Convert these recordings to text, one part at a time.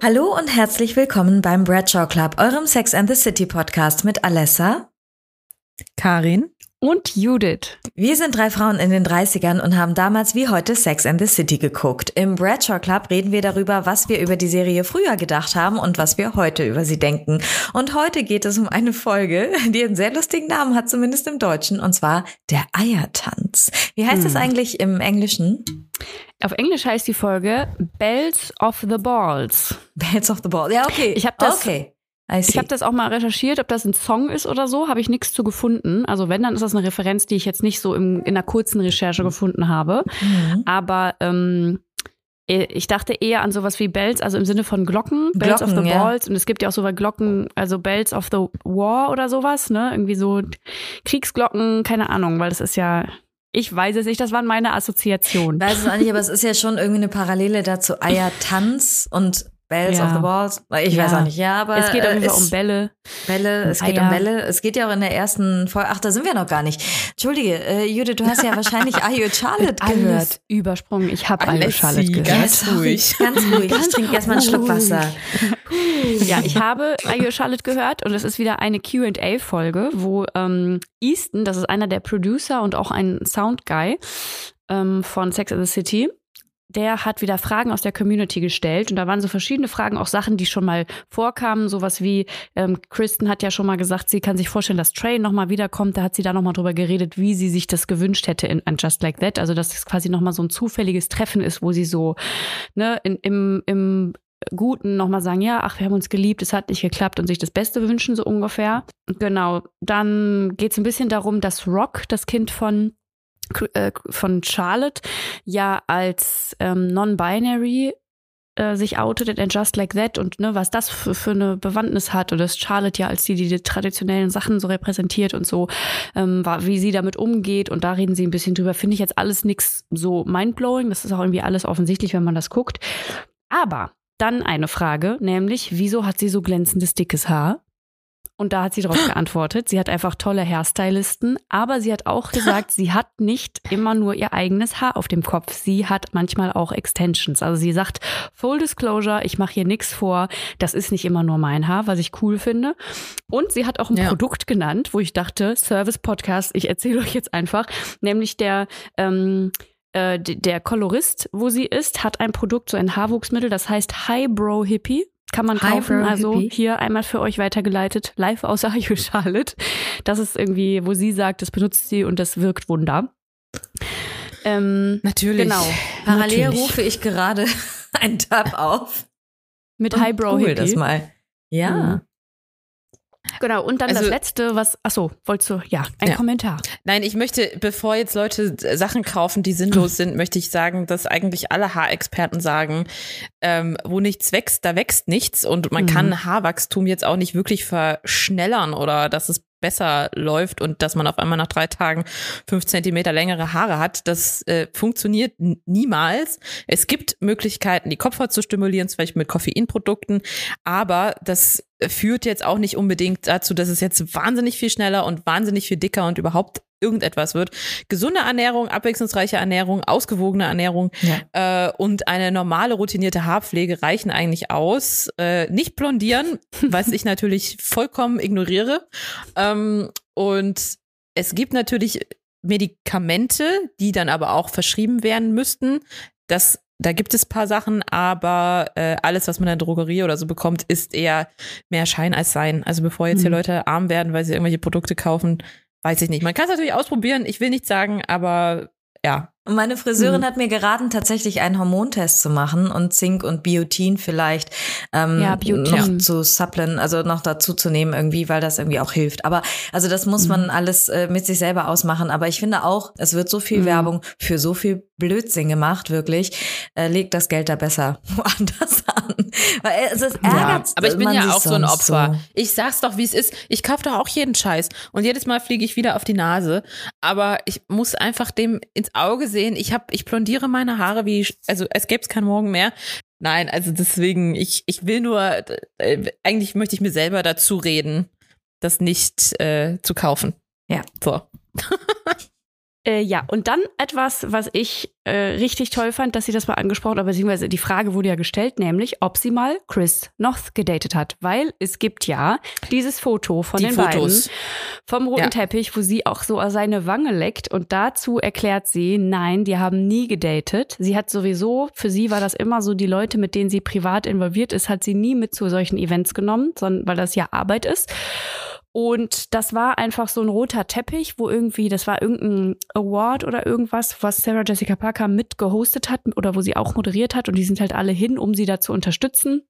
Hallo und herzlich willkommen beim Bradshaw Club, eurem Sex and the City Podcast mit Alessa, Karin und Judith. Wir sind 3 Frauen in den 30ern und haben damals wie heute Sex and the City geguckt. Im Bradshaw Club reden wir darüber, was wir über die Serie früher gedacht haben und was wir heute über sie denken. Und heute geht es um eine Folge, die einen sehr lustigen Namen hat, zumindest im Deutschen, und zwar der Eiertanz. Wie heißt das eigentlich im Englischen? Auf Englisch heißt die Folge Bells of the Balls. Bells of the Balls, ja, okay. Ich habe das auch mal recherchiert, ob das ein Song ist oder so, habe ich nichts zu gefunden. Also wenn, dann ist das eine Referenz, die ich jetzt nicht so in einer kurzen Recherche gefunden habe. Mhm. Aber ich dachte eher an sowas wie Bells, also im Sinne von Glocken, Bells of the Balls. Und es gibt ja auch so Glocken, also Bells of the War oder sowas, ne? Irgendwie so Kriegsglocken, keine Ahnung, weil das ist ja... Ich weiß es nicht, das waren meine Assoziationen. Ich weiß es auch nicht, aber es ist ja schon irgendwie eine Parallele dazu Eiertanz und Bells of the Balls. Ich weiß auch nicht, aber es geht auf jeden Fall um Bälle. Es geht um Bälle. Es geht ja auch in der ersten Folge. Ach, da sind wir noch gar nicht. Entschuldige, Judith, du hast ja wahrscheinlich Are You Charlotte gehört. Alles übersprungen. Ich habe Are You Charlotte gehört. Ganz ruhig. Ich trinke erstmal einen Schluck Wasser. Ja, ich habe Are You Charlotte gehört und es ist wieder eine Q&A-Folge, wo Easton, das ist einer der Producer und auch ein Soundguy von Sex and the City, der hat wieder Fragen aus der Community gestellt und da waren so verschiedene Fragen, auch Sachen, die schon mal vorkamen, sowas wie Kristen hat ja schon mal gesagt, sie kann sich vorstellen, dass Trey nochmal wiederkommt, da hat sie da nochmal drüber geredet, wie sie sich das gewünscht hätte in Just Like That, also dass es quasi nochmal so ein zufälliges Treffen ist, wo sie so im Guten nochmal sagen, ja, ach, wir haben uns geliebt, es hat nicht geklappt und sich das Beste wünschen, so ungefähr. Genau, dann geht es ein bisschen darum, dass Rock, das Kind von Charlotte, ja als non-binary sich outet in Just Like That und ne, was das für eine Bewandtnis hat und dass Charlotte ja als die traditionellen Sachen so repräsentiert und so, wie sie damit umgeht und da reden sie ein bisschen drüber. Finde ich jetzt alles nichts so mindblowing, das ist auch irgendwie alles offensichtlich, wenn man das guckt. Aber dann eine Frage, nämlich, wieso hat sie so glänzendes, dickes Haar? Und da hat sie darauf geantwortet, sie hat einfach tolle Hairstylisten, aber sie hat auch gesagt, sie hat nicht immer nur ihr eigenes Haar auf dem Kopf, sie hat manchmal auch Extensions. Also sie sagt, Full Disclosure, ich mache hier nichts vor, das ist nicht immer nur mein Haar, was ich cool finde. Und sie hat auch ein Produkt genannt, wo ich dachte, Service-Podcast, ich erzähle euch jetzt einfach, nämlich der Kolorist, wo sie ist, hat ein Produkt, so ein Haarwuchsmittel, das heißt Highbrow Hippie. Kann man kaufen, also hier einmal für euch weitergeleitet, live aus Are You Charlotte. Das ist irgendwie, wo sie sagt, das benutzt sie und das wirkt Wunder. Natürlich. Genau. Parallel rufe ich gerade einen Tab auf. Mit Highbrow Hippie. Das mal. Ja. Mhm. Genau, und dann das Letzte, wolltest du, Kommentar. Nein, ich möchte, bevor jetzt Leute Sachen kaufen, die sinnlos sind, möchte ich sagen, dass eigentlich alle Haarexperten sagen, wo nichts wächst, da wächst nichts und man kann Haarwachstum jetzt auch nicht wirklich verschnellern oder dass es besser läuft und dass man auf einmal nach 3 Tagen 5 Zentimeter längere Haare hat. Das funktioniert niemals. Es gibt Möglichkeiten, die Kopfhaut zu stimulieren, zum Beispiel mit Koffeinprodukten, aber das führt jetzt auch nicht unbedingt dazu, dass es jetzt wahnsinnig viel schneller und wahnsinnig viel dicker und überhaupt irgendetwas wird. Gesunde Ernährung, abwechslungsreiche Ernährung, ausgewogene Ernährung und eine normale routinierte Haarpflege reichen eigentlich aus. Nicht blondieren, was ich natürlich vollkommen ignoriere. Und es gibt natürlich Medikamente, die dann aber auch verschrieben werden müssten. Da gibt es ein paar Sachen, aber alles, was man in der Drogerie oder so bekommt, ist eher mehr Schein als Sein. Also bevor jetzt hier Leute arm werden, weil sie irgendwelche Produkte kaufen, weiß ich nicht. Man kann es natürlich ausprobieren, ich will nichts sagen, aber ja. Und meine Friseurin hat mir geraten, tatsächlich einen Hormontest zu machen und Zink und Biotin vielleicht Biotin noch zu supplen, also noch dazu zu nehmen irgendwie, weil das irgendwie auch hilft. Aber also das muss man alles mit sich selber ausmachen. Aber ich finde auch, es wird so viel Werbung für so viel Blödsinn gemacht, wirklich. Legt das Geld da besser woanders an. Weil es ist ärgert. Aber ich bin ja auch so ein Opfer. So. Ich sag's doch, wie es ist. Ich kaufe doch auch jeden Scheiß. Und jedes Mal fliege ich wieder auf die Nase. Aber ich muss einfach dem ins Auge sehen. Ich blondiere meine Haare also es gäbe es kein Morgen mehr. Nein, also deswegen, ich will nur, eigentlich möchte ich mir selber dazu reden, das nicht zu kaufen. Ja. So. Ja, und dann etwas, was ich richtig toll fand, dass sie das mal angesprochen hat, beziehungsweise die Frage wurde ja gestellt, nämlich, ob sie mal Chris Noth gedatet hat. Weil es gibt ja dieses Foto von den beiden vom roten Teppich, wo sie auch so seine Wange leckt. Und dazu erklärt sie, nein, die haben nie gedatet. Sie hat sowieso, für sie war das immer so, die Leute, mit denen sie privat involviert ist, hat sie nie mit zu solchen Events genommen, sondern weil das ja Arbeit ist. Und das war einfach so ein roter Teppich, wo irgendwie, das war irgendein Award oder irgendwas, was Sarah Jessica Parker mit gehostet hat oder wo sie auch moderiert hat. Und die sind halt alle hin, um sie da zu unterstützen.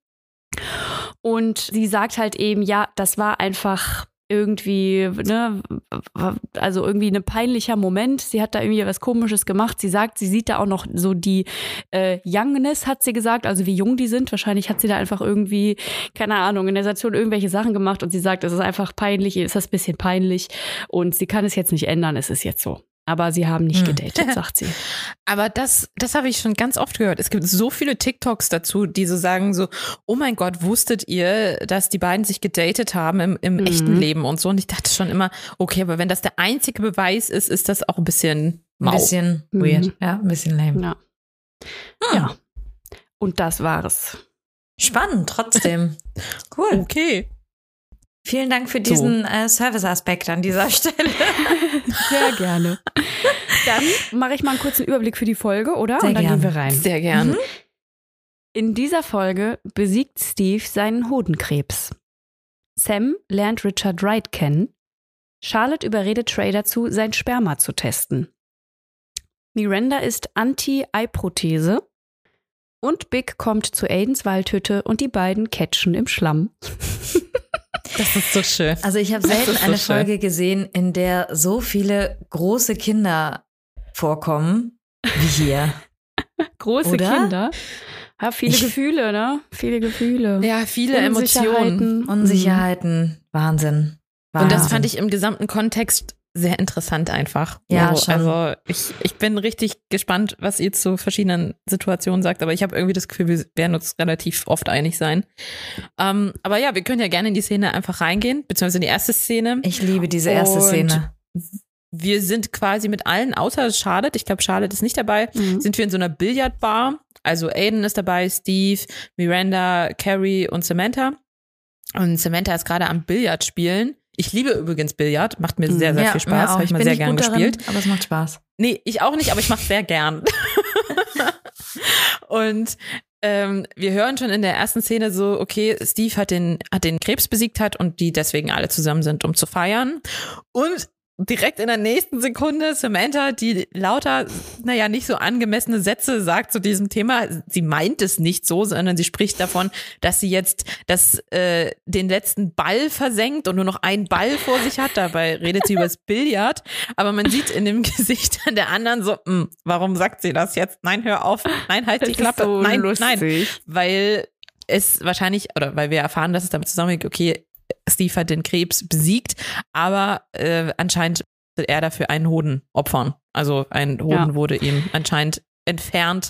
Und sie sagt halt eben, ja, das war einfach irgendwie, ne, also irgendwie ein peinlicher Moment. Sie hat da irgendwie was Komisches gemacht. Sie sagt, sie sieht da auch noch so die Youngness, hat sie gesagt, also wie jung die sind. Wahrscheinlich hat sie da einfach irgendwie, keine Ahnung, in der Station irgendwelche Sachen gemacht und sie sagt, es ist einfach peinlich, ihr ist das ein bisschen peinlich und sie kann es jetzt nicht ändern, es ist jetzt so. Aber sie haben nicht gedatet, sagt sie. Aber das habe ich schon ganz oft gehört. Es gibt so viele TikToks dazu, die so sagen so, oh mein Gott, wusstet ihr, dass die beiden sich gedatet haben im echten Leben und so? Und ich dachte schon immer, okay, aber wenn das der einzige Beweis ist, ist das auch ein bisschen mau. Ein bisschen weird, ja, ein bisschen lame. Ja. Ja. Und das war es. Spannend, trotzdem. Cool. Okay. Vielen Dank für diesen Service-Aspekt an dieser Stelle. Sehr gerne. Dann mache ich mal einen kurzen Überblick für die Folge, oder? Sehr und dann gern. gehen wir rein. Sehr gern. In dieser Folge besiegt Steve seinen Hodenkrebs. Sam lernt Richard Wright kennen. Charlotte überredet Trey dazu, sein Sperma zu testen. Miranda ist Anti-Ei-Prothese. Und Big kommt zu Aidens Waldhütte und die beiden catchen im Schlamm. Das ist so schön. Also ich habe selten eine Folge gesehen, in der so viele große Kinder vorkommen wie hier. Große Oder? Kinder. Ja, viele Gefühle, ne? Viele Gefühle. Ja, viele Emotionen. Unsicherheiten. Wahnsinn. Und das fand ich im gesamten Kontext sehr interessant einfach. Ja, so, schon. Also ich bin richtig gespannt, was ihr zu verschiedenen Situationen sagt, aber ich habe irgendwie das Gefühl, wir werden uns relativ oft einig sein. Aber ja, wir können ja gerne in die Szene einfach reingehen, beziehungsweise in die erste Szene. Ich liebe diese erste Szene. Wir sind quasi mit allen, außer Charlotte, ich glaube Charlotte ist nicht dabei, sind wir in so einer Billardbar. Also Aiden ist dabei, Steve, Miranda, Carrie und Samantha. Und Samantha ist gerade am Billard spielen. Ich liebe übrigens Billard, macht mir sehr, sehr viel Spaß, habe ich mal sehr gern gespielt. Aber es macht Spaß. Nee, ich auch nicht, aber ich mache sehr gern. Und wir hören schon in der ersten Szene so, okay, Steve hat den Krebs besiegt und die deswegen alle zusammen sind, um zu feiern. Und direkt in der nächsten Sekunde Samantha, die lauter, nicht so angemessene Sätze sagt zu diesem Thema. Sie meint es nicht so, sondern sie spricht davon, dass sie jetzt den letzten Ball versenkt und nur noch einen Ball vor sich hat. Dabei redet sie über das Billard. Aber man sieht in dem Gesicht der anderen so, warum sagt sie das jetzt? Nein, hör auf. Nein, halt die Klappe. So nein, lustig. nein. Weil es wahrscheinlich, oder weil wir erfahren, dass es damit zusammenhängt, okay, Steve hat den Krebs besiegt, aber anscheinend will er dafür einen Hoden opfern. Also ein Hoden wurde ihm anscheinend entfernt.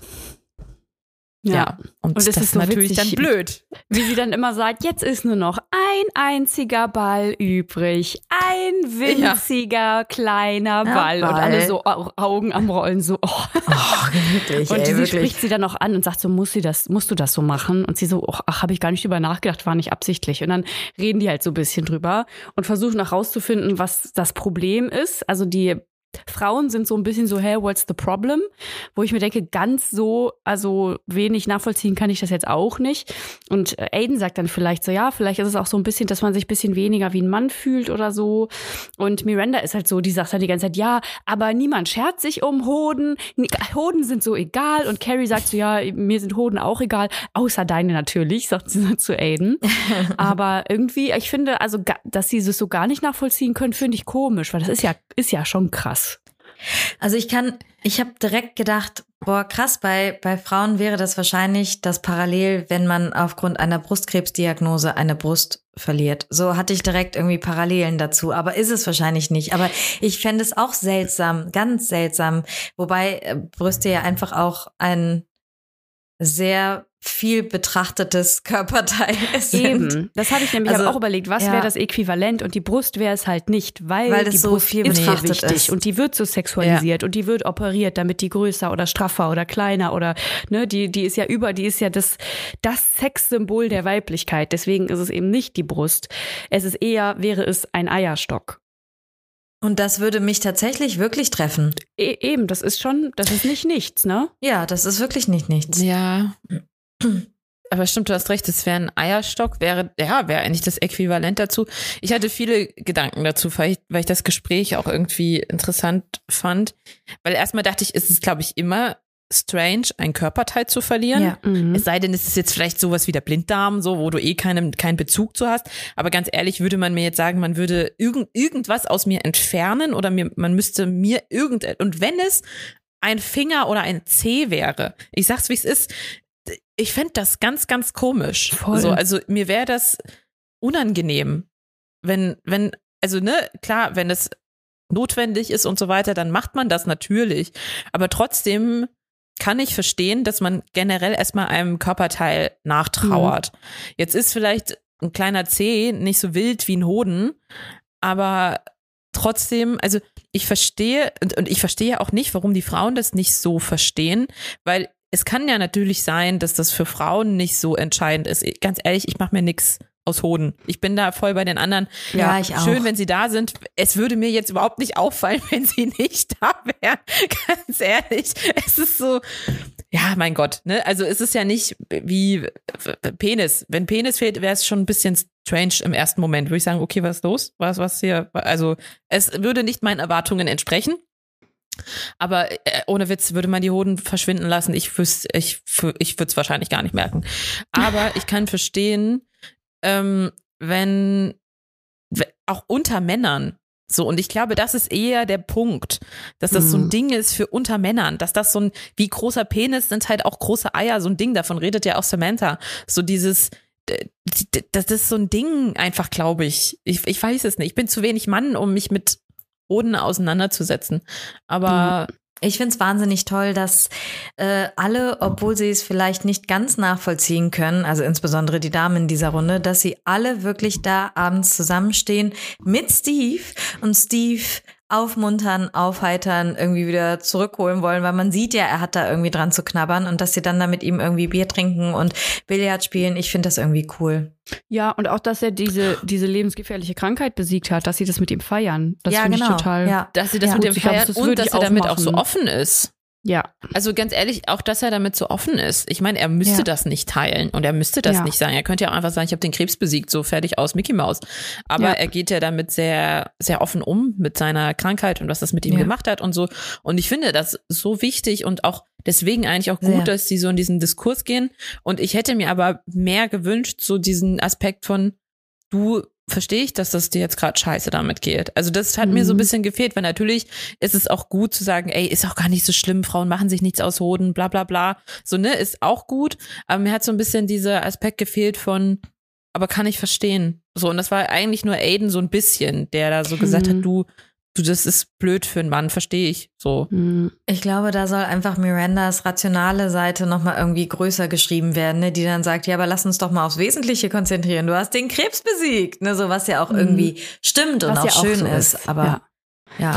Ja. Und das ist so natürlich witzig, dann blöd. Wie sie dann immer sagt, jetzt ist nur noch ein einziger Ball übrig. Ein winziger, kleiner Ball. Und alle so Augen am Rollen, so, Wirklich, und sie wirklich. spricht sie dann auch an und sagt so, musst du das so machen? Und sie so, habe ich gar nicht drüber nachgedacht, war nicht absichtlich. Und dann reden die halt so ein bisschen drüber und versuchen auch rauszufinden, was das Problem ist. Also die Frauen sind so ein bisschen so, hey, what's the problem? Wo ich mir denke, ganz so, also wenig nachvollziehen kann ich das jetzt auch nicht. Und Aiden sagt dann vielleicht so, ja, vielleicht ist es auch so ein bisschen, dass man sich ein bisschen weniger wie ein Mann fühlt oder so. Und Miranda ist halt so, die sagt dann die ganze Zeit, ja, aber niemand schert sich um Hoden. Hoden sind so egal. Und Carrie sagt so, ja, mir sind Hoden auch egal. Außer deine natürlich, sagt sie zu Aiden. Aber irgendwie, ich finde, also, dass sie es so gar nicht nachvollziehen können, finde ich komisch, weil das ist ja schon krass. Also ich habe direkt gedacht, boah, krass, bei Frauen wäre das wahrscheinlich das parallel, wenn man aufgrund einer Brustkrebsdiagnose eine Brust verliert. So hatte ich direkt irgendwie Parallelen dazu, aber ist es wahrscheinlich nicht. Aber ich fände es auch seltsam, ganz seltsam, wobei Brüste ja einfach auch sehr viel betrachtetes Körperteil sind. Eben, das habe ich nämlich auch überlegt, was wäre das Äquivalent und die Brust wäre es halt nicht, weil die so Brust viel ist so betrachtet wichtig ist. und die wird so sexualisiert und die wird operiert, damit die größer oder straffer oder kleiner oder ne, die ist ja das Sexsymbol der Weiblichkeit, deswegen ist es eben nicht die Brust. Es ist eher, wäre es ein Eierstock. Und das würde mich tatsächlich wirklich treffen. Eben, das ist nicht nichts, ne? Ja, das ist wirklich nicht nichts. Ja. Aber stimmt, du hast recht, es wäre ein Eierstock, wäre eigentlich das Äquivalent dazu. Ich hatte viele Gedanken dazu, weil ich das Gespräch auch irgendwie interessant fand. Weil erstmal dachte ich, ist es, glaube ich, immer strange, ein Körperteil zu verlieren. Ja. Es sei denn, es ist jetzt vielleicht sowas wie der Blinddarm, so, wo du keinen Bezug zu hast. Aber ganz ehrlich, würde man mir jetzt sagen, man würde irgendwas aus mir entfernen oder man müsste mir und wenn es ein Finger oder ein Zeh wäre, ich sag's, wie es ist, ich fände das ganz, ganz komisch. Voll. So, also mir wäre das unangenehm, wenn, also ne, klar, wenn es notwendig ist und so weiter, dann macht man das natürlich. Aber trotzdem kann ich verstehen, dass man generell erstmal einem Körperteil nachtrauert. Jetzt ist vielleicht ein kleiner Zeh nicht so wild wie ein Hoden, aber trotzdem, also ich verstehe und ich verstehe auch nicht, warum die Frauen das nicht so verstehen, weil es kann ja natürlich sein, dass das für Frauen nicht so entscheidend ist. Ganz ehrlich, ich mache mir nichts aus Hoden. Ich bin da voll bei den anderen. Ja, ich auch. Schön, wenn sie da sind. Es würde mir jetzt überhaupt nicht auffallen, wenn sie nicht da wären. Ganz ehrlich. Es ist so, ja, mein Gott, ne? Also es ist ja nicht wie Penis. Wenn Penis fehlt, wäre es schon ein bisschen strange im ersten Moment. Würde ich sagen, okay, was ist los? Was hier? Also es würde nicht meinen Erwartungen entsprechen. Aber ohne Witz, würde man die Hoden verschwinden lassen, ich würde es wahrscheinlich gar nicht merken. Aber ich kann verstehen, wenn auch unter Männern so, und ich glaube, das ist eher der Punkt, dass das so ein Ding ist für unter Männern, dass das so ein, wie großer Penis sind halt auch große Eier, so ein Ding, davon redet ja auch Samantha, so dieses, das ist so ein Ding einfach, glaube ich. Ich weiß es nicht, ich bin zu wenig Mann, um mich mit Hoden auseinanderzusetzen. Aber ich finde es wahnsinnig toll, dass alle, obwohl sie es vielleicht nicht ganz nachvollziehen können, also insbesondere die Damen in dieser Runde, dass sie alle wirklich da abends zusammenstehen mit Steve und Steve aufmuntern, aufheitern, irgendwie wieder zurückholen wollen, weil man sieht ja, er hat da irgendwie dran zu knabbern und dass sie dann da mit ihm irgendwie Bier trinken und Billard spielen. Ich finde das irgendwie cool. Ja, und auch, dass er diese lebensgefährliche Krankheit besiegt hat, dass sie das mit ihm feiern. Das finde ich total. Ja. Dass sie das mit ihm feiern und dass er damit auch so offen ist. Ja. Also ganz ehrlich, auch dass er damit so offen ist. Ich meine, er müsste das nicht teilen und er müsste das nicht sagen. Er könnte ja auch einfach sagen, ich habe den Krebs besiegt, so fertig aus, Mickey Mouse. Aber er geht ja damit sehr, sehr offen um mit seiner Krankheit und was das mit ihm gemacht hat und so. Und ich finde das so wichtig und auch deswegen eigentlich auch gut, dass sie so in diesen Diskurs gehen. Und ich hätte mir aber mehr gewünscht, so diesen Aspekt von, verstehe ich, dass das dir jetzt gerade scheiße damit geht. Also das hat mir so ein bisschen gefehlt, weil natürlich ist es auch gut zu sagen, ey, ist auch gar nicht so schlimm, Frauen machen sich nichts aus Hoden, bla bla bla. So, ne, ist auch gut, aber mir hat so ein bisschen dieser Aspekt gefehlt von, aber kann ich verstehen. So, und das war eigentlich nur Aiden so ein bisschen, der da so gesagt hat, du, das ist blöd für einen Mann, verstehe ich. So. Ich glaube, da soll einfach Mirandas rationale Seite nochmal irgendwie größer geschrieben werden, ne? Die dann sagt, ja, aber lass uns doch mal aufs Wesentliche konzentrieren. Du hast den Krebs besiegt, ne? So, was ja auch irgendwie stimmt und auch schön so ist. Aber ja.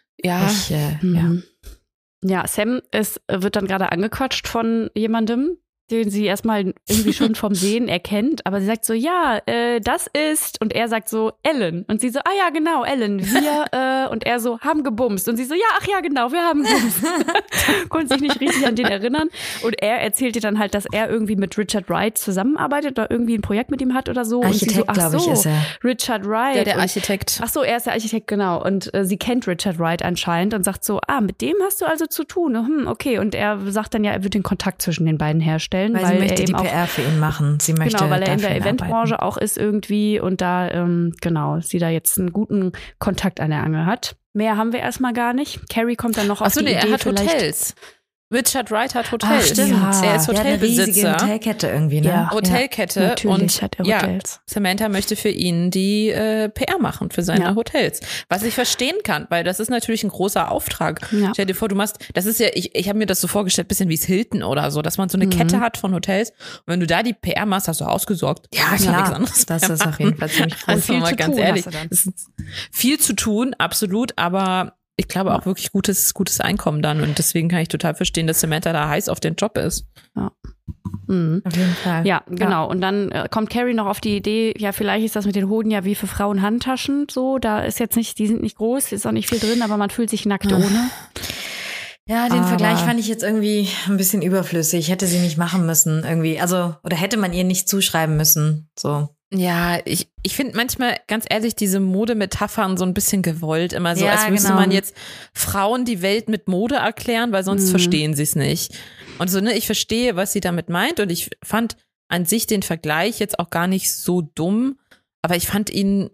Ja, Sam wird dann gerade angequatscht von jemandem, den sie erstmal irgendwie schon vom Sehen erkennt, aber sie sagt so, ja, das ist, und er sagt so, Ellen. Und sie so, ja, genau, Ellen, wir, und er so, haben gebumst. Und sie so, ja, ach ja, genau, wir haben gebumst. Konnte sich nicht richtig an den erinnern. Und er erzählte dann halt, dass er irgendwie mit Richard Wright zusammenarbeitet oder irgendwie ein Projekt mit ihm hat oder so. Architekt, und sie so, glaube ich, ist er. Richard Wright. Der Architekt. Ach so, er ist der Architekt, genau. Und sie kennt Richard Wright anscheinend und sagt so, mit dem hast du also zu tun. Okay. Und er sagt dann ja, er wird den Kontakt zwischen den beiden herstellen. Weil sie möchte die PR für ihn machen. Sie möchte genau, weil er in der arbeiten. Eventbranche auch ist irgendwie und da, sie da jetzt einen guten Kontakt an der Angel hat. Mehr haben wir erstmal gar nicht. Carrie kommt dann noch auf die Idee. Er hat Hotels. Richard Wright hat Hotels. Stimmt. Er ist Der hat eine riesige Hotelbesitzer. Hotelkette irgendwie, ne? Ja. Hotelkette. Natürlich Und hat er Hotels. Samantha möchte für ihn die PR machen für seine Ja. Hotels. Was ich verstehen kann, weil das ist natürlich ein großer Auftrag. Ja. Stell dir vor, das ist ja, ich habe mir das so vorgestellt, bisschen wie es Hilton oder so, dass man so eine Kette hat von Hotels. Und wenn du da die PR machst, hast du ausgesorgt. Ja, Kannst du klar. nichts anderes Das mehr ist auf jeden Fall ziemlich machen. groß. Also Viel mal zu ganz tun ehrlich, hast du dann. es ist viel zu tun, absolut, aber ich glaube auch wirklich gutes Einkommen dann und deswegen kann ich total verstehen, dass Samantha da heiß auf den Job ist. Mhm. Auf jeden Fall. Ja, genau. Und dann kommt Carrie noch auf die Idee, ja, vielleicht ist das mit den Hoden ja wie für Frauen Handtaschen so. Da ist jetzt nicht, die sind nicht groß, ist auch nicht viel drin, aber man fühlt sich nackt ohne. Ja, den Aber- Vergleich fand ich jetzt irgendwie ein bisschen überflüssig. Hätte sie nicht machen müssen irgendwie. Also, oder hätte man ihr nicht zuschreiben müssen. So. Ja, ich finde manchmal, ganz ehrlich, diese Modemetaphern so ein bisschen gewollt. Immer so, Ja, als müsste genau. man jetzt Frauen die Welt mit Mode erklären, weil sonst verstehen sie es nicht. Und so, ne, ich verstehe, was sie damit meint und ich fand an sich den Vergleich jetzt auch gar nicht so dumm, aber ich fand ihn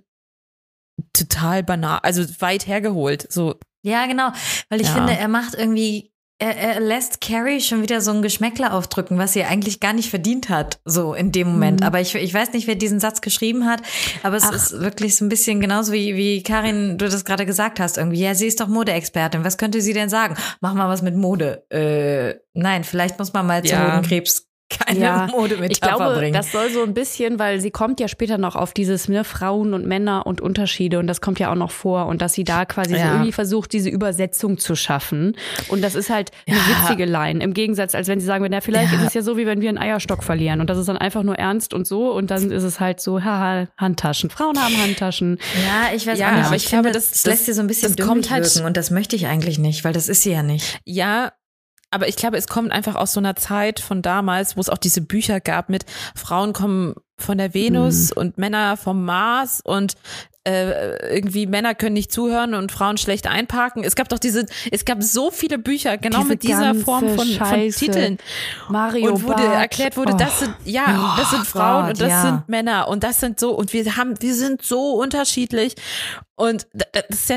total banal, also weit hergeholt. So, Ja, genau. Weil ich Ja. finde, er macht irgendwie, er lässt Carrie schon wieder so ein Geschmäckler aufdrücken, was sie eigentlich gar nicht verdient hat, so in dem Moment. Aber ich weiß nicht, wer diesen Satz geschrieben hat, aber es ist wirklich so ein bisschen genauso wie Karin, du das gerade gesagt hast, irgendwie. Ja, sie ist doch Modeexpertin. Was könnte sie denn sagen? Mach mal was mit Mode. Nein, vielleicht muss man mal zu Ja. Hodenkrebs keine Ja, Modemetapher ich glaube, bringen. das soll so ein bisschen, weil sie kommt ja später noch auf dieses, ne, Frauen und Männer und Unterschiede und das kommt ja auch noch vor und dass sie da quasi so Ja. irgendwie versucht, diese Übersetzung zu schaffen und das ist halt eine witzige Line, im Gegensatz, als wenn sie sagen, na, vielleicht ist es ja so, wie wenn wir einen Eierstock verlieren und das ist dann einfach nur ernst und so und dann ist es halt so, haha, Handtaschen, Frauen haben Handtaschen. Ja, ich weiß Ja, auch nicht. aber Ich ich glaube, finde, das- das lässt sie so ein bisschen das kommt dümmlich halt- wirken und das möchte ich eigentlich nicht, weil das ist sie ja nicht. ja, aber ich glaube, es kommt einfach aus so einer Zeit von damals, wo es auch diese Bücher gab mit Frauen kommen von der Venus und Männer vom Mars und irgendwie Männer können nicht zuhören und Frauen schlecht einparken. Es gab so viele Bücher, genau Diese mit dieser ganze Form von Scheiße. Titeln. Mario Und wurde Barth. erklärt wurde, das sind, das sind Frauen Gott, und das ja. sind Männer und das sind so, und wir sind so unterschiedlich. Und das ist ja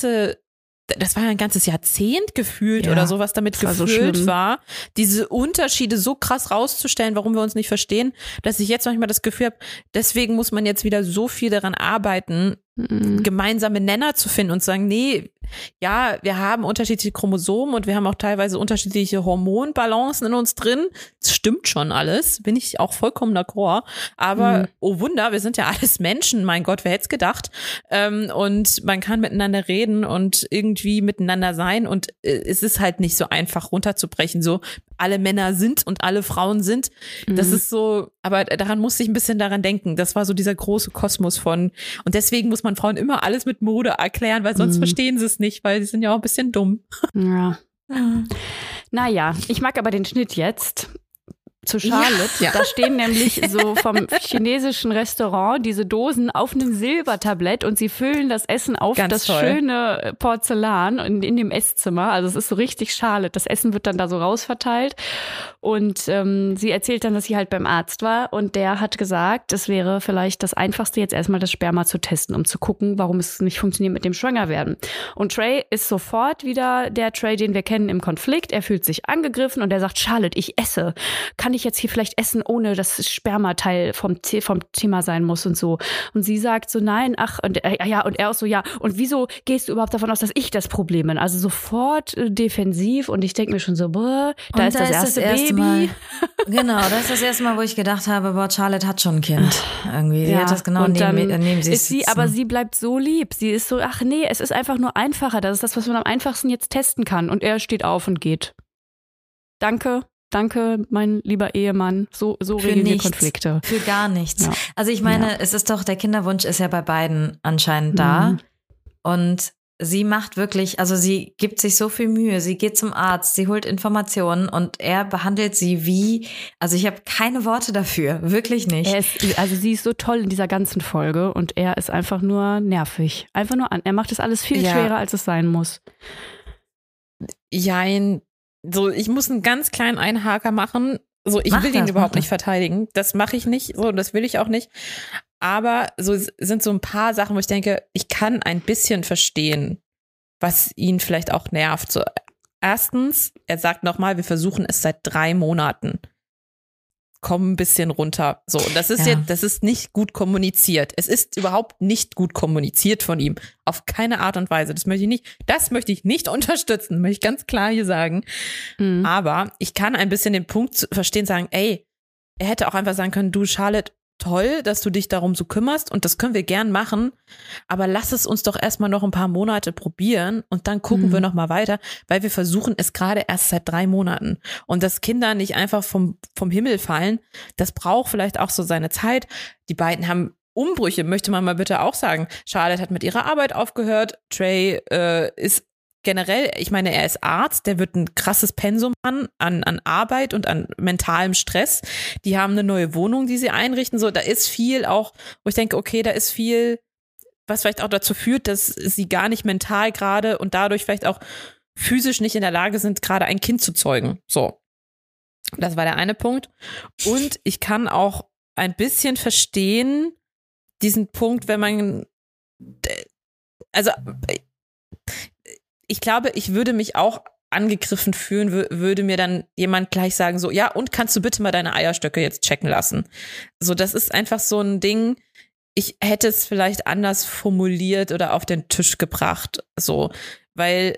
das war ja ein ganzes Jahrzehnt gefühlt Ja, oder so, was damit das war so gefüllt schlimm. war, diese Unterschiede so krass rauszustellen, warum wir uns nicht verstehen, dass ich jetzt manchmal das Gefühl habe, deswegen muss man jetzt wieder so viel daran arbeiten, gemeinsame Nenner zu finden und zu sagen, nee, ja, wir haben unterschiedliche Chromosomen und wir haben auch teilweise unterschiedliche Hormonbalancen in uns drin. Das stimmt schon alles, bin ich auch vollkommen d'accord. Aber, oh Wunder, wir sind ja alles Menschen, mein Gott, wer hätte es gedacht? Und man kann miteinander reden und irgendwie miteinander sein und es ist halt nicht so einfach runterzubrechen, so alle Männer sind und alle Frauen sind. Das ist so, aber daran musste ich ein bisschen daran denken. Das war so dieser große Kosmos von, und deswegen muss man Frauen immer alles mit Mode erklären, weil sonst verstehen sie es nicht, weil sie sind ja auch ein bisschen dumm. Ja. Naja, ich mag aber den Schnitt jetzt. Zu Charlotte. Ja. Da stehen nämlich so vom chinesischen Restaurant diese Dosen auf einem Silbertablett und sie füllen das Essen auf Ganz das toll. schöne Porzellan in dem Esszimmer. Also es ist so richtig Charlotte. Das Essen wird dann da so rausverteilt und sie erzählt dann, dass sie halt beim Arzt war und der hat gesagt, es wäre vielleicht das Einfachste, jetzt erstmal das Sperma zu testen, um zu gucken, warum es nicht funktioniert mit dem Schwangerwerden. Und Trey ist sofort wieder der Trey, den wir kennen im Konflikt. Er fühlt sich angegriffen und er sagt, Charlotte, ich esse. Kann ich jetzt hier vielleicht essen, ohne dass das Spermateil vom Thema sein muss und so. Und sie sagt so, nein, ach, und ja, und er auch so, ja. Und wieso gehst du überhaupt davon aus, dass ich das Problem bin? Also sofort defensiv und ich denke mir schon so, boah, da ist das erste Baby. Mal. Genau, das ist das erste Mal, wo ich gedacht habe, boah, Charlotte hat schon ein Kind. Irgendwie, sie hat das genau und dann neben sich ist sie, sitzen. aber sie bleibt so lieb. Sie ist so, ach nee, es ist einfach nur einfacher. Das ist das, was man am einfachsten jetzt testen kann. Und er steht auf und geht. Danke, mein lieber Ehemann. So Für regeln wir nichts. Konflikte. Für gar nichts. Ja. Also ich meine, es ist doch, der Kinderwunsch ist ja bei beiden anscheinend da. Und sie macht wirklich, also sie gibt sich so viel Mühe. Sie geht zum Arzt, sie holt Informationen und er behandelt sie wie, also ich habe keine Worte dafür, wirklich nicht. Also sie ist so toll in dieser ganzen Folge und er ist einfach nur nervig. Einfach nur an. Er macht das alles viel Ja. schwerer, als es sein muss. Jein. So, ich muss einen ganz kleinen Einhaker machen. So, ich Mach will ihn das, überhaupt mach nicht verteidigen. Das mache ich nicht. So, das will ich auch nicht. Aber so es sind so ein paar Sachen, wo ich denke, ich kann ein bisschen verstehen, was ihn vielleicht auch nervt. So, Erstens, er sagt nochmal, wir versuchen es seit 3 Monaten. Komm ein bisschen runter. So, und das ist nicht gut kommuniziert. Es ist überhaupt nicht gut kommuniziert von ihm. Auf keine Art und Weise. Das möchte ich nicht unterstützen, möchte ich ganz klar hier sagen. Mhm. Aber ich kann ein bisschen den Punkt verstehen, sagen, ey, er hätte auch einfach sagen können, du Charlotte, toll, dass du dich darum so kümmerst und das können wir gern machen, aber lass es uns doch erstmal noch ein paar Monate probieren und dann gucken wir noch mal weiter, weil wir versuchen es gerade erst seit 3 Monaten und dass Kinder nicht einfach vom Himmel fallen, das braucht vielleicht auch so seine Zeit. Die beiden haben Umbrüche, möchte man mal bitte auch sagen. Charlotte hat mit ihrer Arbeit aufgehört, Trey ist generell, ich meine, er ist Arzt, der wird ein krasses Pensum an Arbeit und an mentalem Stress. Die haben eine neue Wohnung, die sie einrichten. So, da ist viel auch, wo ich denke, okay, da ist viel, was vielleicht auch dazu führt, dass sie gar nicht mental gerade und dadurch vielleicht auch physisch nicht in der Lage sind, gerade ein Kind zu zeugen. So. Das war der eine Punkt. Und ich kann auch ein bisschen verstehen, diesen Punkt, wenn man, also, ich glaube, ich würde mich auch angegriffen fühlen, würde mir dann jemand gleich sagen, so, ja, und kannst du bitte mal deine Eierstöcke jetzt checken lassen? So, das ist einfach so ein Ding, ich hätte es vielleicht anders formuliert oder auf den Tisch gebracht, so, weil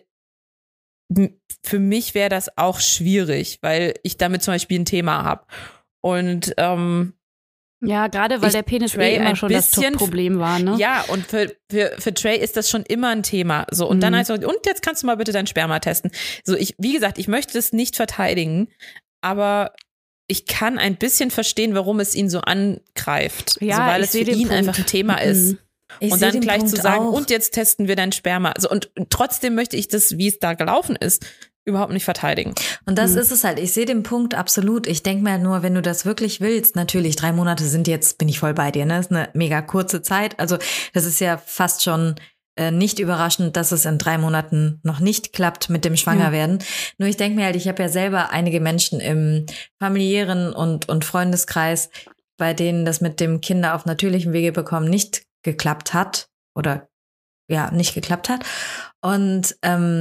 für mich wäre das auch schwierig, weil ich damit zum Beispiel ein Thema habe. Und ja, gerade weil der Penis Trey immer schon das Problem war, ne? Ja, und für Trey ist das schon immer ein Thema. So, und dann heißt es, und jetzt kannst du mal bitte dein Sperma testen. So, wie gesagt, ich möchte es nicht verteidigen, aber ich kann ein bisschen verstehen, warum es ihn so angreift. Ja, so, weil es für ihn einfach ein Thema ist. Und dann gleich zu sagen, und jetzt testen wir dein Sperma. Also, und trotzdem möchte ich das, wie es da gelaufen ist, überhaupt nicht verteidigen. Und das ist es halt. Ich sehe den Punkt absolut. Ich denke mir halt nur, wenn du das wirklich willst, natürlich, 3 Monate sind jetzt, bin ich voll bei dir, ne? Das ist eine mega kurze Zeit. Also das ist ja fast schon nicht überraschend, dass es in 3 Monaten noch nicht klappt mit dem Schwangerwerden. Nur ich denke mir halt, ich habe ja selber einige Menschen im familiären und Freundeskreis, bei denen das mit dem Kinder auf natürlichem Wege bekommen nicht geklappt hat oder ja, nicht geklappt hat. Und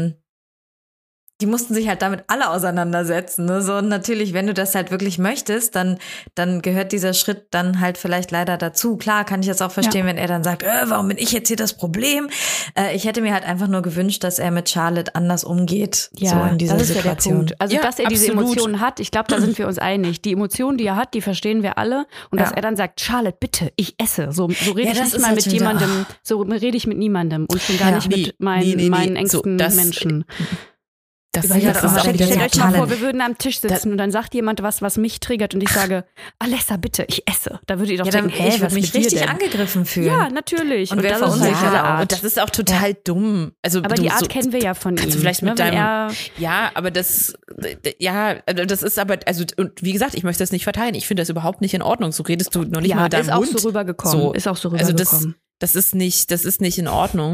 die mussten sich halt damit alle auseinandersetzen. Ne? So, und natürlich, wenn du das halt wirklich möchtest, dann gehört dieser Schritt dann halt vielleicht leider dazu. Klar, kann ich das auch verstehen, wenn er dann sagt, warum bin ich jetzt hier das Problem? Ich hätte mir halt einfach nur gewünscht, dass er mit Charlotte anders umgeht, so in dieser das ist Situation. Ja der Punkt. Also, dass er diese Emotionen hat, ich glaube, da sind wir uns einig. Die Emotionen, die er hat, die verstehen wir alle. Und dass er dann sagt, Charlotte, bitte, ich esse. So rede ich nicht mal mit jemandem, so rede ich mit niemandem und schon gar nicht mit meinen engsten Menschen. Stellt euch mal vor, wir würden am Tisch sitzen und dann sagt jemand was mich triggert und ich sage, Alessa, bitte, ich esse. Da würde ich doch denken, ich würde mich richtig angegriffen fühlen. Ja, natürlich. Und wer verunsichert. Und das ist auch total dumm. Also, aber die Art kennen wir ja von ihm. Vielleicht mit deinem, aber das ist aber, also, und wie gesagt, ich möchte das nicht verteilen. Ich finde das überhaupt nicht in Ordnung. So redest du noch nicht mal mit deinem Mund. Ist auch so rübergekommen. Also das ist nicht in Ordnung.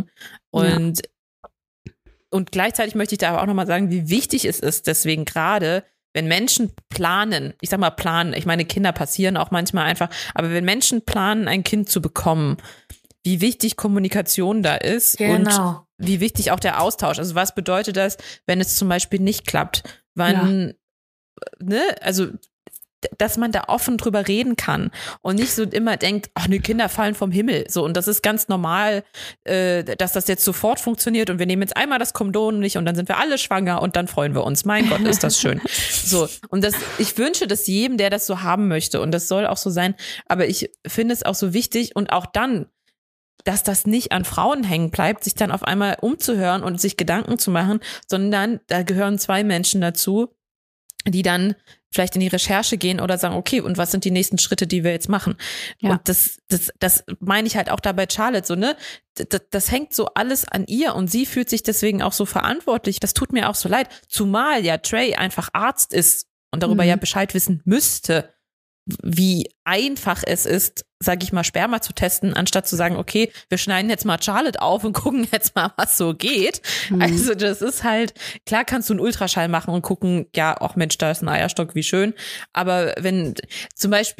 Und gleichzeitig möchte ich da aber auch nochmal sagen, wie wichtig es ist, deswegen gerade, wenn Menschen planen, ich sag mal planen, ich meine, Kinder passieren auch manchmal einfach, aber wenn Menschen planen, ein Kind zu bekommen, wie wichtig Kommunikation da ist und wie wichtig auch der Austausch. Also was bedeutet das, wenn es zum Beispiel nicht klappt? Wann, also dass man da offen drüber reden kann und nicht so immer denkt, ach ne, Kinder fallen vom Himmel. So, und das ist ganz normal, dass das jetzt sofort funktioniert und wir nehmen jetzt einmal das Kondom nicht und dann sind wir alle schwanger und dann freuen wir uns. Mein Gott, ist das schön. So, und ich wünsche das jedem, der das so haben möchte und das soll auch so sein, aber ich finde es auch so wichtig und auch dann, dass das nicht an Frauen hängen bleibt, sich dann auf einmal umzuhören und sich Gedanken zu machen, sondern da gehören 2 Menschen dazu, die dann vielleicht in die Recherche gehen oder sagen, okay, und was sind die nächsten Schritte, die wir jetzt machen? Ja. Und das meine ich halt auch da bei Charlotte so, ne? Das hängt so alles an ihr und sie fühlt sich deswegen auch so verantwortlich. Das tut mir auch so leid. Zumal ja Trey einfach Arzt ist und darüber ja Bescheid wissen müsste, wie einfach es ist, sage ich mal, Sperma zu testen, anstatt zu sagen, okay, wir schneiden jetzt mal Charlotte auf und gucken jetzt mal, was so geht. Also das ist halt, klar kannst du einen Ultraschall machen und gucken, ja, ach Mensch, da ist ein Eierstock, wie schön. Aber wenn zum Beispiel,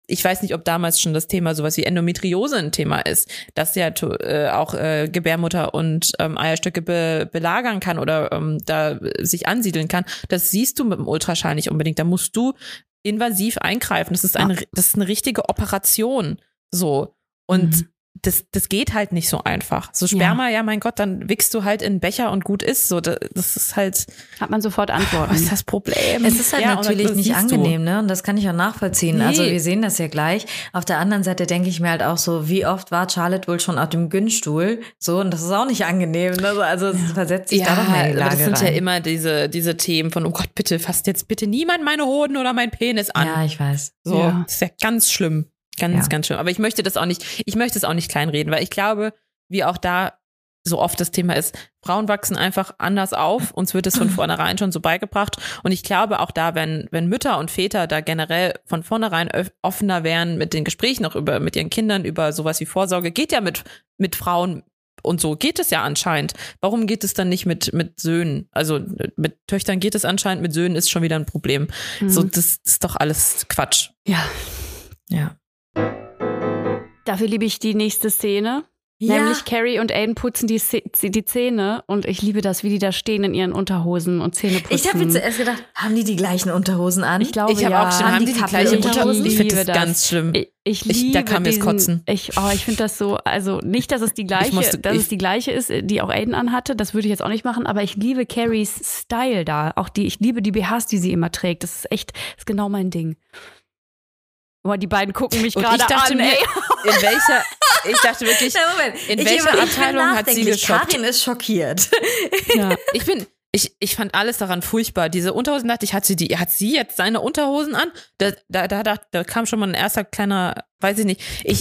ich weiß nicht, ob damals schon das Thema sowas wie Endometriose ein Thema ist, dass ja auch Gebärmutter und Eierstöcke belagern kann oder da sich ansiedeln kann. Das siehst du mit dem Ultraschall nicht unbedingt. Da musst du invasiv eingreifen. Das ist eine richtige Operation. So. Und das geht halt nicht so einfach. So Sperma, ja mein Gott, dann wickst du halt in einen Becher und gut ist. So, das ist halt. Hat man sofort Antworten. Was ist das Problem? Es ist halt natürlich nicht angenehm, ne? Und das kann ich auch nachvollziehen. Nee. Also wir sehen das ja gleich. Auf der anderen Seite denke ich mir halt auch so, wie oft war Charlotte wohl schon auf dem Günststuhl? So, und das ist auch nicht angenehm. Ne? Also es versetzt sich da doch mal in die Lage aber das sind rein. ja immer diese Themen von, oh Gott, bitte fasst jetzt bitte niemand meine Hoden oder mein Penis an. Ja, ich weiß. So, das ist ja ganz schlimm. Ganz schlimm. Aber ich möchte es auch nicht kleinreden, weil ich glaube, wie auch da so oft das Thema ist, Frauen wachsen einfach anders auf, uns wird es von vornherein schon so beigebracht und ich glaube auch da, wenn Mütter und Väter da generell von vornherein offener wären mit den Gesprächen auch mit ihren Kindern über sowas wie Vorsorge, geht ja mit Frauen und so geht es ja anscheinend. Warum geht es dann nicht mit Söhnen? Also mit Töchtern geht es anscheinend, mit Söhnen ist schon wieder ein Problem. So, das ist doch alles Quatsch. Ja. Dafür liebe ich die nächste Szene. Ja. Nämlich Carrie und Aiden putzen die Zähne und ich liebe das, wie die da stehen in ihren Unterhosen und Zähne putzen. Ich habe jetzt zuerst gedacht, haben die gleichen Unterhosen an? Ich glaube, ich habe auch schon, haben die gleiche Unterhosen? Ich finde das ganz schlimm. Ich liebe da kann mir es kotzen. Ich finde das so, also nicht, dass es die gleiche ist, die auch Aiden anhatte, das würde ich jetzt auch nicht machen, aber ich liebe Carries Style da. Ich liebe die BHs, die sie immer trägt. Das ist genau mein Ding. Boah, die beiden gucken mich gerade an, ey. Ich dachte wirklich, in welcher Abteilung hat sie geschockt? Karin ist schockiert. Ja. Ich fand alles daran furchtbar. Diese Unterhosen, dachte ich, hat sie jetzt seine Unterhosen an? Da kam schon mal ein erster kleiner, weiß ich nicht.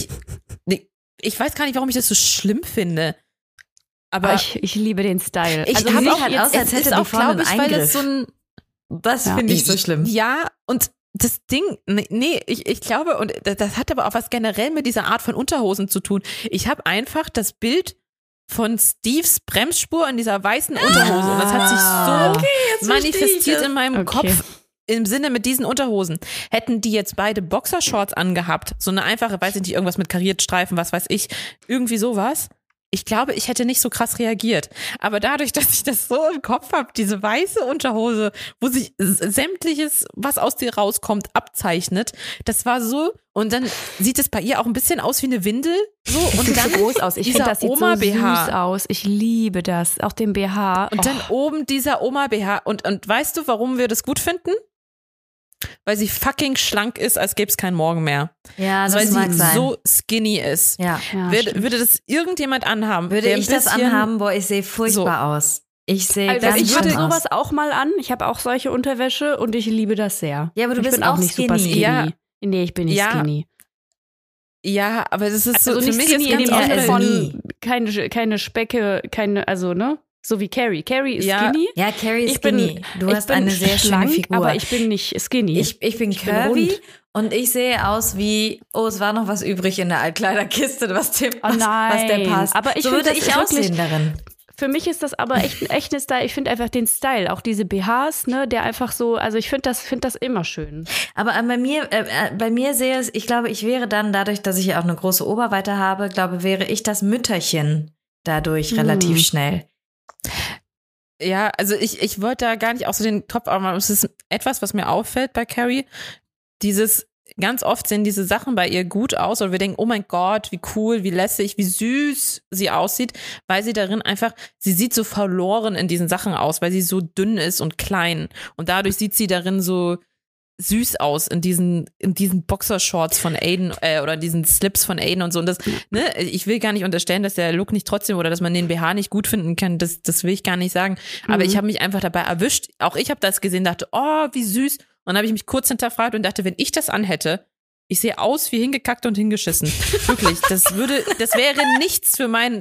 Ich weiß gar nicht, warum ich das so schlimm finde. Aber ich liebe den Style. Ich also habe auch halt aus, als hätte die vorne einen Eingriff. Weil das so ein, das finde ich so schlimm. Ja, und das Ding, ich glaube, und das hat aber auch was generell mit dieser Art von Unterhosen zu tun. Ich habe einfach das Bild von Steves Bremsspur in dieser weißen Unterhose und das hat sich so manifestiert in meinem Kopf im Sinne mit diesen Unterhosen. Hätten die jetzt beide Boxershorts angehabt, so eine einfache, weiß ich nicht, irgendwas mit Kariertstreifen, was weiß ich, irgendwie sowas. Ich glaube, ich hätte nicht so krass reagiert. Aber dadurch, dass ich das so im Kopf habe, diese weiße Unterhose, wo sich sämtliches, was aus dir rauskommt, abzeichnet, das war so. Und dann sieht es bei ihr auch ein bisschen aus wie eine Windel. So, und dann groß aus. Ich finde, das sieht so süß aus. Ich liebe das. Auch den BH. Und dann oben dieser Oma-BH. Und weißt du, warum wir das gut finden? Weil sie fucking schlank ist, als gäbe es keinen Morgen mehr. Ja, das weil mag sie sein. so skinny ist. Ja. Würde das irgendjemand anhaben? Würde ich das anhaben? Boah, ich sehe furchtbar aus. Ich sehe also ganz ich hatte schlimm sowas aus. auch mal an. Ich habe auch solche Unterwäsche und ich liebe das sehr. Ja, aber du ich bist bin auch nicht skinny. super skinny. Ja. Nee, ich bin nicht skinny. Ja, aber das ist Also so, nicht für mich skinny ist in dem ganz Sinne oft von keine Specke, also ne? So wie Carrie. Carrie ist skinny. Ja, Carrie ist skinny. Du hast eine sehr schlank, schöne Figur. Aber ich bin nicht skinny. Ich bin curvy und ich sehe aus wie, es war noch was übrig in der Altkleiderkiste, was der passt. Aber ich so würde ich aussehen darin. Für mich ist das aber echt ein echter Style. Ich finde einfach den Style, auch diese BHs, ne, der einfach so, also ich finde das immer schön. Aber bei mir sehe es, ich glaube, ich wäre dann, dadurch, dass ich auch eine große Oberweite habe, wäre ich das Mütterchen dadurch relativ schnell. Ja, also ich wollte da gar nicht auch so den Top, aber es ist etwas, was mir auffällt bei Carrie. Ganz oft sehen diese Sachen bei ihr gut aus oder wir denken, oh mein Gott, wie cool, wie lässig, wie süß sie aussieht, weil sie darin einfach, sie sieht so verloren in diesen Sachen aus, weil sie so dünn ist und klein und dadurch sieht sie darin so süß aus in diesen Boxershorts von Aiden oder diesen Slips von Aiden und so. Und das, ne, ich will gar nicht unterstellen, dass der Look nicht trotzdem oder dass man den BH nicht gut finden kann. Das will ich gar nicht sagen. Aber ich habe mich einfach dabei erwischt. Auch ich habe das gesehen, dachte, oh, wie süß. Und dann habe ich mich kurz hinterfragt und dachte, wenn ich das anhätte, ich sehe aus wie hingekackt und hingeschissen. Wirklich, das wäre nichts für man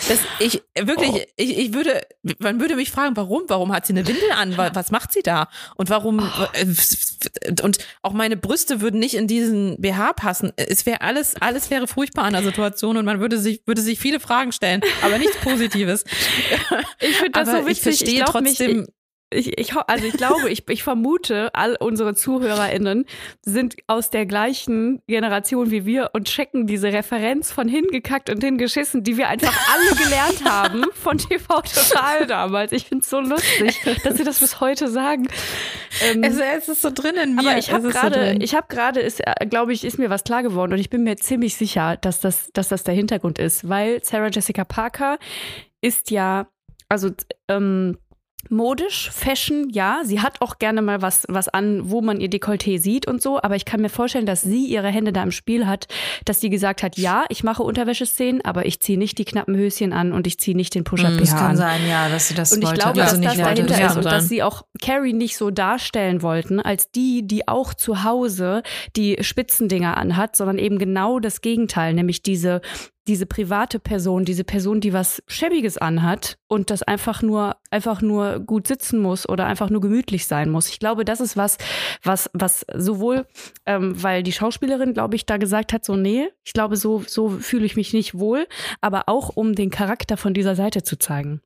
würde mich fragen, warum hat sie eine Windel an? Was macht sie da? Und warum, und auch meine Brüste würden nicht in diesen BH passen. Es wäre alles wäre furchtbar an der Situation und man würde sich viele Fragen stellen, aber nichts Positives. Ich finde das so witzig. Ich verstehe trotzdem. Ich vermute, all unsere ZuhörerInnen sind aus der gleichen Generation wie wir und checken diese Referenz von hingekackt und hingeschissen, die wir einfach alle gelernt haben von TV Total damals. Ich finde es so lustig, dass sie das bis heute sagen. Es ist so drin in mir. Aber ich habe gerade, glaube ich, ist mir was klar geworden und ich bin mir ziemlich sicher, dass das der Hintergrund ist, weil Sarah Jessica Parker ist ja, also modisch, Fashion, ja. Sie hat auch gerne mal was an, wo man ihr Dekolleté sieht und so. Aber ich kann mir vorstellen, dass sie ihre Hände da im Spiel hat, dass sie gesagt hat, ja, ich mache Unterwäscheszenen, aber ich ziehe nicht die knappen Höschen an und ich ziehe nicht den Push-Up-BH an. Das kann sein, ja, dass sie das wollte. Und ich glaube, dass das dahinter ist und dass sie auch Carrie nicht so darstellen wollten, als die auch zu Hause die Spitzendinger anhat, sondern eben genau das Gegenteil, nämlich diese private Person, diese Person, die was Schäbiges anhat und das einfach nur gut sitzen muss oder einfach nur gemütlich sein muss. Ich glaube, das ist was sowohl, weil die Schauspielerin, glaube ich, da gesagt hat, so nee, ich glaube, so fühle ich mich nicht wohl, aber auch um den Charakter von dieser Seite zu zeigen.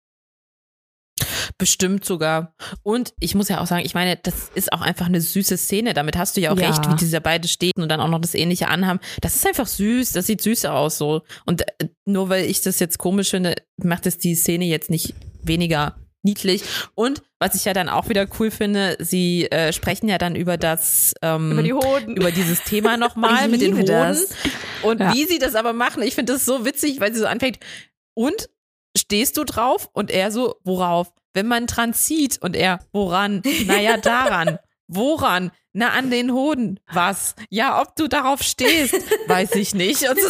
Bestimmt sogar. Und ich muss ja auch sagen, ich meine, das ist auch einfach eine süße Szene. Damit hast du ja auch recht, wie diese beide stehen und dann auch noch das Ähnliche anhaben. Das ist einfach süß. Das sieht süß aus so. Und nur weil ich das jetzt komisch finde, macht es die Szene jetzt nicht weniger niedlich. Und was ich ja dann auch wieder cool finde, sie sprechen ja dann über das über die Hoden. Über dieses Thema nochmal mit den Hoden. Das. Und wie sie das aber machen, ich finde das so witzig, weil sie so anfängt. Und stehst du drauf? Und er so, worauf? Wenn man dran zieht und er, woran? Naja, daran. Woran? Na, an den Hoden. Was? Ja, ob du darauf stehst, weiß ich nicht. Und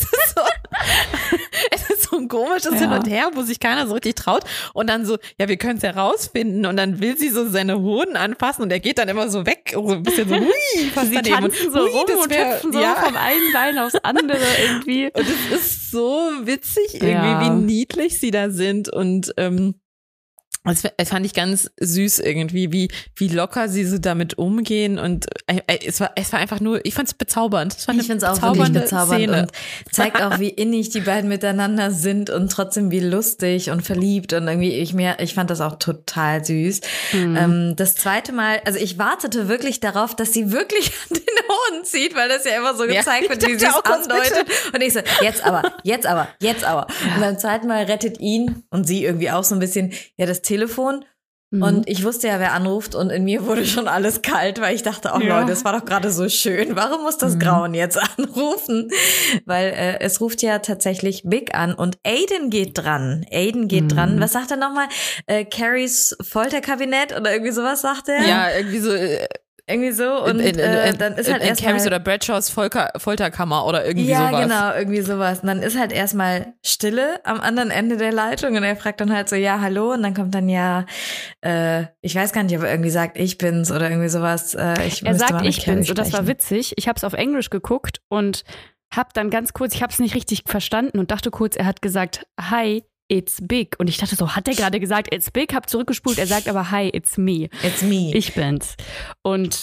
es ist so ein komisches Hin und Her, wo sich keiner so richtig traut. Und dann so, ja, wir können es herausfinden. Und dann will sie so seine Hoden anfassen und er geht dann immer so weg. So ein bisschen so, hui, fast sie daneben. tanzen so rum und hüpfen so vom einen Bein aufs andere irgendwie. Und es ist so witzig irgendwie, wie niedlich sie da sind. Und das fand ich ganz süß irgendwie, wie locker sie so damit umgehen und es war einfach nur, ich fand es bezaubernd. Ich finde es auch wirklich bezaubernd Szene. Und zeigt auch, wie innig die beiden miteinander sind und trotzdem wie lustig und verliebt und irgendwie ich fand das auch total süß. Das zweite Mal, also ich wartete wirklich darauf, dass sie wirklich an den Hoden zieht, weil das ja immer so gezeigt wird, wie sie es andeutet. Und ich so, jetzt aber. Und beim zweiten Mal rettet ihn und sie irgendwie auch so ein bisschen, ja, das Telefon. Und ich wusste ja, wer anruft und in mir wurde schon alles kalt, weil ich dachte, oh Leute, das war doch gerade so schön. Warum muss das Grauen jetzt anrufen? Weil es ruft ja tatsächlich Big an und Aiden geht dran. Was sagt er nochmal? Carries Folterkabinett oder irgendwie sowas sagt er? Ja, irgendwie so. Irgendwie so und dann ist halt erstmal Carries oder Bradshaws Folterkammer oder irgendwie sowas. Ja, genau, irgendwie sowas. Und dann ist halt erstmal Stille am anderen Ende der Leitung und er fragt dann halt so, ja, hallo und dann kommt dann ich weiß gar nicht, ob er irgendwie sagt, ich bin's oder irgendwie sowas. Er sagt, ich bin's und das war witzig. Ich habe es auf Englisch geguckt und habe dann ganz kurz, ich habe es nicht richtig verstanden und dachte kurz, er hat gesagt, hi, it's Big. Und ich dachte so, hat er gerade gesagt, it's Big? Hab zurückgespult. Er sagt aber, hi, it's me. It's me. Ich bin's. Und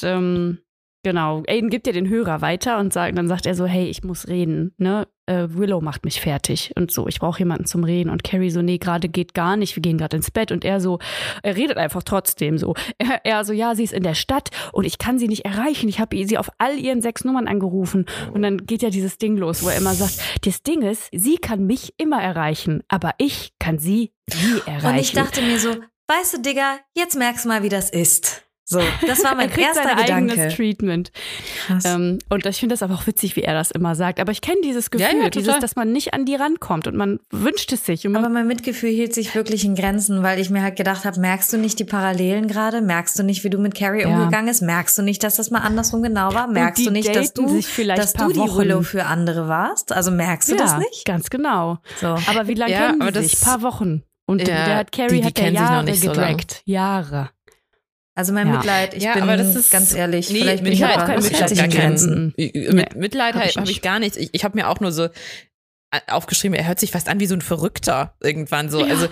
genau, Aiden gibt ja den Hörer weiter und dann sagt er so, hey, ich muss reden, ne? Willow macht mich fertig und so, ich brauche jemanden zum Reden. Und Carrie so, nee, gerade geht gar nicht, wir gehen gerade ins Bett. Und er redet einfach trotzdem so. Er so, ja, sie ist in der Stadt und ich kann sie nicht erreichen. Ich habe sie auf all ihren 6 Nummern angerufen. Und dann geht ja dieses Ding los, wo er immer sagt, das Ding ist, sie kann mich immer erreichen, aber ich kann sie nie erreichen. Und ich dachte mir so, weißt du, Digga, jetzt merkst du mal, wie das ist. So, das war mein erster Gedanke. Eigenes Treatment. Krass. Und ich finde das aber auch witzig, wie er das immer sagt. Aber ich kenne dieses Gefühl, dass man nicht an die rankommt und man wünscht es sich. Aber mein Mitgefühl hielt sich wirklich in Grenzen, weil ich mir halt gedacht habe, merkst du nicht die Parallelen gerade? Merkst du nicht, wie du mit Carrie umgegangen bist? Merkst du nicht, dass das mal anderswohl genau war? Merkst du nicht, dass du die Willow für andere warst? Also merkst du das nicht? Ganz genau. So. Aber wie lange kennen die sich? Ein paar Wochen. Und Carrie hat ja Jahre gedragt. Jahre. Also mein Mitleid, ich bin ganz ehrlich, vielleicht bin ich auch kein Grenzen. Mitleid habe ich gar nichts. Ich habe mir auch nur so aufgeschrieben, er hört sich fast an wie so ein Verrückter irgendwann so. Ja. Also,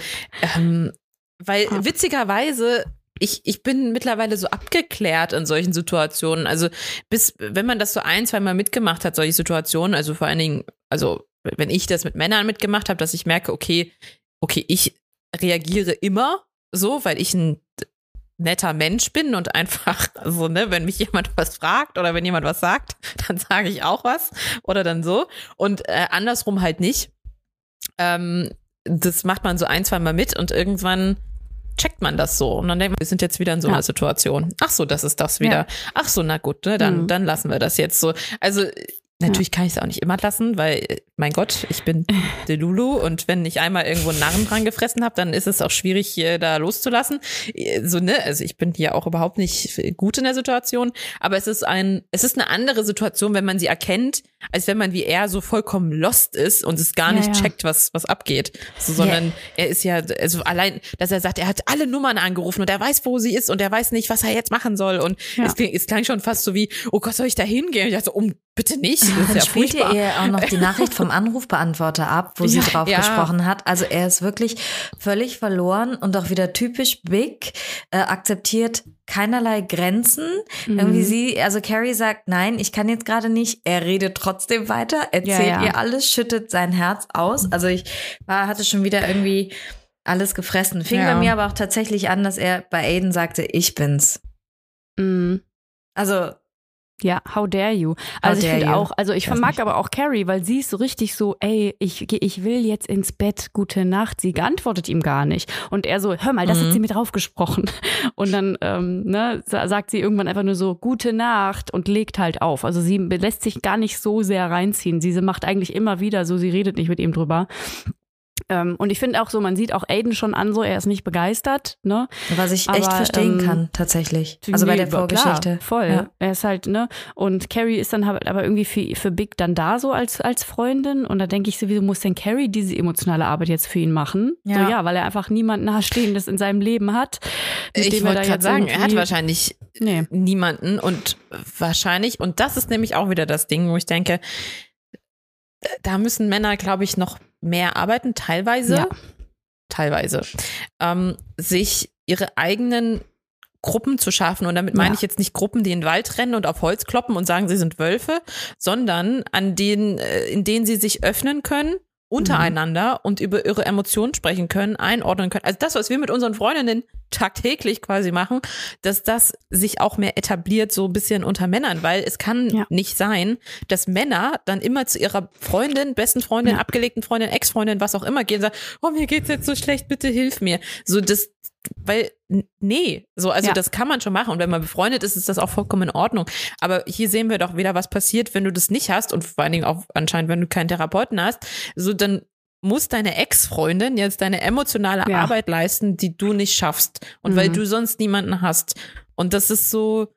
weil witzigerweise, ich bin mittlerweile so abgeklärt in solchen Situationen. Also wenn man das so 1-2 Mal mitgemacht hat, solche Situationen, also vor allen Dingen, also wenn ich das mit Männern mitgemacht habe, dass ich merke, okay, ich reagiere immer so, weil ich ein netter Mensch bin und einfach so, ne, wenn mich jemand was fragt oder wenn jemand was sagt, dann sage ich auch was oder dann so und andersrum halt nicht. Das macht man so 1-2 Mal mit und irgendwann checkt man das so und dann denkt man, wir sind jetzt wieder in so einer Situation. Ach so, das ist das wieder. Ja. Ach so, na gut, ne, dann lassen wir das jetzt so. Also natürlich kann ich es auch nicht immer lassen, weil, mein Gott, ich bin Delulu und wenn ich einmal irgendwo einen Narren dran gefressen habe, dann ist es auch schwierig, da loszulassen. So, ne, also ich bin hier auch überhaupt nicht gut in der Situation, aber es ist eine andere Situation, wenn man sie erkennt, als wenn man wie er so vollkommen lost ist und es gar nicht checkt, was abgeht. So, sondern er ist ja, also allein, dass er sagt, er hat alle Nummern angerufen und er weiß, wo sie ist und er weiß nicht, was er jetzt machen soll und es klang schon fast so wie, oh Gott, soll ich da hingehen? Und ich dachte so, bitte nicht. Das ist dann spielt ihr auch noch die Nachricht vom Anrufbeantworter ab, wo sie drauf gesprochen hat. Also er ist wirklich völlig verloren und auch wieder typisch Big, akzeptiert keinerlei Grenzen. Irgendwie Carrie sagt, nein, ich kann jetzt gerade nicht. Er redet trotzdem weiter, erzählt ihr alles, schüttet sein Herz aus. Also ich hatte schon wieder irgendwie alles gefressen. Fing bei mir aber auch tatsächlich an, dass er bei Aiden sagte, ich bin's. Also ja, how dare you. Also ich finde auch, also ich mag aber auch Carrie, weil sie ist so richtig so, ey, ich will jetzt ins Bett, gute Nacht. Sie antwortet ihm gar nicht. Und er so, hör mal, das hat sie mir drauf gesprochen. Und dann sagt sie irgendwann einfach nur so, gute Nacht und legt halt auf. Also sie lässt sich gar nicht so sehr reinziehen. Sie macht eigentlich immer wieder so, sie redet nicht mit ihm drüber. Und ich finde auch so, man sieht auch Aiden schon an, so er ist nicht begeistert, ne? Was ich echt verstehen kann, tatsächlich. Also bei der Vorgeschichte. Klar, voll. Ja. Er ist halt, ne? Und Carrie ist dann halt aber irgendwie für Big dann da so als Freundin. Und da denke ich so, wieso muss denn Carrie diese emotionale Arbeit jetzt für ihn machen? Ja. So, weil er einfach niemanden nahestehendes in seinem Leben hat. Ich wollte gerade sagen, er hat wahrscheinlich niemanden und wahrscheinlich, und das ist nämlich auch wieder das Ding, wo ich denke, da müssen Männer, glaube ich, noch mehr arbeiten, teilweise, sich ihre eigenen Gruppen zu schaffen. Und damit meine ich jetzt nicht Gruppen, die in den Wald rennen und auf Holz kloppen und sagen, sie sind Wölfe, sondern in denen sie sich öffnen können, untereinander und über ihre Emotionen sprechen können, einordnen können. Also das, was wir mit unseren Freundinnen tagtäglich quasi machen, dass das sich auch mehr etabliert, so ein bisschen unter Männern, weil es kann nicht sein, dass Männer dann immer zu ihrer Freundin, besten Freundin, abgelegten Freundin, Ex-Freundin, was auch immer gehen und sagen, oh, mir geht's jetzt so schlecht, bitte hilf mir. So das kann man schon machen und wenn man befreundet ist, ist das auch vollkommen in Ordnung. Aber hier sehen wir doch wieder, was passiert, wenn du das nicht hast und vor allen Dingen auch anscheinend, wenn du keinen Therapeuten hast, so dann muss deine Ex-Freundin jetzt deine emotionale Arbeit leisten, die du nicht schaffst und weil du sonst niemanden hast. Und das ist so,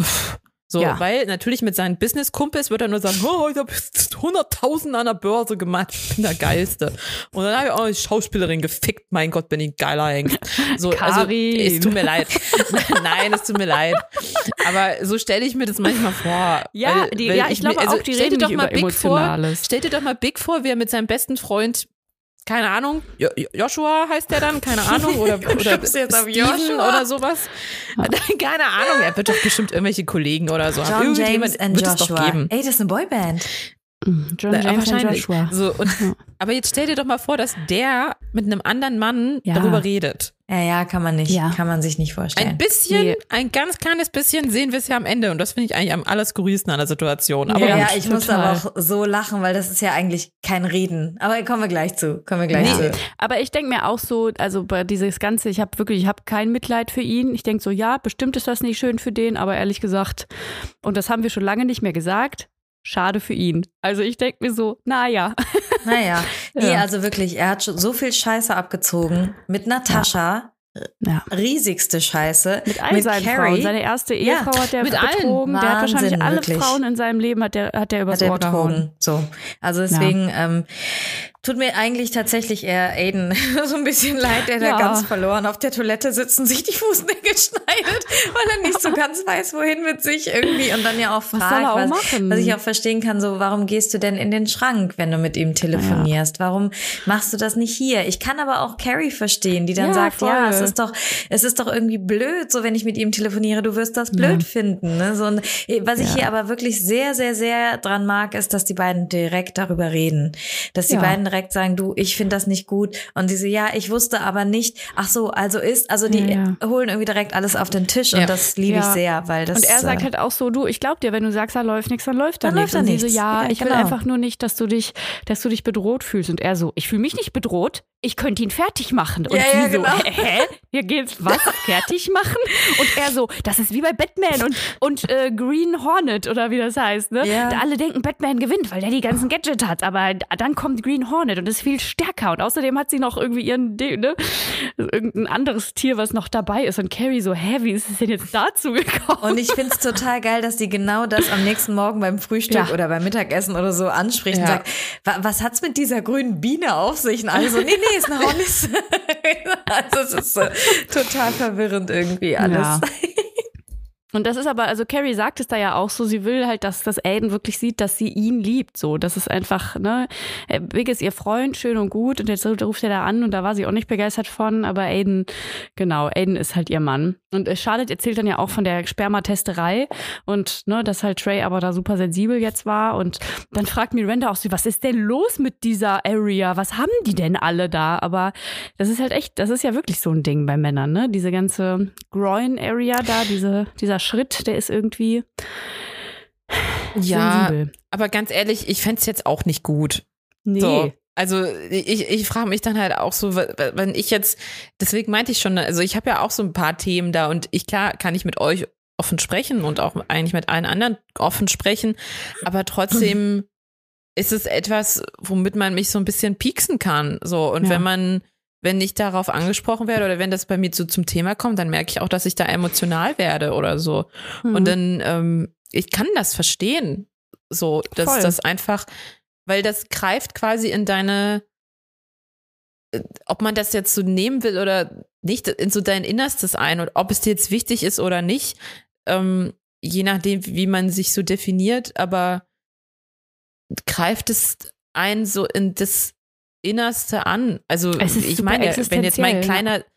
weil natürlich mit seinen Business-Kumpels wird er nur sagen, oh, ich habe 100.000 an der Börse gemacht, ich bin der Geilste. Und dann habe ich auch eine Schauspielerin gefickt, mein Gott, bin ich ein geiler Hengst. So, also, es tut mir leid. Nein, es tut mir leid. Aber so stelle ich mir das manchmal vor. Ja, ich glaube auch, die reden nicht über Emotionales. Stell dir doch mal Big vor, wie er mit seinem besten Freund, keine Ahnung, Joshua heißt der dann, keine Ahnung, oder jetzt auf Steven oder sowas. Keine Ahnung, er wird doch bestimmt irgendwelche Kollegen oder so. John James and wird Joshua. Es doch geben. Ey, das ist eine Boyband. John James and Joshua. So, aber jetzt stell dir doch mal vor, dass der mit einem anderen Mann darüber redet. Ja, kann man nicht. Ja. Kann man sich nicht vorstellen. Ein ganz kleines bisschen sehen wir es ja am Ende. Und das finde ich eigentlich am allerskurrilsten an der Situation. Aber ich muss aber auch so lachen, weil das ist ja eigentlich kein Reden. Aber kommen wir gleich zu. Aber ich denke mir auch so, also bei dieses Ganze, ich habe kein Mitleid für ihn. Ich denke so, ja, bestimmt ist das nicht schön für den. Aber ehrlich gesagt, und das haben wir schon lange nicht mehr gesagt, schade für ihn. Also ich denke mir so, naja. Nee, also wirklich, er hat schon so viel Scheiße abgezogen mit Natascha. Riesigste Scheiße. Mit all seinen Frauen. Seine erste Ehefrau hat der betrogen. Der hat wahrscheinlich alle Frauen in seinem Leben hat der übers Ohr gehauen. So. Also deswegen tut mir eigentlich tatsächlich eher Aiden so ein bisschen leid, der da ganz verloren auf der Toilette sitzt und sich die Fußnägel schneidet, weil er nicht so ganz weiß, wohin mit sich irgendwie und dann ja auch fragt, was ich auch verstehen kann, so, warum gehst du denn in den Schrank, wenn du mit ihm telefonierst? Warum machst du das nicht hier? Ich kann aber auch Carrie verstehen, die dann sagt, es ist doch irgendwie blöd, so wenn ich mit ihm telefoniere, du wirst das blöd finden. Ne? So, was ich hier aber wirklich sehr, sehr, sehr dran mag, ist, dass die beiden direkt darüber reden. Dass die beiden direkt sagen, du, ich finde das nicht gut. Und sie so, ja, ich wusste aber nicht, ach so, also die holen irgendwie direkt alles auf den Tisch und das liebe ich sehr, weil das. Und er sagt halt auch so, du, ich glaub dir, wenn du sagst, da läuft nichts, dann läuft da nichts. Und sie so, ja, ich will einfach nur nicht, dass du dich bedroht fühlst. Und er so, ich fühle mich nicht bedroht, ich könnte ihn fertig machen. Und sie so, hä? Hier geht's was? Fertig machen? Und er so, das ist wie bei Batman und Green Hornet oder wie das heißt, ne? Ja. Da alle denken, Batman gewinnt, weil der die ganzen Gadgets hat. Aber dann kommt Green Hornet und ist viel stärker. Und außerdem hat sie noch irgendwie irgendein anderes Tier, was noch dabei ist. Und Carrie so, hä, wie ist es denn jetzt dazu gekommen? Und ich find's total geil, dass die genau das am nächsten Morgen beim Frühstück oder beim Mittagessen oder so anspricht und sagt, was hat's mit dieser grünen Biene auf sich? Und alle so, nee, ist eine Hornisse. Also es ist total verwirrend irgendwie alles. Ja. Und das ist aber, also Carrie sagt es da ja auch so, sie will halt, dass Aiden wirklich sieht, dass sie ihn liebt, so. Das ist einfach, ne, Big ist ihr Freund, schön und gut, und jetzt ruft er da an und da war sie auch nicht begeistert von, aber Aiden ist halt ihr Mann. Und Charlotte erzählt dann ja auch von der Spermatesterei und, ne, dass halt Trey aber da super sensibel jetzt war und dann fragt Miranda auch so, was ist denn los mit dieser Area? Was haben die denn alle da? Aber das ist halt echt, das ist ja wirklich so ein Ding bei Männern, ne, diese ganze Groin-Area da, dieser Schritt, der ist irgendwie sensibel. Aber ganz ehrlich, ich fänd's jetzt auch nicht gut. Nee. So. Also ich frage mich dann halt auch so, wenn ich jetzt, deswegen meinte ich schon, also ich habe ja auch so ein paar Themen da und klar kann ich mit euch offen sprechen und auch eigentlich mit allen anderen offen sprechen, aber trotzdem ist es etwas, womit man mich so ein bisschen pieksen kann. So, und wenn ich darauf angesprochen werde oder wenn das bei mir so zum Thema kommt, dann merke ich auch, dass ich da emotional werde oder so. Und dann, ich kann das verstehen, so, dass das einfach, weil das greift quasi in deine, ob man das jetzt so nehmen will oder nicht, in so dein Innerstes ein und ob es dir jetzt wichtig ist oder nicht, je nachdem, wie man sich so definiert, aber greift es ein so in das Innerste an. Also ich meine, wenn jetzt mein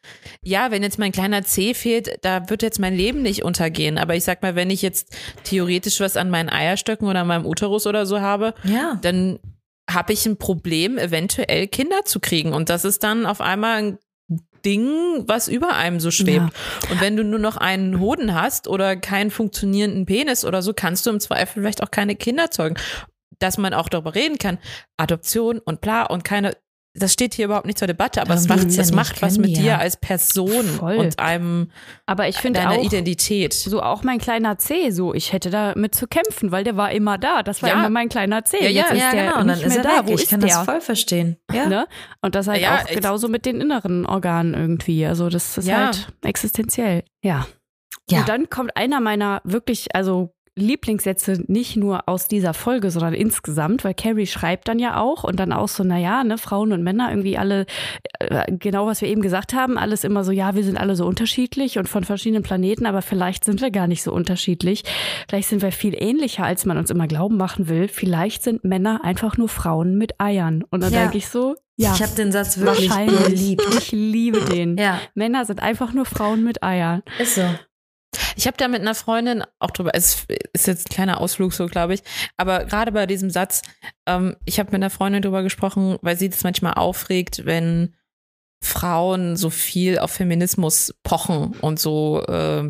kleiner C fehlt, da wird jetzt mein Leben nicht untergehen. Aber ich sag mal, wenn ich jetzt theoretisch was an meinen Eierstöcken oder an meinem Uterus oder so habe, dann habe ich ein Problem, eventuell Kinder zu kriegen. Und das ist dann auf einmal ein Ding, was über einem so schwebt. Ja. Und wenn du nur noch einen Hoden hast oder keinen funktionierenden Penis oder so, kannst du im Zweifel vielleicht auch keine Kinder zeugen. Dass man auch darüber reden kann, Adoption und bla und das steht hier überhaupt nicht zur Debatte, aber es macht was mit dir als Person und einem, aber ich finde deiner auch, Identität. So auch mein kleiner C, so ich hätte damit zu kämpfen, weil der war immer da, das war immer mein kleiner C. Jetzt ist der genau, nicht mehr da, wo ich kann das voll verstehen. Ja. Ne? Und das halt auch genauso mit den inneren Organen irgendwie, also das ist halt existenziell. Ja. Und dann kommt einer meiner wirklich, also Lieblingssätze nicht nur aus dieser Folge, sondern insgesamt, weil Carrie schreibt dann ja auch und dann auch so, naja, ne, Frauen und Männer irgendwie alle, genau was wir eben gesagt haben, alles immer so, ja, wir sind alle so unterschiedlich und von verschiedenen Planeten, aber vielleicht sind wir gar nicht so unterschiedlich. Vielleicht sind wir viel ähnlicher, als man uns immer glauben machen will. Vielleicht sind Männer einfach nur Frauen mit Eiern. Und dann denke ich so, ja. Ich habe den Satz wirklich geliebt. Ich liebe den. Ja. Männer sind einfach nur Frauen mit Eiern. Ist so. Ich habe da mit einer Freundin auch drüber, es ist jetzt ein kleiner Ausflug so, glaube ich, aber gerade bei diesem Satz, ich habe mit einer Freundin drüber gesprochen, weil sie das manchmal aufregt, wenn Frauen so viel auf Feminismus pochen und so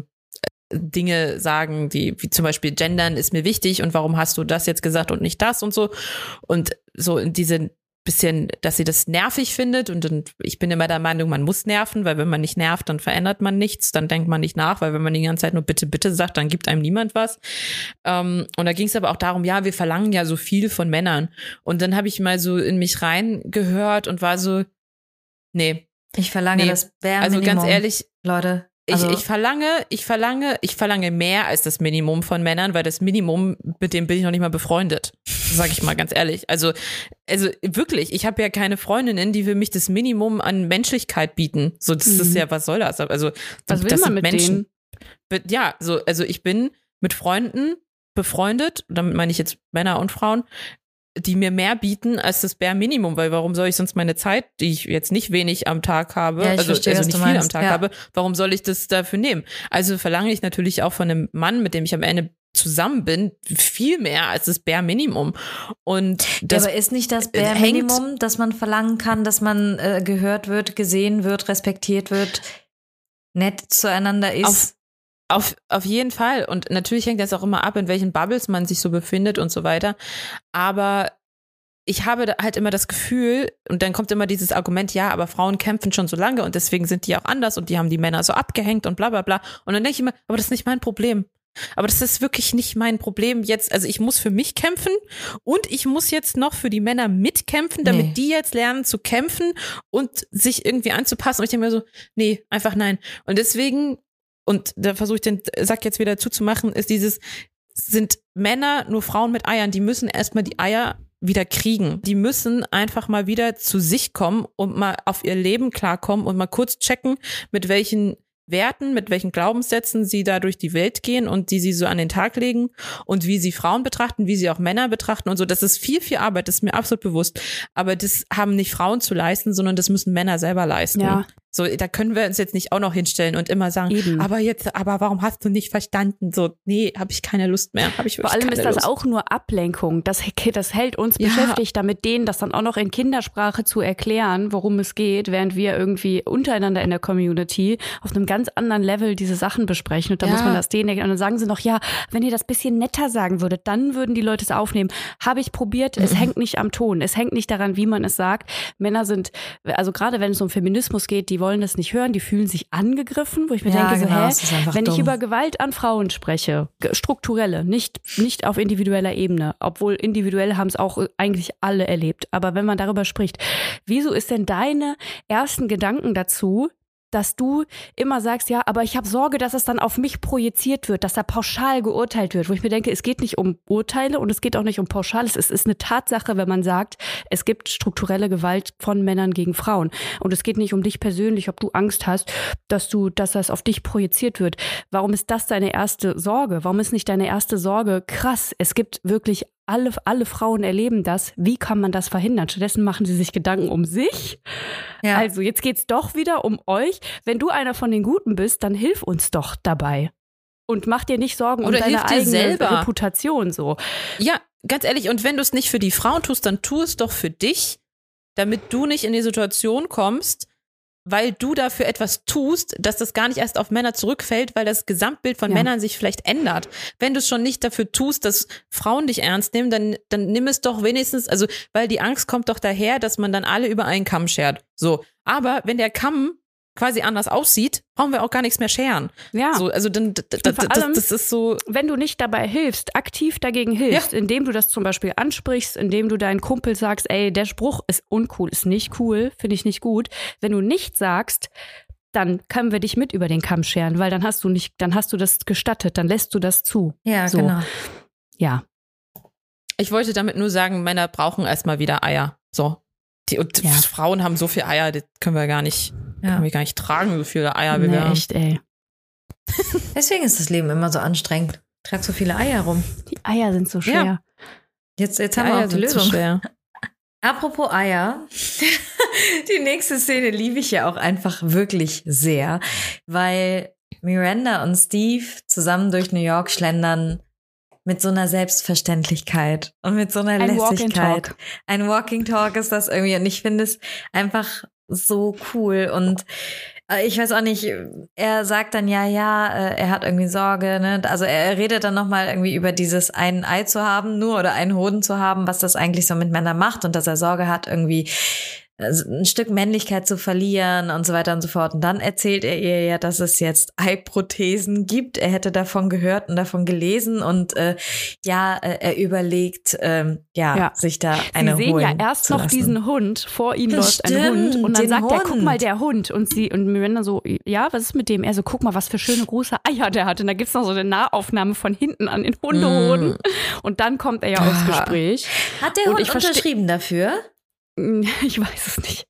Dinge sagen, wie zum Beispiel Gendern ist mir wichtig und warum hast du das jetzt gesagt und nicht das und so in diese bisschen, dass sie das nervig findet und ich bin immer der Meinung, man muss nerven, weil wenn man nicht nervt, dann verändert man nichts, dann denkt man nicht nach, weil wenn man die ganze Zeit nur bitte, bitte sagt, dann gibt einem niemand was. Und da ging es aber auch darum, ja, wir verlangen ja so viel von Männern und dann habe ich mal so in mich reingehört und war so, nee. Ich verlange das Bare Minimum. Also ganz ehrlich, Leute. Also ich verlange mehr als das Minimum von Männern, weil das Minimum, mit dem bin ich noch nicht mal befreundet. Sag ich mal ganz ehrlich. Also wirklich, ich habe ja keine Freundinnen, die für mich das Minimum an Menschlichkeit bieten. So, das ist ja, was soll das? Also, was will man mit Menschen? Ja, so, also ich bin mit Freunden befreundet, damit meine ich jetzt Männer und Frauen, die mir mehr bieten als das Bare Minimum, weil warum soll ich sonst meine Zeit, die ich jetzt nicht wenig am Tag habe, also nicht viel am Tag habe, warum soll ich das dafür nehmen? Also verlange ich natürlich auch von einem Mann, mit dem ich am Ende zusammen bin, viel mehr als das Bare Minimum. Und das aber ist nicht das Bare Minimum, dass man verlangen kann, dass man gehört wird, gesehen wird, respektiert wird, nett zueinander ist? Auf jeden Fall. Und natürlich hängt das auch immer ab, in welchen Bubbles man sich so befindet und so weiter. Aber ich habe halt immer das Gefühl, und dann kommt immer dieses Argument, ja, aber Frauen kämpfen schon so lange und deswegen sind die auch anders und die haben die Männer so abgehängt und bla bla bla. Und dann denke ich immer, aber das ist nicht mein Problem. Aber das ist wirklich nicht mein Problem jetzt. Also ich muss für mich kämpfen und ich muss jetzt noch für die Männer mitkämpfen, damit die jetzt lernen zu kämpfen und sich irgendwie anzupassen. Und ich denke mir so, nee, einfach nein. Und deswegen, und da versuche ich den Sack jetzt wieder zuzumachen, ist sind Männer nur Frauen mit Eiern, die müssen erstmal die Eier wieder kriegen. Die müssen einfach mal wieder zu sich kommen und mal auf ihr Leben klarkommen und mal kurz checken, mit welchen Werten, mit welchen Glaubenssätzen sie da durch die Welt gehen und die sie so an den Tag legen und wie sie Frauen betrachten, wie sie auch Männer betrachten und so. Das ist viel, viel Arbeit, das ist mir absolut bewusst. Aber das haben nicht Frauen zu leisten, sondern das müssen Männer selber leisten. Ja. So, da können wir uns jetzt nicht auch noch hinstellen und immer sagen, aber warum hast du nicht verstanden? So, nee, habe ich keine Lust mehr. Vor allem ist das auch nur Ablenkung. Das hält uns beschäftigt, damit denen das dann auch noch in Kindersprache zu erklären, worum es geht, während wir irgendwie untereinander in der Community auf einem ganz anderen Level diese Sachen besprechen. Und da muss man das denen erklären. Und dann sagen sie noch, ja, wenn ihr das bisschen netter sagen würdet, dann würden die Leute es aufnehmen. Habe ich probiert, es hängt nicht am Ton. Es hängt nicht daran, wie man es sagt. Männer sind, also gerade wenn es um Feminismus geht, die wollen das nicht hören, die fühlen sich angegriffen, wo ich mir denke, wenn ich über Gewalt an Frauen spreche, strukturelle, nicht auf individueller Ebene, obwohl individuell haben es auch eigentlich alle erlebt, aber wenn man darüber spricht, wieso ist denn deine ersten Gedanken dazu, dass du immer sagst, ja, aber ich habe Sorge, dass es dann auf mich projiziert wird, dass da pauschal geurteilt wird, wo ich mir denke, es geht nicht um Urteile und es geht auch nicht um Pauschales. Es ist eine Tatsache, wenn man sagt, es gibt strukturelle Gewalt von Männern gegen Frauen. Und es geht nicht um dich persönlich, ob du Angst hast, dass das auf dich projiziert wird. Warum ist das deine erste Sorge? Warum ist nicht deine erste Sorge, krass, es gibt wirklich alle Frauen erleben das. Wie kann man das verhindern? Stattdessen machen sie sich Gedanken um sich. Ja. Also jetzt geht's doch wieder um euch. Wenn du einer von den Guten bist, dann hilf uns doch dabei. Und mach dir nicht Sorgen um deine eigene Reputation so. Ja, ganz ehrlich. Und wenn du es nicht für die Frauen tust, dann tu es doch für dich, damit du nicht in die Situation kommst, weil du dafür etwas tust, dass das gar nicht erst auf Männer zurückfällt, weil das Gesamtbild von Männern sich vielleicht ändert. Wenn du es schon nicht dafür tust, dass Frauen dich ernst nehmen, dann nimm es doch wenigstens, also weil die Angst kommt doch daher, dass man dann alle über einen Kamm schert. So, aber wenn der Kamm quasi anders aussieht, brauchen wir auch gar nichts mehr scheren. Ja. So, also dann, das ist so. Wenn du nicht dabei hilfst, aktiv dagegen hilfst, indem du das zum Beispiel ansprichst, indem du deinen Kumpel sagst, ey, der Spruch ist uncool, ist nicht cool, finde ich nicht gut. Wenn du nicht sagst, dann können wir dich mit über den Kamm scheren, weil dann hast du das gestattet, dann lässt du das zu. Ja, so. Genau. Ja. Ich wollte damit nur sagen, Männer brauchen erstmal wieder Eier. So. Frauen haben so viel Eier, das können wir gar nicht tragen, so viele Eier wie wir haben. Echt, ey. Deswegen ist das Leben immer so anstrengend. Trag so viele Eier rum. Die Eier sind so schwer. Ja. Jetzt haben wir auch die Lösung. So schwer. Apropos Eier, die nächste Szene liebe ich ja auch einfach wirklich sehr, weil Miranda und Steve zusammen durch New York schlendern mit so einer Selbstverständlichkeit und mit so einer Lässigkeit. Ein Walking Talk ist das irgendwie und ich finde es einfach so cool und ich weiß auch nicht, er sagt dann er hat irgendwie Sorge, ne? Also er redet dann nochmal irgendwie über dieses ein Ei zu haben nur oder einen Hoden zu haben, was das eigentlich so mit Männern macht und dass er Sorge hat, irgendwie ein Stück Männlichkeit zu verlieren und so weiter und so fort. Und dann erzählt er ihr ja, dass es jetzt Eiprothesen gibt. Er hätte davon gehört und davon gelesen und er überlegt, sich da eine holen. Sie sehen ja erst noch diesen Hund, vor ihnen läuft ein Hund und dann sagt er, guck mal, der Hund. Und Miranda so, ja, was ist mit dem? Er so, guck mal, was für schöne große Eier der hat. Und da gibt's noch so eine Nahaufnahme von hinten an den Hundehoden. Und dann kommt er ja aufs Gespräch. Hat der Hund unterschrieben dafür? Ich weiß es nicht.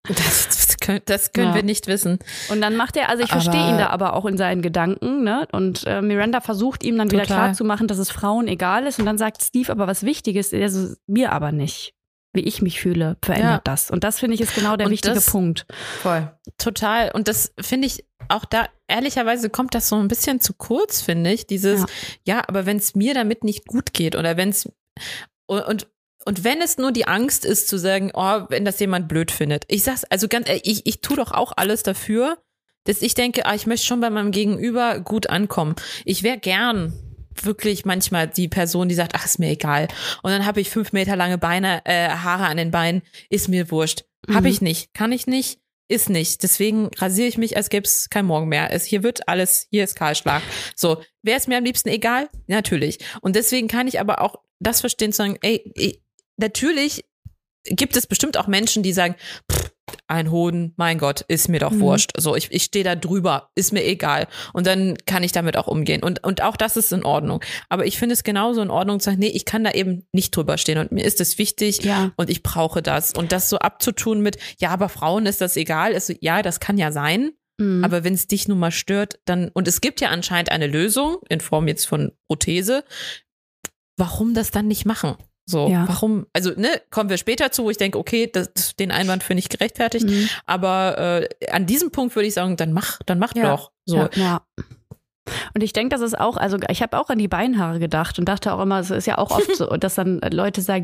Das können wir nicht wissen. Und dann macht er, also ich verstehe ihn da aber auch in seinen Gedanken, ne? Und Miranda versucht ihm dann wieder klarzumachen, dass es Frauen egal ist. Und dann sagt Steve aber was Wichtiges, also mir aber nicht. wie ich mich fühle, verändert das. Und das, finde ich, ist genau der wichtige Punkt. Voll. Total. Und das finde ich auch da, ehrlicherweise kommt das so ein bisschen zu kurz, finde ich. Dieses, aber wenn es mir damit nicht gut geht oder wenn es, und wenn es nur die Angst ist zu sagen, oh, wenn das jemand blöd findet. Ich sag's, also ganz ehrlich, ich tue doch auch alles dafür, dass ich denke, ich möchte schon bei meinem Gegenüber gut ankommen. Ich wäre gern wirklich manchmal die Person, die sagt, ach, ist mir egal. Und dann habe ich 5 Meter lange Haare an den Beinen, ist mir wurscht. Habe ich nicht, kann ich nicht, ist nicht. Deswegen rasiere ich mich, als gäbe es kein Morgen mehr. Hier ist Kahlschlag. So, wäre es mir am liebsten egal? Natürlich. Und deswegen kann ich aber auch das verstehen, zu sagen, natürlich gibt es bestimmt auch Menschen, die sagen, ein Hoden, mein Gott, ist mir doch wurscht. So, ich stehe da drüber, ist mir egal. Und dann kann ich damit auch umgehen. Und auch das ist in Ordnung. Aber ich finde es genauso in Ordnung zu sagen, nee, ich kann da eben nicht drüber stehen. Und mir ist es wichtig und ich brauche das. Und das so abzutun mit, aber Frauen ist das egal. Ja, das kann ja sein. Aber wenn es dich nun mal stört, dann, und es gibt ja anscheinend eine Lösung in Form jetzt von Prothese, warum das dann nicht machen? So, warum, also, kommen wir später zu, wo ich denke, okay, den Einwand finde ich gerechtfertigt, aber an diesem Punkt würde ich sagen, dann mach doch. So. Ja. Und ich denke, das ist auch, also ich habe auch an die Beinhaare gedacht und dachte auch immer, es ist ja auch oft so, dass dann Leute sagen,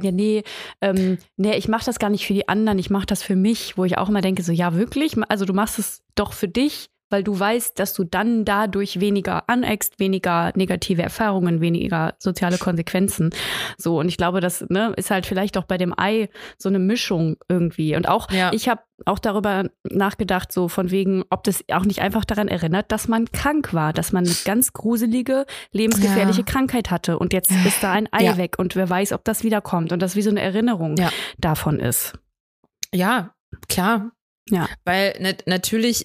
ich mache das gar nicht für die anderen, ich mache das für mich, wo ich auch immer denke, so, ja, wirklich? Also du machst es doch für dich, weil du weißt, dass du dann dadurch weniger aneckst, weniger negative Erfahrungen, weniger soziale Konsequenzen. So, und ich glaube, das ist halt vielleicht auch bei dem Ei so eine Mischung irgendwie. Und auch, ich habe auch darüber nachgedacht, so von wegen, ob das auch nicht einfach daran erinnert, dass man krank war, dass man eine ganz gruselige, lebensgefährliche Krankheit hatte. Und jetzt ist da ein Ei weg und wer weiß, ob das wiederkommt. Und das wie so eine Erinnerung davon ist. Ja, klar. Ja. Weil natürlich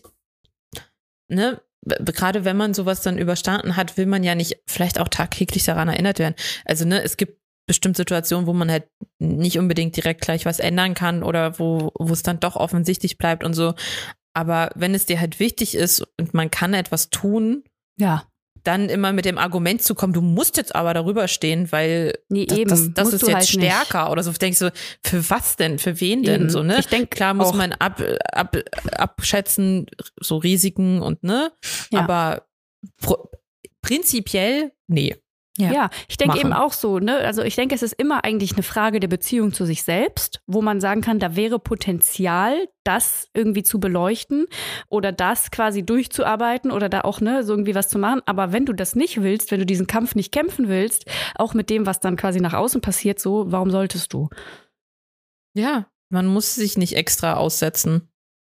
gerade wenn man sowas dann überstanden hat, will man ja nicht vielleicht auch tagtäglich daran erinnert werden. Also es gibt bestimmt Situationen, wo man halt nicht unbedingt direkt gleich was ändern kann oder wo es dann doch offensichtlich bleibt und so. Aber wenn es dir halt wichtig ist und man kann etwas tun, dann immer mit dem Argument zu kommen, du musst jetzt aber darüber stehen, weil das ist jetzt halt stärker nicht. Oder so. Denkst du, für was denn? Für wen denn? So, Ich denke, klar muss man abschätzen, so Risiken und aber prinzipiell, nee. Ja, ich denke eben auch so, also ich denke, es ist immer eigentlich eine Frage der Beziehung zu sich selbst, wo man sagen kann, da wäre Potenzial, das irgendwie zu beleuchten oder das quasi durchzuarbeiten oder da auch so irgendwie was zu machen. Aber wenn du das nicht willst, wenn du diesen Kampf nicht kämpfen willst, auch mit dem, was dann quasi nach außen passiert, so, warum solltest du? Ja, man muss sich nicht extra aussetzen.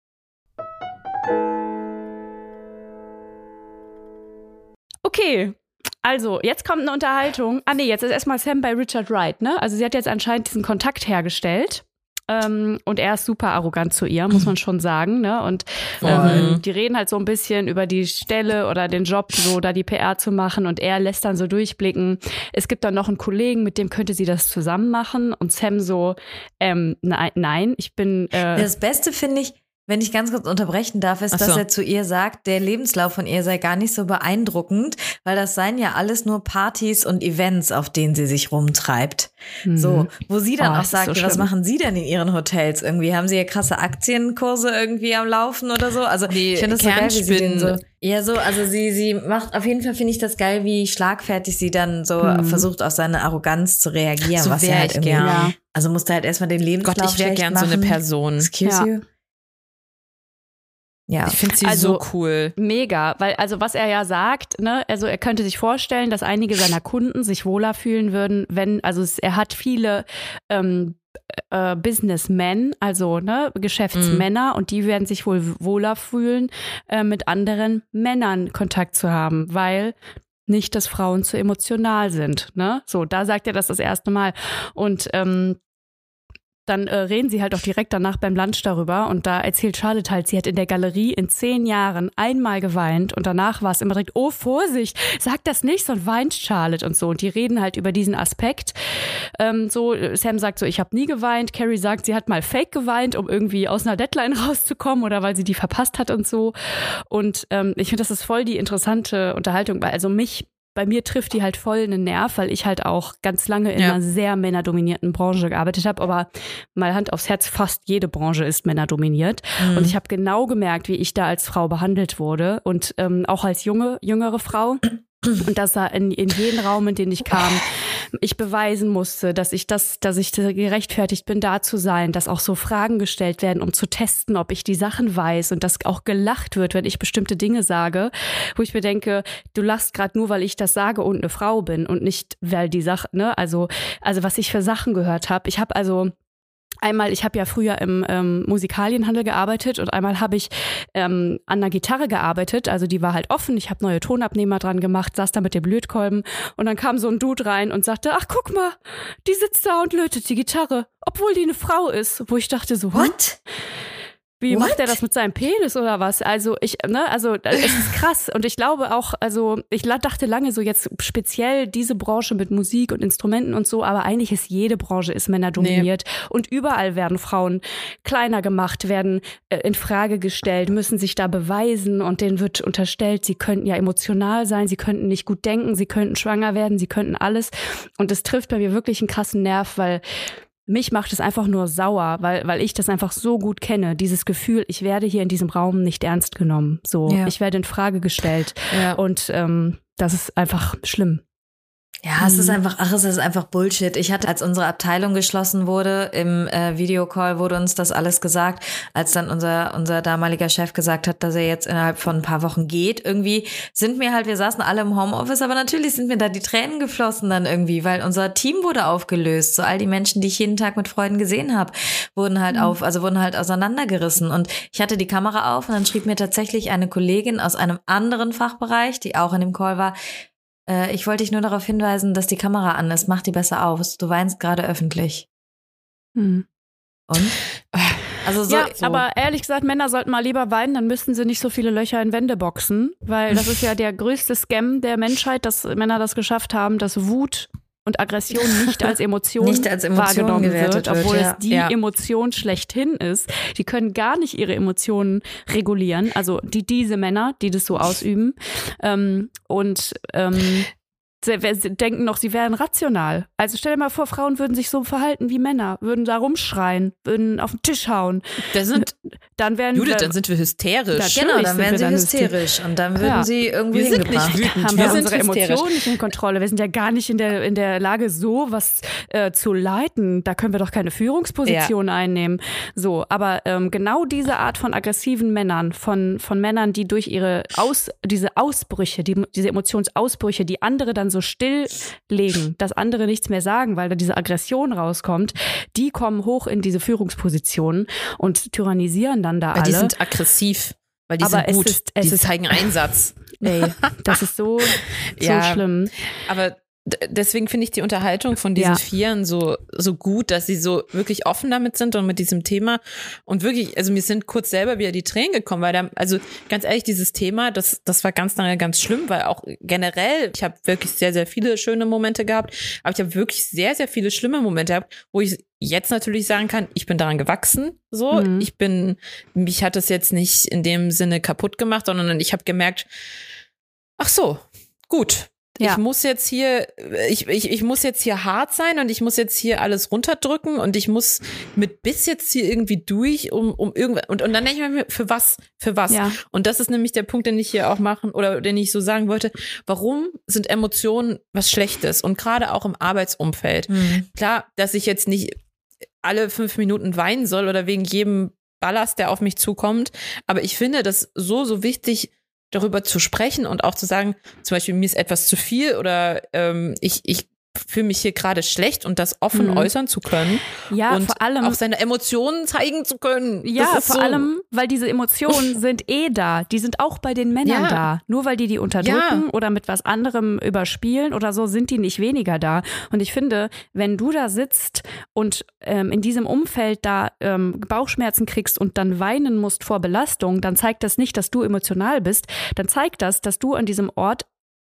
Okay. Also, jetzt kommt eine Unterhaltung. Jetzt ist erstmal Sam bei Richard Wright, Also sie hat jetzt anscheinend diesen Kontakt hergestellt. Und er ist super arrogant zu ihr, muss man schon sagen, Und die reden halt so ein bisschen über die Stelle oder den Job, so da die PR zu machen. Und er lässt dann so durchblicken. Es gibt dann noch einen Kollegen, mit dem könnte sie das zusammen machen. Und Sam so, nein, ich bin Das Beste finde ich, wenn ich ganz kurz unterbrechen darf, ist, dass er zu ihr sagt, der Lebenslauf von ihr sei gar nicht so beeindruckend, weil das seien ja alles nur Partys und Events, auf denen sie sich rumtreibt. So, wo sie dann auch sagt, so was machen sie denn in ihren Hotels irgendwie? Haben sie ja krasse Aktienkurse irgendwie am Laufen oder so? Also ich finde das so geil, wie sie den so. Ja, so, also sie macht, auf jeden Fall finde ich das geil, wie schlagfertig sie dann so versucht, auf seine Arroganz zu reagieren. So was sie halt irgendwie, also musste halt erstmal den Lebenslauf Gott, ich wäre gern so eine Person. Excuse you? Ja. Ich finde sie so cool. Mega, weil was er ja sagt, also er könnte sich vorstellen, dass einige seiner Kunden sich wohler fühlen würden, er hat viele Businessmen, also Geschäftsmänner und die werden sich wohl wohler fühlen, mit anderen Männern Kontakt zu haben, weil nicht, dass Frauen zu emotional sind, So, da sagt er das erste Mal und dann reden sie halt auch direkt danach beim Lunch darüber und da erzählt Charlotte halt, sie hat in der Galerie in 10 Jahren einmal geweint und danach war es immer direkt, oh Vorsicht, sag das nicht, sonst weint Charlotte und so und die reden halt über diesen Aspekt. Sam sagt so, ich habe nie geweint, Carrie sagt, sie hat mal fake geweint, um irgendwie aus einer Deadline rauszukommen oder weil sie die verpasst hat und so und ich finde, das ist voll die interessante Unterhaltung, weil mich bei mir trifft die halt voll einen Nerv, weil ich halt auch ganz lange in einer sehr männerdominierten Branche gearbeitet habe. Aber mal Hand aufs Herz, fast jede Branche ist männerdominiert. Und ich habe genau gemerkt, wie ich da als Frau behandelt wurde und auch als jüngere Frau. Und dass da in jeden Raum, in den ich kam, ich beweisen musste, dass ich gerechtfertigt bin, da zu sein, dass auch so Fragen gestellt werden, um zu testen, ob ich die Sachen weiß und dass auch gelacht wird, wenn ich bestimmte Dinge sage, wo ich mir denke, du lachst gerade nur, weil ich das sage und eine Frau bin und nicht, weil die Sache, ne, also was ich für Sachen gehört habe. Ich habe ja früher im Musikalienhandel gearbeitet und einmal habe ich an einer Gitarre gearbeitet, also die war halt offen, ich habe neue Tonabnehmer dran gemacht, saß da mit dem Lötkolben und dann kam so ein Dude rein und sagte, ach guck mal, die sitzt da und lötet die Gitarre, obwohl die eine Frau ist, wo ich dachte so, what? Wie macht er das mit seinem Penis oder was? Also es ist krass und ich glaube auch, also ich dachte lange so jetzt speziell diese Branche mit Musik und Instrumenten und so, aber eigentlich ist jede Branche männerdominiert und überall werden Frauen kleiner gemacht, werden in Frage gestellt, müssen sich da beweisen und denen wird unterstellt, sie könnten ja emotional sein, sie könnten nicht gut denken, sie könnten schwanger werden, sie könnten alles und es trifft bei mir wirklich einen krassen Nerv, weil mich macht es einfach nur sauer, weil ich das einfach so gut kenne. Dieses Gefühl, ich werde hier in diesem Raum nicht ernst genommen. So, ich werde in Frage gestellt. Ja. Und das ist einfach schlimm. Ja, es ist einfach Bullshit. Ich hatte, als unsere Abteilung geschlossen wurde, im Videocall wurde uns das alles gesagt, als dann unser damaliger Chef gesagt hat, dass er jetzt innerhalb von ein paar Wochen geht. Irgendwie wir saßen alle im Homeoffice, aber natürlich sind mir da die Tränen geflossen dann irgendwie, weil unser Team wurde aufgelöst. So all die Menschen, die ich jeden Tag mit Freuden gesehen habe, wurden halt auseinandergerissen. Und ich hatte die Kamera auf und dann schrieb mir tatsächlich eine Kollegin aus einem anderen Fachbereich, die auch in dem Call war, ich wollte dich nur darauf hinweisen, dass die Kamera an ist. Mach die besser aus. Du weinst gerade öffentlich. Und? Also aber ehrlich gesagt, Männer sollten mal lieber weinen, dann müssten sie nicht so viele Löcher in Wände boxen. Weil das ist ja der größte Scam der Menschheit, dass Männer das geschafft haben, dass Wut und Aggression nicht als Emotion wahrgenommen wird, obwohl es die Emotion schlechthin ist. Die können gar nicht ihre Emotionen regulieren, also diese Männer, die das so ausüben denken noch, sie wären rational. Also stell dir mal vor, Frauen würden sich so verhalten wie Männer, würden da rumschreien, würden auf den Tisch hauen. Dann sind wir hysterisch. Genau, dann wären sie hysterisch und dann würden sie irgendwie hingebracht. Haben wir unsere Emotionen nicht in Kontrolle. Wir sind ja gar nicht in der Lage, so was zu leiten. Da können wir doch keine Führungsposition einnehmen. So, aber genau diese Art von aggressiven Männern, von Männern, die durch diese Ausbrüche, diese Emotionsausbrüche, die andere dann so stilllegen, dass andere nichts mehr sagen, weil da diese Aggression rauskommt, die kommen hoch in diese Führungspositionen und tyrannisieren dann da alle. Die sind aggressiv, weil die sind gut, die zeigen Einsatz. Ey, das ist so schlimm. Aber deswegen finde ich die Unterhaltung von diesen Vieren so gut, dass sie so wirklich offen damit sind und mit diesem Thema und wirklich, also mir sind kurz selber wieder die Tränen gekommen, weil also ganz ehrlich, dieses Thema, das war ganz lange ganz schlimm, weil auch generell, ich habe wirklich sehr, sehr viele schöne Momente gehabt, aber ich habe wirklich sehr, sehr viele schlimme Momente gehabt, wo ich jetzt natürlich sagen kann, ich bin daran gewachsen, so, mich hat es jetzt nicht in dem Sinne kaputt gemacht, sondern ich habe gemerkt, ach so, gut. Ich muss jetzt hier, ich muss jetzt hier hart sein und ich muss jetzt hier alles runterdrücken und ich muss mit Biss jetzt hier irgendwie durch, um irgendwas. Und dann denke ich mir, für was? Ja. Und das ist nämlich der Punkt, den ich hier auch machen oder den ich so sagen wollte. Warum sind Emotionen was Schlechtes? Und gerade auch im Arbeitsumfeld. Klar, dass ich jetzt nicht alle 5 Minuten weinen soll oder wegen jedem Ballast, der auf mich zukommt. Aber ich finde das so wichtig, darüber zu sprechen und auch zu sagen, zum Beispiel, mir ist etwas zu viel oder ich fühle mich hier gerade schlecht und das offen äußern zu können und vor allem auch seine Emotionen zeigen zu können. Ja, vor allem, weil diese Emotionen sind da. Die sind auch bei den Männern da. Nur weil die unterdrücken oder mit was anderem überspielen oder so, sind die nicht weniger da. Und ich finde, wenn du da sitzt und in diesem Umfeld da Bauchschmerzen kriegst und dann weinen musst vor Belastung, dann zeigt das nicht, dass du emotional bist. Dann zeigt das, dass du an diesem Ort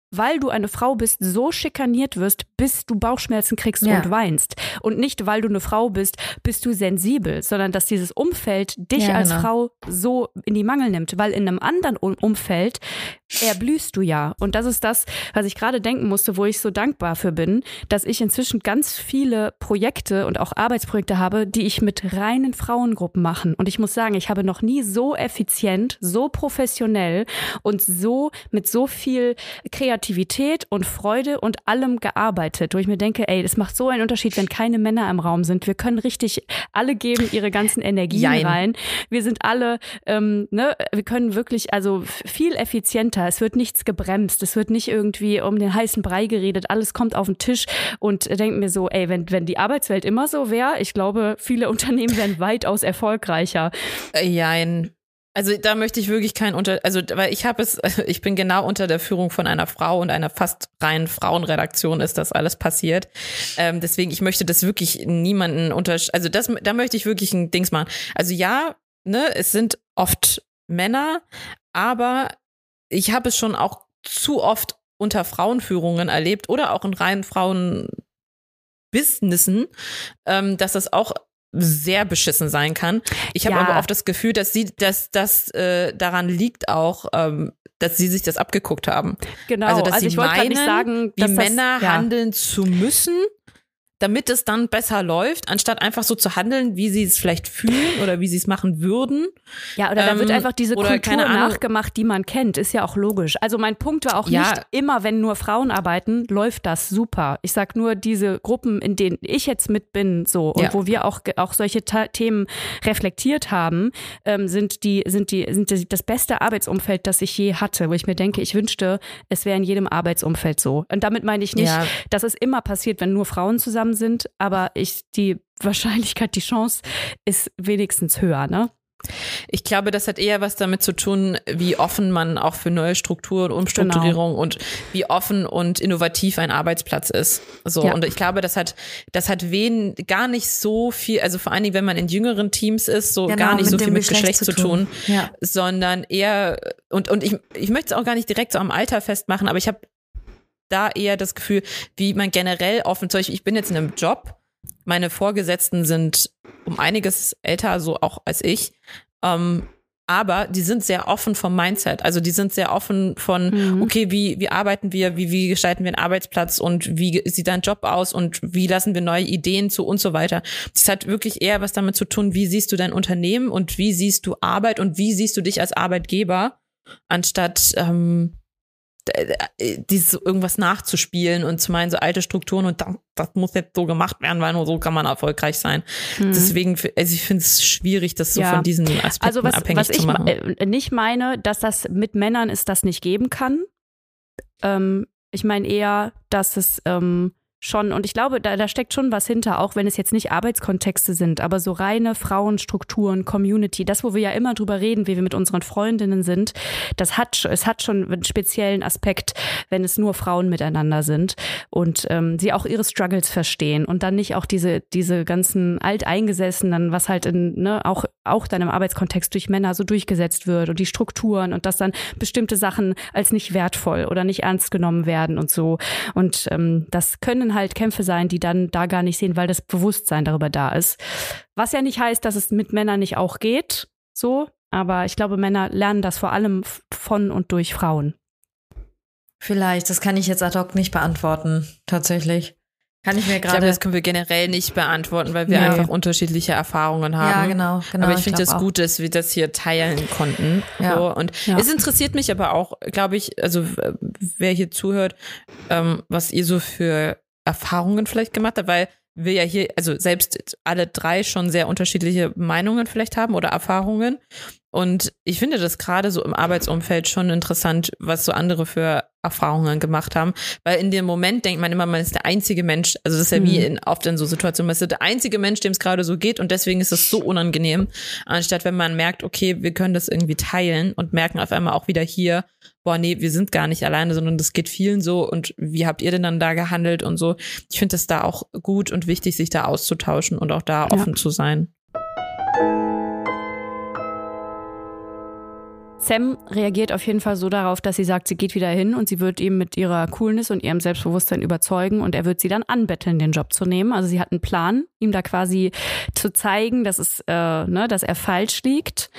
weil du eine Frau bist, so schikaniert wirst, bis du Bauchschmerzen kriegst und weinst. Und nicht, weil du eine Frau bist du sensibel, sondern dass dieses Umfeld dich als Frau so in die Mangel nimmt. Weil in einem anderen Umfeld erblühst du ja. Und das ist das, was ich gerade denken musste, wo ich so dankbar für bin, dass ich inzwischen ganz viele Projekte und auch Arbeitsprojekte habe, die ich mit reinen Frauengruppen mache. Und ich muss sagen, ich habe noch nie so effizient, so professionell und so mit so viel Kreativität und Freude und allem gearbeitet, wo ich mir denke, ey, das macht so einen Unterschied, wenn keine Männer im Raum sind. Wir können richtig, alle geben ihre ganzen Energien rein. Wir sind alle, wir können wirklich, also viel effizienter. Es wird nichts gebremst. Es wird nicht irgendwie um den heißen Brei geredet. Alles kommt auf den Tisch und denken mir so, ey, wenn die Arbeitswelt immer so wäre, ich glaube, viele Unternehmen wären weitaus erfolgreicher. Jein. Also da möchte ich wirklich weil ich bin genau unter der Führung von einer Frau und einer fast reinen Frauenredaktion ist das alles passiert. Deswegen, ich möchte das wirklich niemanden da möchte ich wirklich ein Dings machen. Also ja, es sind oft Männer, aber ich habe es schon auch zu oft unter Frauenführungen erlebt oder auch in reinen Frauenbusinessen, dass das auch sehr beschissen sein kann. Ich habe aber oft das Gefühl, dass das daran liegt auch, dass sie sich das abgeguckt haben. Genau, also dass sie ich wollte meinen, nicht sagen, wie Männer handeln zu müssen, damit es dann besser läuft, anstatt einfach so zu handeln, wie sie es vielleicht fühlen oder wie sie es machen würden. Ja, oder da wird einfach diese Kultur nachgemacht, die man kennt, ist ja auch logisch. Also mein Punkt war auch nicht immer, wenn nur Frauen arbeiten, läuft das super. Ich sag nur, diese Gruppen, in denen ich jetzt mit bin, so, und wo wir auch solche Themen reflektiert haben, sind das beste Arbeitsumfeld, das ich je hatte, wo ich mir denke, ich wünschte, es wäre in jedem Arbeitsumfeld so. Und damit meine ich nicht, dass es immer passiert, wenn nur Frauen zusammen sind, aber die Wahrscheinlichkeit, die Chance ist wenigstens höher, ne? Ich glaube, das hat eher was damit zu tun, wie offen man auch für neue Strukturen, Umstrukturierung und wie offen und innovativ ein Arbeitsplatz ist. So, und ich glaube, das hat gar nicht so viel, also vor allen Dingen, wenn man in jüngeren Teams ist, gar nicht so viel mit Geschlecht zu tun, sondern eher, und ich möchte es auch gar nicht direkt so am Alter festmachen, aber ich habe da eher das Gefühl, wie man generell offen, zum Beispiel, ich bin jetzt in einem Job, meine Vorgesetzten sind um einiges älter, so auch als ich, aber die sind sehr offen vom Mindset, also die sind sehr offen von, okay, wie arbeiten wir, wie gestalten wir einen Arbeitsplatz und wie sieht dein Job aus und wie lassen wir neue Ideen zu und so weiter. Das hat wirklich eher was damit zu tun, wie siehst du dein Unternehmen und wie siehst du Arbeit und wie siehst du dich als Arbeitgeber, anstatt irgendwas nachzuspielen und zu meinen, so alte Strukturen und das muss jetzt so gemacht werden, weil nur so kann man erfolgreich sein. Deswegen, also ich finde es schwierig, das so von diesen Aspekten abhängig zu machen. Was ich nicht meine, dass das mit Männern das nicht geben kann. Ich meine eher, dass es schon, und ich glaube, da steckt schon was hinter, auch wenn es jetzt nicht Arbeitskontexte sind, aber so reine Frauenstrukturen, Community, das, wo wir ja immer drüber reden, wie wir mit unseren Freundinnen sind, es hat schon einen speziellen Aspekt, wenn es nur Frauen miteinander sind und sie auch ihre Struggles verstehen und dann nicht auch diese ganzen Alteingesessenen, was halt auch dann im Arbeitskontext durch Männer so durchgesetzt wird und die Strukturen und dass dann bestimmte Sachen als nicht wertvoll oder nicht ernst genommen werden und so. Und das können halt Kämpfe sein, die dann da gar nicht sehen, weil das Bewusstsein darüber da ist. Was ja nicht heißt, dass es mit Männern nicht auch geht, so, aber ich glaube, Männer lernen das vor allem von und durch Frauen. Vielleicht, das kann ich jetzt ad hoc nicht beantworten, tatsächlich. Kann ich mir gerade. Ich glaube, das können wir generell nicht beantworten, weil wir einfach unterschiedliche Erfahrungen haben. Ja, genau. Aber ich finde es gut, dass wir das hier teilen konnten. Ja. So. Und es interessiert mich aber auch, glaube ich, also wer hier zuhört, was ihr so für Erfahrungen vielleicht gemacht habt, weil wir ja hier, also selbst alle drei schon sehr unterschiedliche Meinungen vielleicht haben oder Erfahrungen. Und ich finde das gerade so im Arbeitsumfeld schon interessant, was so andere für Erfahrungen gemacht haben, weil in dem Moment denkt man immer, man ist der einzige Mensch, also das ist ja wie oft in so Situationen, man ist der einzige Mensch, dem es gerade so geht und deswegen ist es so unangenehm, anstatt wenn man merkt, okay, wir können das irgendwie teilen und merken auf einmal auch wieder hier, boah, nee, wir sind gar nicht alleine, sondern das geht vielen so und wie habt ihr denn dann da gehandelt und so. Ich finde es da auch gut und wichtig, sich da auszutauschen und auch da offen zu sein. Sam reagiert auf jeden Fall so darauf, dass sie sagt, sie geht wieder hin und sie wird ihn mit ihrer Coolness und ihrem Selbstbewusstsein überzeugen und er wird sie dann anbetteln, den Job zu nehmen. Also sie hat einen Plan, ihm da quasi zu zeigen, dass dass er falsch liegt,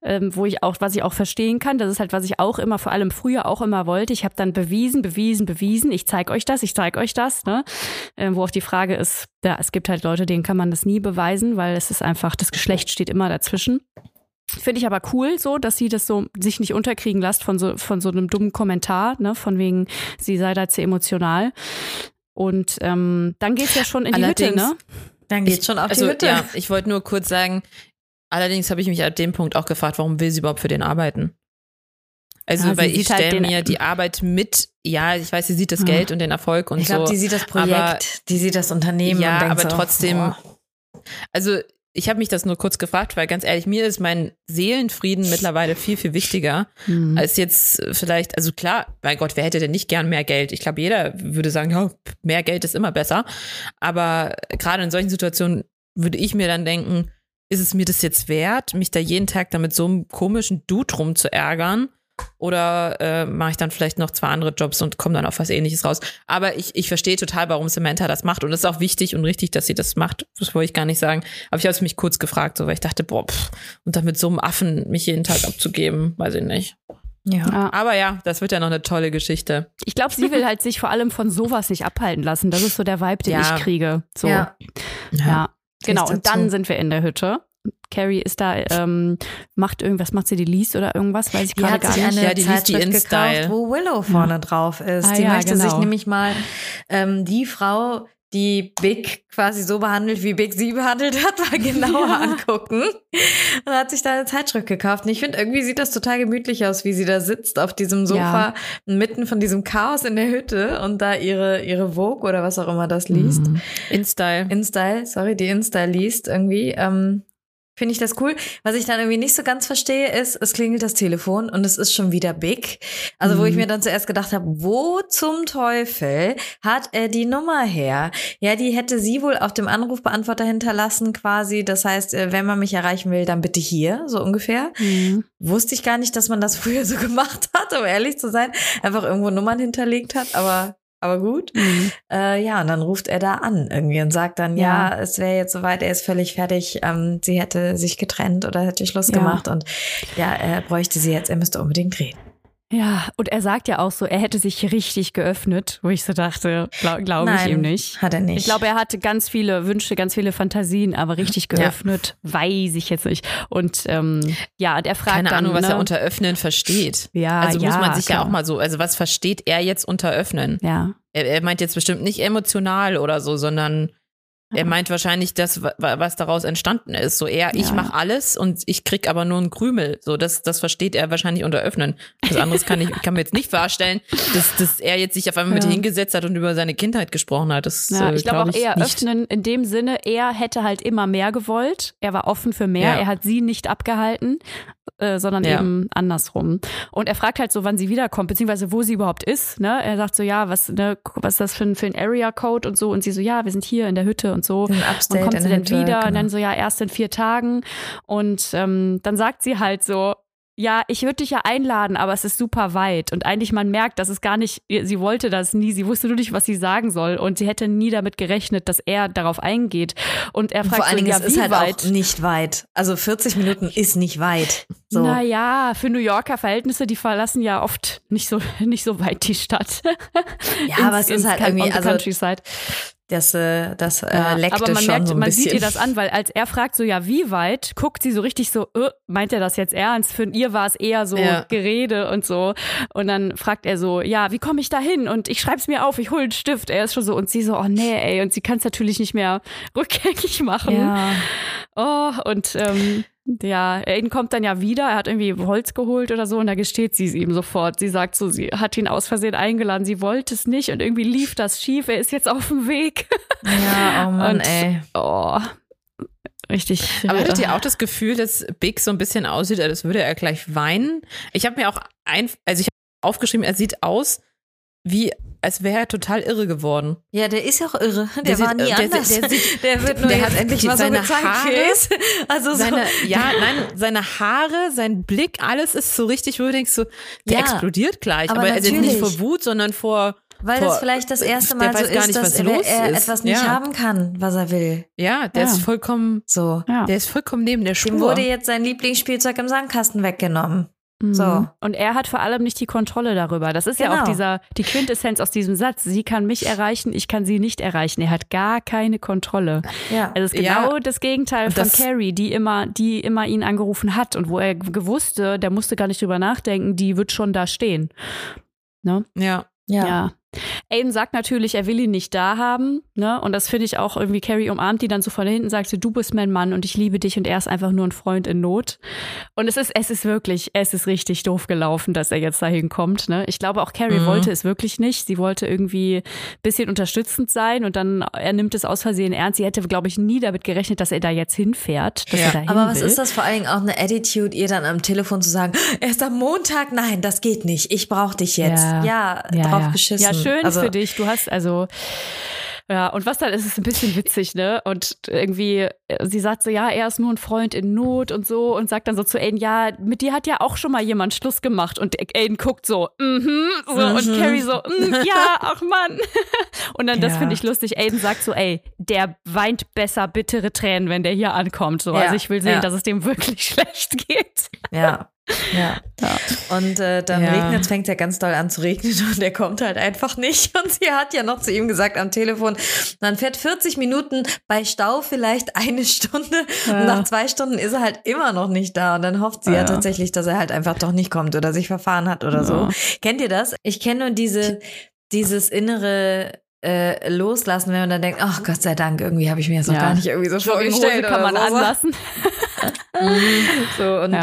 was ich auch verstehen kann. Das ist halt, was ich auch immer, vor allem früher auch immer wollte. Ich habe dann bewiesen. Ich zeige euch das. Ne? Wo auch die Frage ist, ja, es gibt halt Leute, denen kann man das nie beweisen, weil es ist einfach, das Geschlecht steht immer dazwischen. Finde ich aber cool so, dass sie das so sich nicht unterkriegen lässt von so einem dummen Kommentar, ne, von wegen, sie sei da zu emotional. Und dann geht's ja schon in die Hütte, ne? Dann geht's schon auf die Hütte. Ja, ich wollte nur kurz sagen, allerdings habe ich mich an dem Punkt auch gefragt, warum will sie überhaupt für den arbeiten? Also, weil ich stelle halt mir die Arbeit mit, ja, ich weiß, sie sieht das Geld und den Erfolg und so. Ich glaube, die sieht das Projekt, aber, die sieht das Unternehmen. Ja, und denkt aber so, trotzdem, also ich habe mich das nur kurz gefragt, weil ganz ehrlich, mir ist mein Seelenfrieden mittlerweile viel, viel wichtiger als jetzt vielleicht, also klar, mein Gott, wer hätte denn nicht gern mehr Geld? Ich glaube, jeder würde sagen, ja, mehr Geld ist immer besser. Aber gerade in solchen Situationen würde ich mir dann denken, ist es mir das jetzt wert, mich da jeden Tag da mit so einem komischen Dude rumzuärgern? Oder mache ich dann vielleicht noch 2 andere Jobs und komme dann auf was Ähnliches raus. Aber ich verstehe total, warum Samantha das macht. Und es ist auch wichtig und richtig, dass sie das macht. Das wollte ich gar nicht sagen. Aber ich habe es mich kurz gefragt, so, weil ich dachte, und dann mit so einem Affen mich jeden Tag abzugeben, weiß ich nicht. Ja. Aber ja, das wird ja noch eine tolle Geschichte. Ich glaube, sie will halt sich vor allem von sowas nicht abhalten lassen. Das ist so der Vibe, den ich kriege. So. Ja. Genau, und dann sind wir in der Hütte. Carrie ist da, macht sie, die liest oder irgendwas, weiß ich gerade gar nicht. Die liest die gekauft, wo Willow vorne drauf ist. Die möchte sich nämlich mal die Frau, die Big quasi so behandelt, wie Big sie behandelt hat, mal genauer angucken. Und hat sich da eine Zeitschrift gekauft. Und ich finde, irgendwie sieht das total gemütlich aus, wie sie da sitzt auf diesem Sofa, mitten von diesem Chaos in der Hütte und da ihre Vogue oder was auch immer das liest. InStyle, die InStyle liest irgendwie. Finde ich das cool. Was ich dann irgendwie nicht so ganz verstehe, ist, es klingelt das Telefon und es ist schon wieder Big. Also wo ich mir dann zuerst gedacht habe, wo zum Teufel hat er die Nummer her? Ja, die hätte sie wohl auf dem Anrufbeantworter hinterlassen quasi. Das heißt, wenn man mich erreichen will, dann bitte hier, so ungefähr. Wusste ich gar nicht, dass man das früher so gemacht hat, um ehrlich zu sein. Einfach irgendwo Nummern hinterlegt hat, aber gut. Und dann ruft er da an irgendwie und sagt dann, es wäre jetzt soweit, er ist völlig fertig, sie hätte sich getrennt oder hätte Schluss gemacht und er bräuchte sie jetzt, er müsste unbedingt reden. Ja, und er sagt ja auch so, er hätte sich richtig geöffnet, wo ich so dachte, glaube ich ihm nicht. Hat er nicht. Ich glaube, er hatte ganz viele Wünsche, ganz viele Fantasien, aber richtig geöffnet, weiß ich jetzt nicht. Und der fragt keine dann, Ahnung, was er unter öffnen versteht. Ja, also muss man sich ja auch mal so, also was versteht er jetzt unter öffnen? Ja. Er meint jetzt bestimmt nicht emotional oder so, sondern er meint wahrscheinlich das, was daraus entstanden ist. So ich mache alles und ich krieg aber nur einen Krümel. So, das versteht er wahrscheinlich unter öffnen. Was anderes kann mir jetzt nicht vorstellen, dass er jetzt sich auf einmal mit hingesetzt hat und über seine Kindheit gesprochen hat. Das, ich glaube auch eher nicht. Öffnen in dem Sinne, er hätte halt immer mehr gewollt. Er war offen für mehr. Er hat sie nicht abgehalten, sondern eben andersrum. Und er fragt halt so, wann sie wiederkommt, beziehungsweise wo sie überhaupt ist. Ne? Er sagt so, was ist das für ein Area-Code und so. Und sie so, wir sind hier in der Hütte und so. Wann kommt sie denn wieder? Genau. Und dann so, erst in 4 Tagen. Und dann sagt sie halt so, ich würde dich ja einladen, aber es ist super weit. Und eigentlich man merkt, dass es gar nicht, sie wollte das nie, sie wusste nur nicht, was sie sagen soll. Und sie hätte nie damit gerechnet, dass er darauf eingeht. Und er fragt vor allen Dingen, es ist halt weit? Auch nicht weit. Also 40 Minuten ist nicht weit. So. Naja, für New Yorker Verhältnisse, die verlassen ja oft nicht so weit die Stadt. Ja, aber es ist halt irgendwie, Countryside. Das leckte aber man schon merkt, so ein man bisschen. sieht ihr das an, weil als er fragt so, wie weit, guckt sie so richtig so, meint er das jetzt ernst? Für ihr war es eher so Gerede und so. Und dann fragt er so, wie komme ich da hin? Und ich schreib's mir auf, ich hole einen Stift. Er ist schon so, und sie so, oh nee, ey. Und sie kann es natürlich nicht mehr rückgängig machen. Ja. Oh, und Aiden kommt dann wieder, er hat irgendwie Holz geholt oder so und da gesteht sie es ihm sofort. Sie sagt so, sie hat ihn aus Versehen eingeladen, sie wollte es nicht und irgendwie lief das schief, er ist jetzt auf dem Weg. Ja, oh Mann, ey. Oh, richtig. Aber hattet ihr auch das Gefühl, dass Big so ein bisschen aussieht, als würde er gleich weinen? Ich habe mir auch ich habe aufgeschrieben, er sieht aus als wäre er total irre geworden. Ja, der ist ja auch irre. Der war nie anders. Der wird nur jetzt endlich mal so gezeigt. Also seine Haare, sein Blick, alles ist so richtig, wo du denkst, so, der explodiert gleich. Aber also nicht vor Wut, sondern weil das vielleicht das erste Mal so ist, dass er etwas nicht haben kann, was er will. Ja, der ist vollkommen so. Ja. Der ist vollkommen neben der Spur. Ihm wurde jetzt sein Lieblingsspielzeug im Sandkasten weggenommen. So. Und er hat vor allem nicht die Kontrolle darüber. Das ist ja auch die Quintessenz aus diesem Satz. Sie kann mich erreichen, ich kann sie nicht erreichen. Er hat gar keine Kontrolle. Ja. Also es ist genau das Gegenteil von Carrie, die immer ihn angerufen hat und wo er gewusste, der musste gar nicht drüber nachdenken, die wird schon da stehen. Ne? Ja. Aiden sagt natürlich, er will ihn nicht da haben, ne? Und das finde ich auch irgendwie, Carrie umarmt die dann so von hinten, sagt sie, du bist mein Mann und ich liebe dich und er ist einfach nur ein Freund in Not. Und es ist richtig doof gelaufen, dass er jetzt dahin kommt, ne? Ich glaube auch Carrie wollte es wirklich nicht. Sie wollte irgendwie ein bisschen unterstützend sein und dann, er nimmt es aus Versehen ernst. Sie hätte, glaube ich, nie damit gerechnet, dass er da jetzt hinfährt, dass er dahin will. Aber was ist das vor allen Dingen auch eine Attitude, ihr dann am Telefon zu sagen, erst am Montag, nein, das geht nicht, ich brauche dich jetzt. Drauf geschissen. Ja, schön für dich. Du hast und was dann ist es ein bisschen witzig, ne? Und irgendwie, sie sagt so, er ist nur ein Freund in Not und so und sagt dann so zu Aiden, mit dir hat ja auch schon mal jemand Schluss gemacht und Aiden guckt so, und Carrie so, ach Mann. Und dann, das finde ich lustig, Aiden sagt so, der weint besser bittere Tränen, wenn der hier ankommt. So. Also ich will sehen, dass es dem wirklich schlecht geht. Ja. Und dann fängt es ja ganz doll an zu regnen und er kommt halt einfach nicht. Und sie hat ja noch zu ihm gesagt am Telefon, man fährt 40 Minuten, bei Stau vielleicht 1 Stunde und nach 2 Stunden ist er halt immer noch nicht da. Und dann hofft sie ja tatsächlich, dass er halt einfach doch nicht kommt oder sich verfahren hat oder so. Kennt ihr das? Ich kenne nur dieses innere Loslassen, wenn man dann denkt, ach Gott sei Dank, irgendwie habe ich mir das noch gar nicht irgendwie so vorgestellt. Kann man anlassen. So, und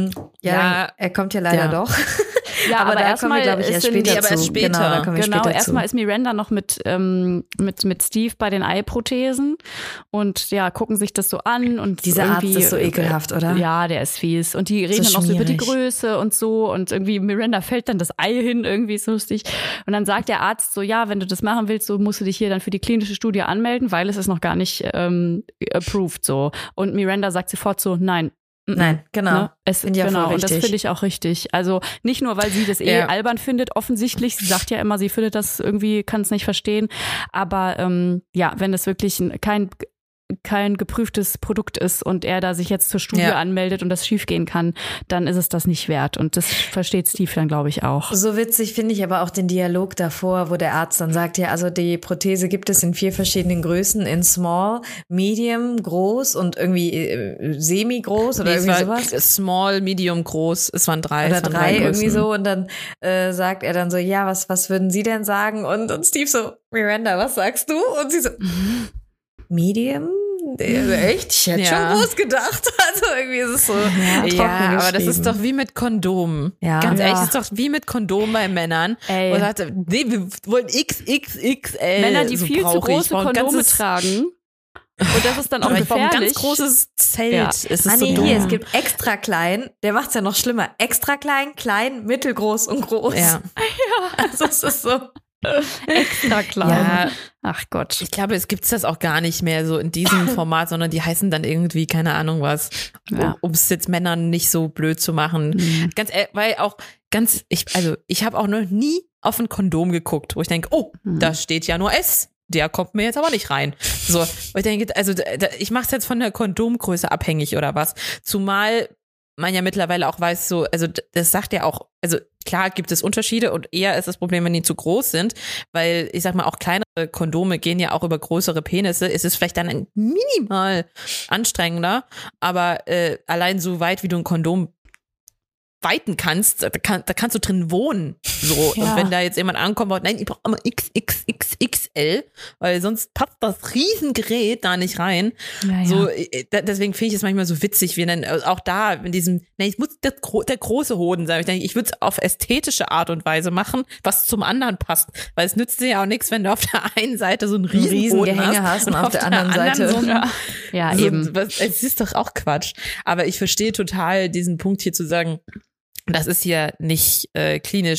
er kommt ja leider doch. Ja, aber da kommen wir, glaube ich, erst später zu. Genau, da kommen wir später zu. Erstmal ist Miranda noch mit Steve bei den Eiprothesen und gucken sich das so an. Und dieser Arzt ist so ekelhaft, oder? Ja, der ist fies. Und die reden dann auch so über die Größe und so. Und irgendwie Miranda fällt dann das Ei hin, irgendwie ist lustig. Und dann sagt der Arzt so, wenn du das machen willst, so musst du dich hier dann für die klinische Studie anmelden, weil es ist noch gar nicht approved so. Und Miranda sagt sofort so, nein, genau. Ne? Und das finde ich auch richtig. Also nicht nur, weil sie das albern findet, offensichtlich. Sie sagt ja immer, sie findet das irgendwie, kann es nicht verstehen. Aber wenn es wirklich kein geprüftes Produkt ist und er da sich jetzt zur Studie anmeldet und das schiefgehen kann, dann ist es das nicht wert. Und das versteht Steve dann, glaube ich, auch. So witzig finde ich aber auch den Dialog davor, wo der Arzt dann sagt, also die Prothese gibt es in 4 verschiedenen Größen, in Small, Medium, Groß und irgendwie Semi-Groß oder irgendwie sowas. Small, Medium, Groß, es waren 3. Oder 3 irgendwie so und dann sagt er dann so, was würden Sie denn sagen? Und Steve so, Miranda, was sagst du? Und sie so, Medium? Echt? Ich hätte schon groß gedacht. Also irgendwie ist es so trocken aber das ist doch wie mit Kondomen. Ja. Ganz ehrlich, das ist doch wie mit Kondomen bei Männern. Und sagt, wir wollen XXXL. Männer, die viel zu große Kondome tragen. Und das ist dann auch gefährlich. Ein ganz großes Zelt. Ist es hier, es gibt extra klein. Der macht's ja noch schlimmer. Extra klein, klein, mittelgroß und groß. Ja. Also es ist so extra klein. Ja. Ach Gott. Ich glaube, es gibt das auch gar nicht mehr so in diesem Format, sondern die heißen dann irgendwie, keine Ahnung was, um es jetzt Männern nicht so blöd zu machen. Ich habe auch noch nie auf ein Kondom geguckt, wo ich denke, da steht ja nur S. Der kommt mir jetzt aber nicht rein. So, weil ich denke, also ich mache es jetzt von der Kondomgröße abhängig oder was. Zumal man ja mittlerweile auch weiß, so, also das sagt ja auch, also klar gibt es Unterschiede und eher ist das Problem, wenn die zu groß sind, weil ich sag mal, auch kleinere Kondome gehen ja auch über größere Penisse, ist es vielleicht dann minimal anstrengender, aber allein so weit, wie du ein Kondom weiten kannst, da kannst du drin wohnen. So. Ja. Und wenn da jetzt jemand ankommt und nein, ich brauche immer XXXXL, weil sonst passt das Riesengerät da nicht rein. Ja. So, deswegen finde ich es manchmal so witzig, wie dann auch da in diesem, ich muss der große Hoden sein. Ich denke, ich würde es auf ästhetische Art und Weise machen, was zum anderen passt. Weil es nützt dir ja auch nichts, wenn du auf der einen Seite so einen Riesengehänge hast und auf der anderen Seite so eben. Es ist doch auch Quatsch. Aber ich verstehe total diesen Punkt hier zu sagen, das ist hier nicht klinisch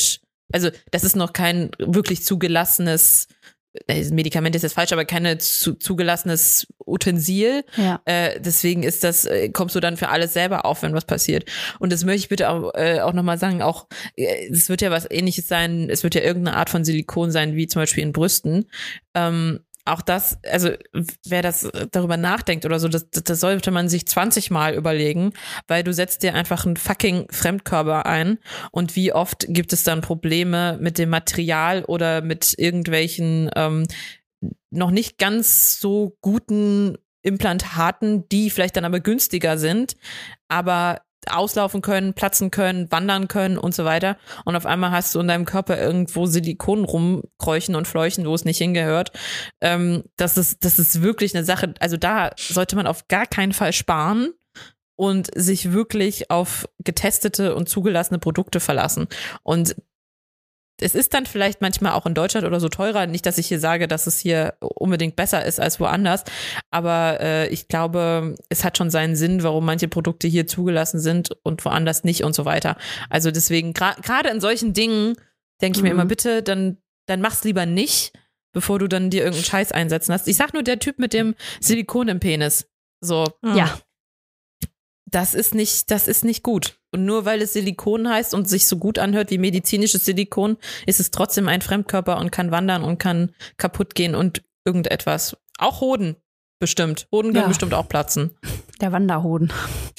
also das ist noch kein wirklich zugelassenes Medikament ist jetzt falsch, aber keine zugelassenes Utensil. Ja. Deswegen kommst du dann für alles selber auf, wenn was passiert. Und das möchte ich bitte auch nochmal sagen, es wird ja was Ähnliches sein, es wird ja irgendeine Art von Silikon sein, wie zum Beispiel in Brüsten. Auch das, also wer das darüber nachdenkt oder so, das sollte man sich 20 Mal überlegen, weil du setzt dir einfach einen fucking Fremdkörper ein und wie oft gibt es dann Probleme mit dem Material oder mit irgendwelchen noch nicht ganz so guten Implantaten, die vielleicht dann aber günstiger sind, aber auslaufen können, platzen können, wandern können und so weiter. Und auf einmal hast du in deinem Körper irgendwo Silikon rumkräuchen und fleuchen, wo es nicht hingehört. Das ist wirklich eine Sache, also da sollte man auf gar keinen Fall sparen und sich wirklich auf getestete und zugelassene Produkte verlassen. Und es ist dann vielleicht manchmal auch in Deutschland oder so teurer. Nicht, dass ich hier sage, dass es hier unbedingt besser ist als woanders. Aber ich glaube, es hat schon seinen Sinn, warum manche Produkte hier zugelassen sind und woanders nicht und so weiter. Also deswegen, gerade in solchen Dingen denke ich mir immer, bitte, dann mach's lieber nicht, bevor du dann dir irgendeinen Scheiß einsetzen lässt. Ich sag nur, der Typ mit dem Silikon im Penis. So. Ja. Das ist nicht gut. Und nur weil es Silikon heißt und sich so gut anhört wie medizinisches Silikon, ist es trotzdem ein Fremdkörper und kann wandern und kann kaputt gehen und irgendetwas. Auch Hoden bestimmt. Hoden können bestimmt auch platzen. Der Wanderhoden.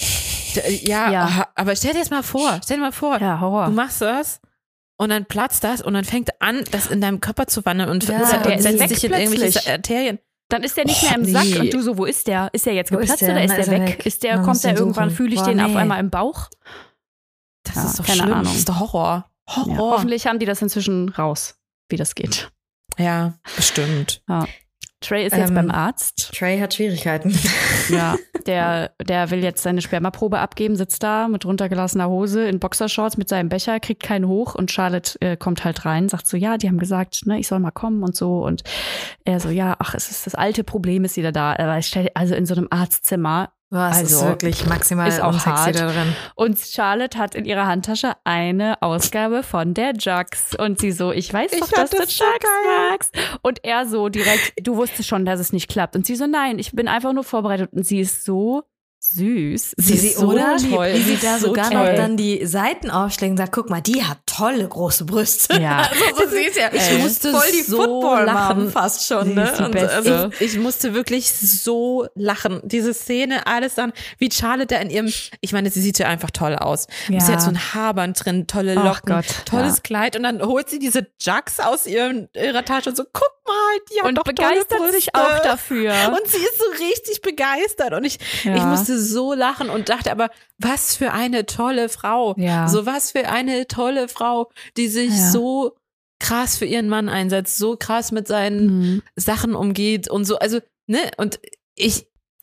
Ja, aber stell dir mal vor. Ja, Horror. Du machst das und dann platzt das und dann fängt an, das in deinem Körper zu wandern und setzt sich in irgendwelche Arterien. Dann ist der nicht mehr im Sack und du so, wo ist der? Ist der jetzt geplatzt oder ist der weg? Kommt der irgendwann, fühle ich den auf einmal im Bauch? Das ist doch keine schlimm. Ahnung. Das ist doch Horror. Ja, hoffentlich haben die das inzwischen raus, wie das geht. Ja, bestimmt. Ja. Trey ist jetzt beim Arzt. Trey hat Schwierigkeiten. Ja, der will jetzt seine Spermaprobe abgeben, sitzt da mit runtergelassener Hose in Boxershorts mit seinem Becher, kriegt keinen hoch und Charlotte kommt halt rein, sagt so, ja, die haben gesagt, ne, ich soll mal kommen und so und er so, ja, ach, es ist das alte Problem ist wieder da, also in so einem Arztzimmer. Was ist wirklich maximal ist auch unsexy hart. da drin. Und Charlotte hat in ihrer Handtasche eine Ausgabe von der Jugs. Und sie so, ich weiß doch, dass du Jugs magst. Und er so direkt, du wusstest schon, dass es nicht klappt. Und sie so, nein, ich bin einfach nur vorbereitet. Und sie ist so süß. Sie ist so toll. Wie sie da so sogar toll. noch dann die Seiten aufschlägt und sagt, guck mal, die hat tolle große Brüste. Ja. Also so, sie ist ja, ich musste voll die so Football-Mom lachen. fast schon. Sie Ne? ist die Und Beste. Ich musste wirklich so lachen. Diese Szene, alles dann, wie Charlotte da in ihrem, ich meine, sie sieht ja einfach toll aus. Ja. Sie hat so ein Haarband drin, tolle Locken, Gott, tolles Kleid und dann holt sie diese Jugs aus ihrer Tasche und so, guck mal, die hat Und doch begeistert tolle sich Brüste. auch dafür. Und sie ist so richtig begeistert und ich musste so lachen und dachte aber, was für eine tolle Frau. Ja. So was für eine tolle Frau, die sich so krass für ihren Mann einsetzt, so krass mit seinen Sachen umgeht und so, also, ne, und ich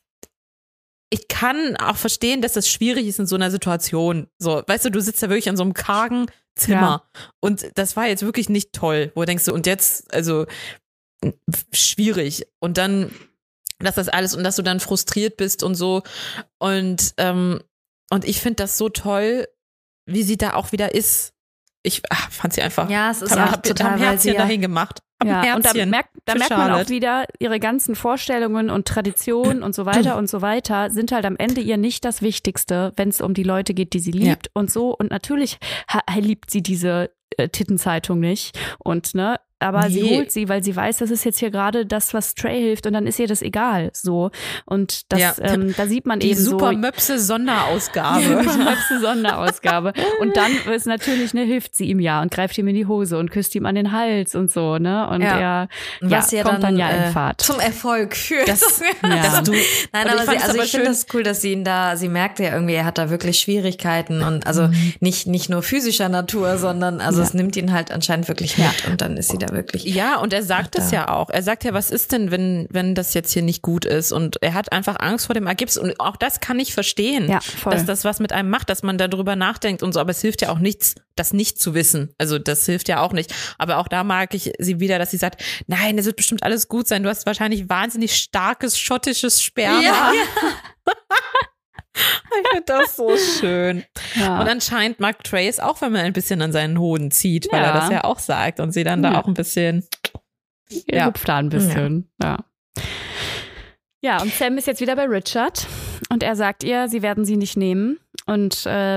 kann auch verstehen, dass das schwierig ist in so einer Situation. So, weißt du sitzt da wirklich in so einem kargen Zimmer und das war jetzt wirklich nicht toll, wo du denkst, und jetzt, also, schwierig. Und dann, dass das alles und dass du dann frustriert bist und so und ich finde das so toll, wie sie da auch wieder ist. Ich fand sie einfach. Ja, es ist hab total, ein Herzchen dahin gemacht. Ja, und da merkt man Charlotte. auch wieder, ihre ganzen Vorstellungen und Traditionen und so weiter sind halt am Ende ihr nicht das Wichtigste, wenn es um die Leute geht, die sie liebt und so. Und natürlich liebt sie diese Tittenzeitung nicht und ne, aber sie holt sie, weil sie weiß, das ist jetzt hier gerade das, was Trey hilft und dann ist ihr das egal, so. Und das, da sieht man die eben Super so. Möpse Sonderausgabe. Möpse Sonderausgabe. Und dann ist natürlich, ne, hilft sie ihm ja und greift ihm in die Hose und küsst ihm an den Hals und so, ne, und er was kommt dann ja in Fahrt. Zum Erfolg führt. Dass Nein, du, aber ich schön, finde das cool, dass sie merkt ja irgendwie, er hat da wirklich Schwierigkeiten und also nicht nur physischer Natur, sondern also es nimmt ihn halt anscheinend wirklich mit und dann ist sie da wirklich. Ja, und er sagt es ja auch. Er sagt ja, was ist denn, wenn das jetzt hier nicht gut ist? Und er hat einfach Angst vor dem Ergebnis. Und auch das kann ich verstehen, dass das was mit einem macht, dass man darüber nachdenkt und so. Aber es hilft ja auch nichts, das nicht zu wissen. Also das hilft ja auch nicht. Aber auch da mag ich sie wieder, dass sie sagt, nein, es wird bestimmt alles gut sein. Du hast wahrscheinlich wahnsinnig starkes schottisches Sperma. Ja. Ich finde das so schön. Ja. Und anscheinend mag Trace auch, wenn man ein bisschen an seinen Hoden zieht, weil er das ja auch sagt und sie dann da auch ein bisschen hüpft da ein bisschen. Ja, und Sam ist jetzt wieder bei Richard und er sagt ihr, sie werden sie nicht nehmen. Und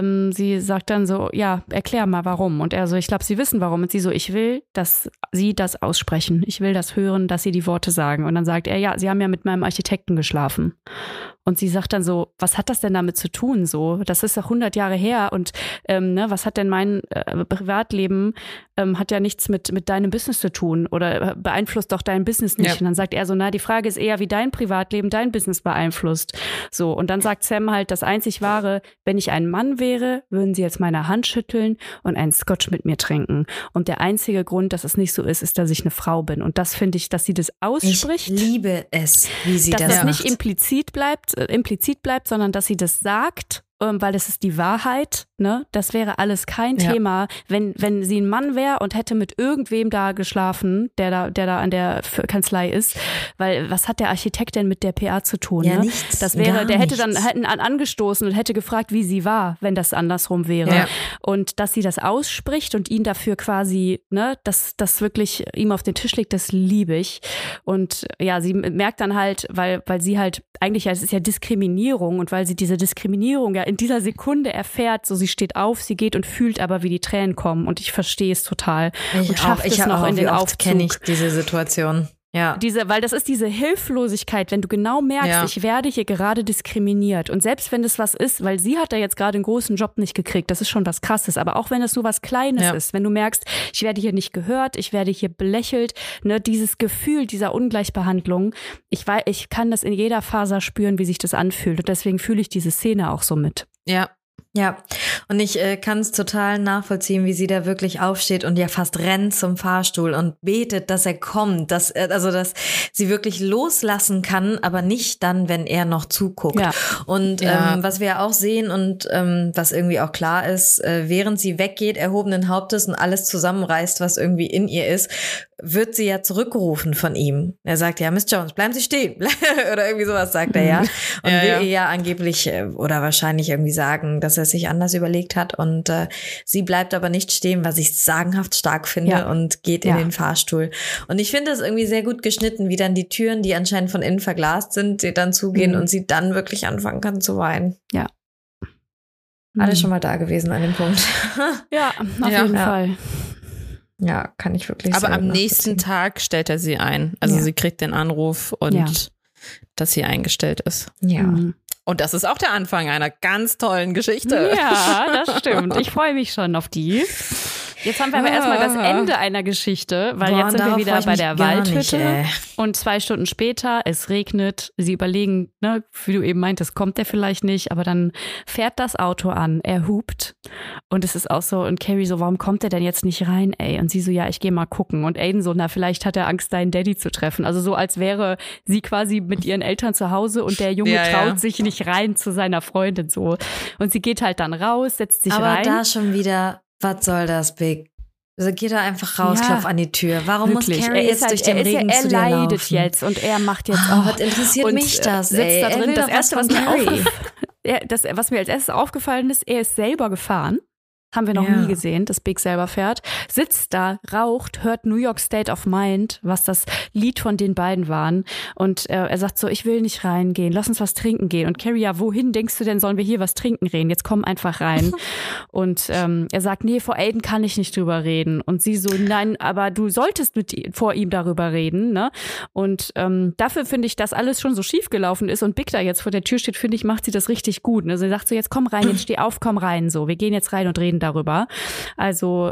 sie sagt dann so, ja, erklär mal, warum. Und er so, ich glaube, sie wissen, warum. Und sie so, ich will, dass sie das aussprechen. Ich will das hören, dass sie die Worte sagen. Und dann sagt er, ja, sie haben ja mit meinem Architekten geschlafen. Und sie sagt dann so, was hat das denn damit zu tun? So, das ist doch 100 Jahre her. Und was hat denn mein Privatleben, hat ja nichts mit deinem Business zu tun oder beeinflusst doch dein Business nicht. Ja. Und dann sagt er so, na, die Frage ist eher, wie dein Privatleben dein Business beeinflusst. So, und dann sagt Sam halt, das einzig Wahre, wenn ich ein Mann wäre, würden sie jetzt meine Hand schütteln und einen Scotch mit mir trinken. Und der einzige Grund, dass es nicht so ist, ist, dass ich eine Frau bin. Und das finde ich, dass sie das ausspricht. Ich liebe es, wie sie das macht. Dass das nicht implizit bleibt, sondern dass sie das sagt, weil das ist die Wahrheit, ne? Das wäre alles kein Thema, wenn sie ein Mann wäre und hätte mit irgendwem da geschlafen, der da an der Kanzlei ist, weil was hat der Architekt denn mit der PA zu tun? Ja, ne? nichts. Das wäre, der hätte dann angestoßen und hätte gefragt, wie sie war, wenn das andersrum wäre. Ja. Und dass sie das ausspricht und ihn dafür quasi, ne, dass das wirklich ihm auf den Tisch legt, das liebe ich. Und ja, sie merkt dann halt, weil sie halt eigentlich, es ist ja Diskriminierung und weil sie diese Diskriminierung ja in dieser Sekunde erfährt, so sie steht auf, sie geht und fühlt aber, wie die Tränen kommen und ich verstehe es total. Und schafft es noch in den Aufzug. Kenne ich diese Situation. Ja. Weil das ist diese Hilflosigkeit, wenn du genau merkst, ich werde hier gerade diskriminiert. Und selbst wenn das was ist, weil sie hat da jetzt gerade einen großen Job nicht gekriegt, das ist schon was Krasses. Aber auch wenn es so was Kleines ist, wenn du merkst, ich werde hier nicht gehört, ich werde hier belächelt, ne, dieses Gefühl dieser Ungleichbehandlung, ich kann das in jeder Faser spüren, wie sich das anfühlt. Und deswegen fühle ich diese Szene auch so mit. Ja, und ich kann es total nachvollziehen, wie sie da wirklich aufsteht und ja fast rennt zum Fahrstuhl und betet, dass er kommt, dass sie wirklich loslassen kann, aber nicht dann, wenn er noch zuguckt. Ja. Und was wir auch sehen und was irgendwie auch klar ist, während sie weggeht, erhobenen Hauptes und alles zusammenreißt, was irgendwie in ihr ist, wird sie ja zurückgerufen von ihm. Er sagt ja, Miss Jones, bleiben Sie stehen. Oder irgendwie sowas sagt er ja. Und will ihr ja angeblich oder wahrscheinlich irgendwie sagen, dass er es sich anders überlegt hat. Und sie bleibt aber nicht stehen, was ich sagenhaft stark finde und geht in den Fahrstuhl. Und ich finde es irgendwie sehr gut geschnitten, wie dann die Türen, die anscheinend von innen verglast sind, sie dann zugehen und sie dann wirklich anfangen kann zu weinen. Ja. Alle schon mal da gewesen an dem Punkt. Ja, auf jeden Fall. Ja, kann ich wirklich sagen. Aber am nächsten Tag stellt er sie ein. Also sie kriegt den Anruf und dass sie eingestellt ist. Ja. Und das ist auch der Anfang einer ganz tollen Geschichte. Ja, das stimmt. Ich freue mich schon auf die. Jetzt haben wir aber erstmal das Ende einer Geschichte, weil jetzt sind wir wieder bei der Waldhütte und 2 Stunden später, es regnet, sie überlegen, ne, wie du eben meintest, kommt der vielleicht nicht, aber dann fährt das Auto an, er hupt und es ist auch so, und Carrie so, warum kommt der denn jetzt nicht rein, ey? Und sie so, ja, ich gehe mal gucken und Aiden so, na, vielleicht hat er Angst, deinen Daddy zu treffen, also so, als wäre sie quasi mit ihren Eltern zu Hause und der Junge traut sich nicht rein zu seiner Freundin so und sie geht halt dann raus, setzt sich rein. Aber da schon wieder, was soll das, Big? Also geh da einfach raus, klopf an die Tür. Warum muss Carrie jetzt durch den Regen zu dir laufen? Er leidet jetzt und er macht jetzt was interessiert mich das, sitzt da drin. Das Erste, was mir als erstes aufgefallen ist, er ist selber gefahren. Haben wir noch nie gesehen, dass Big selber fährt. Sitzt da, raucht, hört New York State of Mind, was das Lied von den beiden waren. Und er sagt so, ich will nicht reingehen, lass uns was trinken gehen. Und Carrie, ja, wohin denkst du denn, sollen wir hier was trinken reden? Jetzt komm einfach rein. Und er sagt, nee, vor Aiden kann ich nicht drüber reden. Und sie so, nein, aber du solltest vor ihm darüber reden, ne? Und dafür finde ich, dass alles schon so schief gelaufen ist und Big da jetzt vor der Tür steht, finde ich, macht sie das richtig gut. Ne? Sie sagt so, jetzt komm rein, jetzt steh auf, komm rein, so. Wir gehen jetzt rein und reden darüber. Also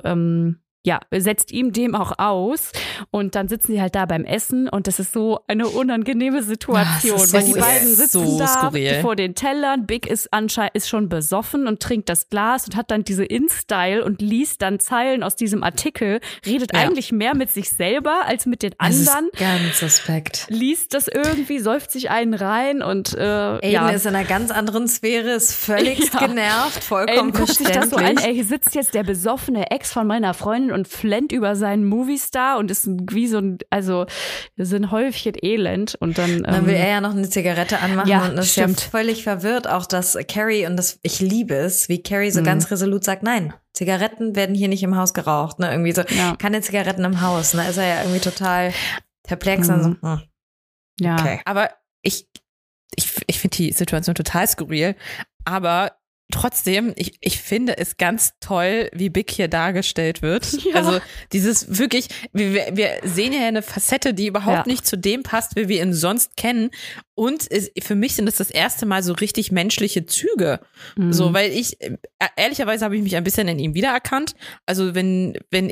setzt ihm dem auch aus und dann sitzen sie halt da beim Essen und das ist so eine unangenehme Situation, weil die beiden sitzen da skurril vor den Tellern. Big ist schon besoffen und trinkt das Glas und hat dann diese In-Style und liest dann Zeilen aus diesem Artikel, redet eigentlich mehr mit sich selber als mit den anderen. Das ist ganz suspekt. Liest das irgendwie, säuft sich einen rein und Aiden ist in einer ganz anderen Sphäre, ist völlig genervt, vollkommen guckt sich das so an, ey, hier sitzt jetzt der besoffene Ex von meiner Freundin und flennt über seinen Movie-Star und ist wie so ein Häufchen Elend. Und dann will er ja noch eine Zigarette anmachen und ist stimmt. ja völlig verwirrt, auch dass Carrie, und ich liebe es, wie Carrie so ganz resolut sagt, nein, Zigaretten werden hier nicht im Haus geraucht, ne, irgendwie so, keine Zigaretten im Haus, ne, ist er ja irgendwie total perplex und so, Ja. Okay. Aber ich finde die Situation total skurril, aber trotzdem, ich finde es ganz toll, wie Big hier dargestellt wird. Ja. Also dieses wirklich, wir sehen ja eine Facette, die überhaupt nicht zu dem passt, wie wir ihn sonst kennen. Und für mich sind das erste Mal so richtig menschliche Züge. So, weil ehrlicherweise habe ich mich ein bisschen in ihm wiedererkannt. Also wenn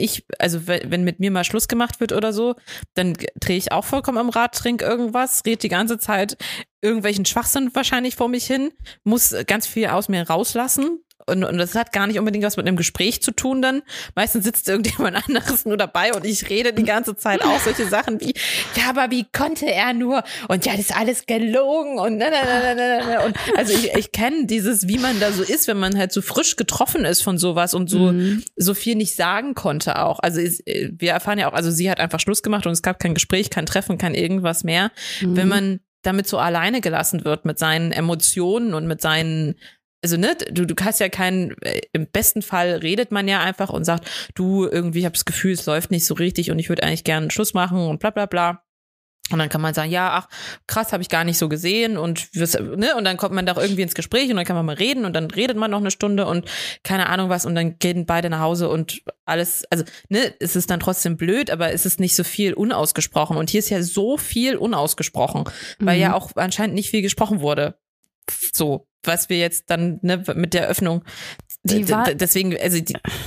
mit mir mal Schluss gemacht wird oder so, dann drehe ich auch vollkommen am Rad, trinke irgendwas, rede die ganze Zeit irgendwelchen Schwachsinn wahrscheinlich vor mich hin, muss ganz viel aus mir rauslassen. Und das hat gar nicht unbedingt was mit einem Gespräch zu tun dann. Meistens sitzt irgendjemand anderes nur dabei und ich rede die ganze Zeit auch solche Sachen wie, ja, aber wie konnte er nur? Und ja, das ist alles gelogen und und also ich kenne dieses, wie man da so ist, wenn man halt so frisch getroffen ist von sowas und so viel nicht sagen konnte auch. Also wir erfahren ja auch, also sie hat einfach Schluss gemacht und es gab kein Gespräch, kein Treffen, kein irgendwas mehr. Wenn man damit so alleine gelassen wird mit seinen Emotionen und mit seinen, also ne, du hast ja im besten Fall redet man ja einfach und sagt, du, irgendwie, ich habe das Gefühl, es läuft nicht so richtig und ich würde eigentlich gerne Schluss machen und bla bla bla. Und dann kann man sagen, ja, ach, krass, habe ich gar nicht so gesehen und und dann kommt man doch irgendwie ins Gespräch und dann kann man mal reden und dann redet man noch eine Stunde und keine Ahnung was und dann gehen beide nach Hause und alles, also es ist dann trotzdem blöd, aber es ist nicht so viel unausgesprochen und hier ist ja so viel unausgesprochen, weil ja auch anscheinend nicht viel gesprochen wurde. So, was wir jetzt dann mit der Öffnung, deswegen, also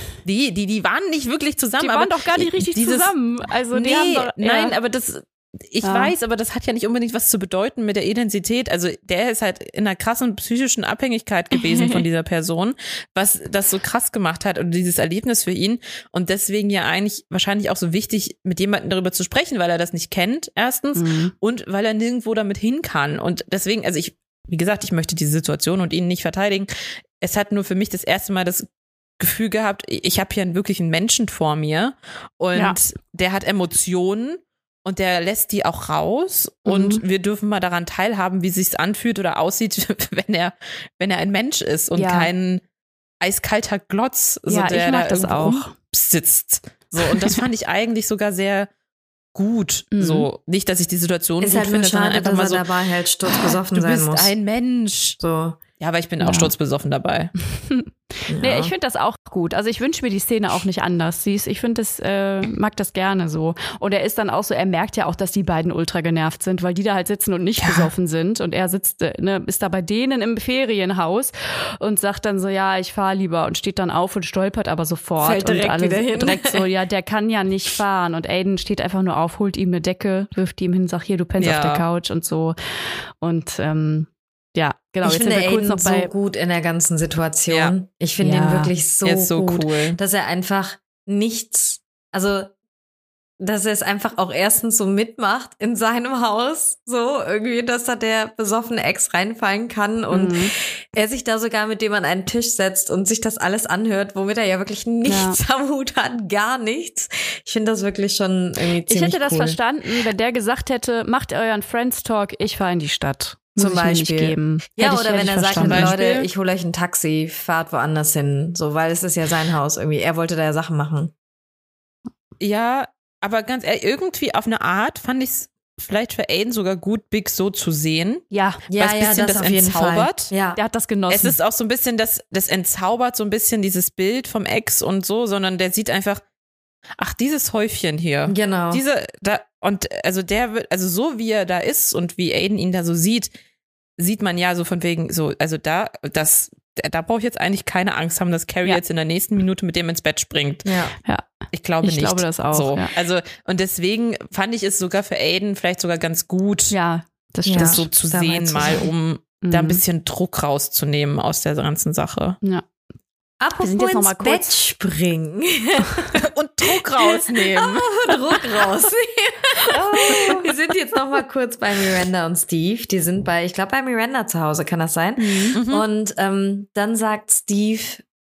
die waren nicht wirklich zusammen. Die waren doch gar nicht richtig zusammen. Also die haben doch, nein, aber ich weiß, aber das hat ja nicht unbedingt was zu bedeuten mit der Identität. Also der ist halt in einer krassen psychischen Abhängigkeit gewesen von dieser Person, was das so krass gemacht hat und dieses Erlebnis für ihn. Und deswegen ja eigentlich wahrscheinlich auch so wichtig, mit jemandem darüber zu sprechen, weil er das nicht kennt, erstens, und weil er nirgendwo damit hin kann. Und deswegen, also wie gesagt, ich möchte diese Situation und ihn nicht verteidigen. Es hat nur für mich das erste Mal das Gefühl gehabt, ich habe hier wirklich einen Menschen vor mir und der hat Emotionen. Und der lässt die auch raus und wir dürfen mal daran teilhaben, wie es sich anfühlt oder aussieht, wenn er ein Mensch ist und kein eiskalter Glotz, so der da das auch sitzt. So, und das fand ich eigentlich sogar sehr gut. So, nicht, dass ich die Situation ist gut halt finde, schade, sondern einfach mal so, dabei halt sturzbesoffen sein muss. Du bist ein Mensch. So. Ja, aber ich bin auch sturzbesoffen dabei. Nee, ich finde das auch gut. Also ich wünsche mir die Szene auch nicht anders. Ich finde das, mag das gerne so. Und er ist dann auch so, er merkt ja auch, dass die beiden ultra genervt sind, weil die da halt sitzen und nicht besoffen sind. Und er sitzt, ist da bei denen im Ferienhaus und sagt dann so, ja, ich fahre lieber und steht dann auf und stolpert aber sofort. Fällt direkt und alle wieder hin. direkt so, ja, der kann ja nicht fahren. Und Aiden steht einfach nur auf, holt ihm eine Decke, wirft die ihm hin, sagt, hier, du pennst auf der Couch und so. Und ja, genau. Ich finde Aiden noch so gut in der ganzen Situation. Ja. Ich finde ihn wirklich so gut, cool, dass er einfach nichts, also dass er es einfach auch erstens so mitmacht in seinem Haus, so irgendwie, dass da der besoffene Ex reinfallen kann und er sich da sogar mit dem an einen Tisch setzt und sich das alles anhört, womit er ja wirklich nichts am Hut hat, gar nichts. Ich finde das wirklich schon irgendwie ziemlich cool. Ich hätte das verstanden, wenn der gesagt hätte, macht euren Friends Talk, ich fahre in die Stadt. Zum Beispiel. Ja, oder wenn er sagt, Leute, ich hole euch ein Taxi, fahrt woanders hin. So, weil es ist ja sein Haus irgendwie. Er wollte da ja Sachen machen. Ja, aber ganz ehrlich, irgendwie auf eine Art fand ich es vielleicht für Aiden sogar gut, Big so zu sehen. Ja, was ein bisschen das entzaubert. Ja, der hat das genossen. Es ist auch so ein bisschen, das entzaubert so ein bisschen dieses Bild vom Ex und so, sondern der sieht einfach, ach, dieses Häufchen hier. Genau. Und also also so wie er da ist und wie Aiden ihn da so sieht man ja so von wegen so, also da brauche ich jetzt eigentlich keine Angst haben, dass Carrie jetzt in der nächsten Minute mit dem ins Bett springt. Ja. Ich glaube nicht. Ich glaube das auch. So. Ja. Also, und deswegen fand ich es sogar für Aiden vielleicht sogar ganz gut, das so zu sehen, mal um da ein bisschen Druck rauszunehmen aus der ganzen Sache. Ja. Apropos ins noch mal Bett springen. Und Druck rausnehmen. Druck rausnehmen. Wir sind jetzt noch mal kurz bei Miranda und Steve. Die sind ich glaube bei Miranda zu Hause, kann das sein? Und dann sagt Steve,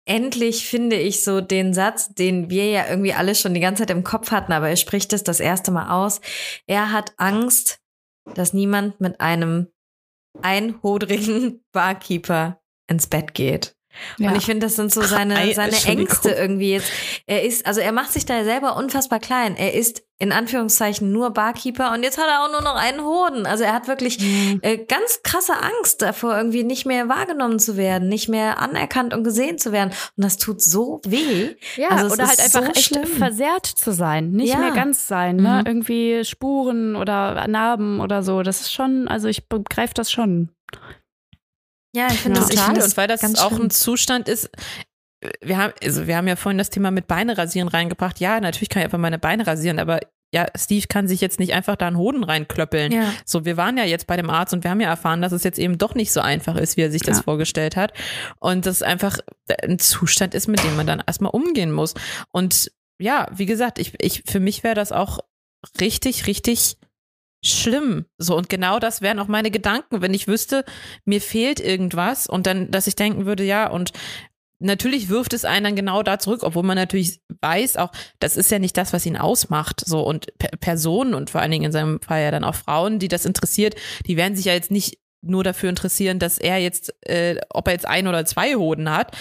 endlich finde ich so den Satz, den wir ja irgendwie alle schon die ganze Zeit im Kopf hatten, aber er spricht es das erste Mal aus. Er hat Angst, dass niemand mit einem einhodrigen Barkeeper ins Bett geht. Ja. Und ich finde, das sind so seine Ängste irgendwie jetzt. Er macht sich da selber unfassbar klein. Er ist in Anführungszeichen nur Barkeeper und jetzt hat er auch nur noch einen Hoden. Also er hat wirklich ganz krasse Angst davor, irgendwie nicht mehr wahrgenommen zu werden, nicht mehr anerkannt und gesehen zu werden. Und das tut so weh. Ja, also oder halt einfach so echt schlimm. versehrt zu sein, nicht mehr ganz sein, ne? Irgendwie Spuren oder Narben oder so. Das ist schon, also ich begreife das schon. Ja, ich finde das total. Und weil das ganz auch schlimm. ein Zustand ist, wir haben ja vorhin das Thema mit Beine rasieren reingebracht. Ja, natürlich kann ich einfach meine Beine rasieren, aber ja, Steve kann sich jetzt nicht einfach da einen Hoden reinklöppeln. Ja. So, wir waren ja jetzt bei dem Arzt und wir haben ja erfahren, dass es jetzt eben doch nicht so einfach ist, wie er sich das vorgestellt hat. Und das einfach ein Zustand ist, mit dem man dann erstmal umgehen muss. Und ja, wie gesagt, für mich wäre das auch richtig, richtig schlimm. So, und genau das wären auch meine Gedanken, wenn ich wüsste, mir fehlt irgendwas und dann, dass ich denken würde, ja, und natürlich wirft es einen dann genau da zurück, obwohl man natürlich weiß auch, das ist ja nicht das, was ihn ausmacht. So, und Personen und vor allen Dingen in seinem Fall ja dann auch Frauen, die das interessiert, die werden sich ja jetzt nicht nur dafür interessieren, dass er jetzt, ob er jetzt 1 oder 2 Hoden hat.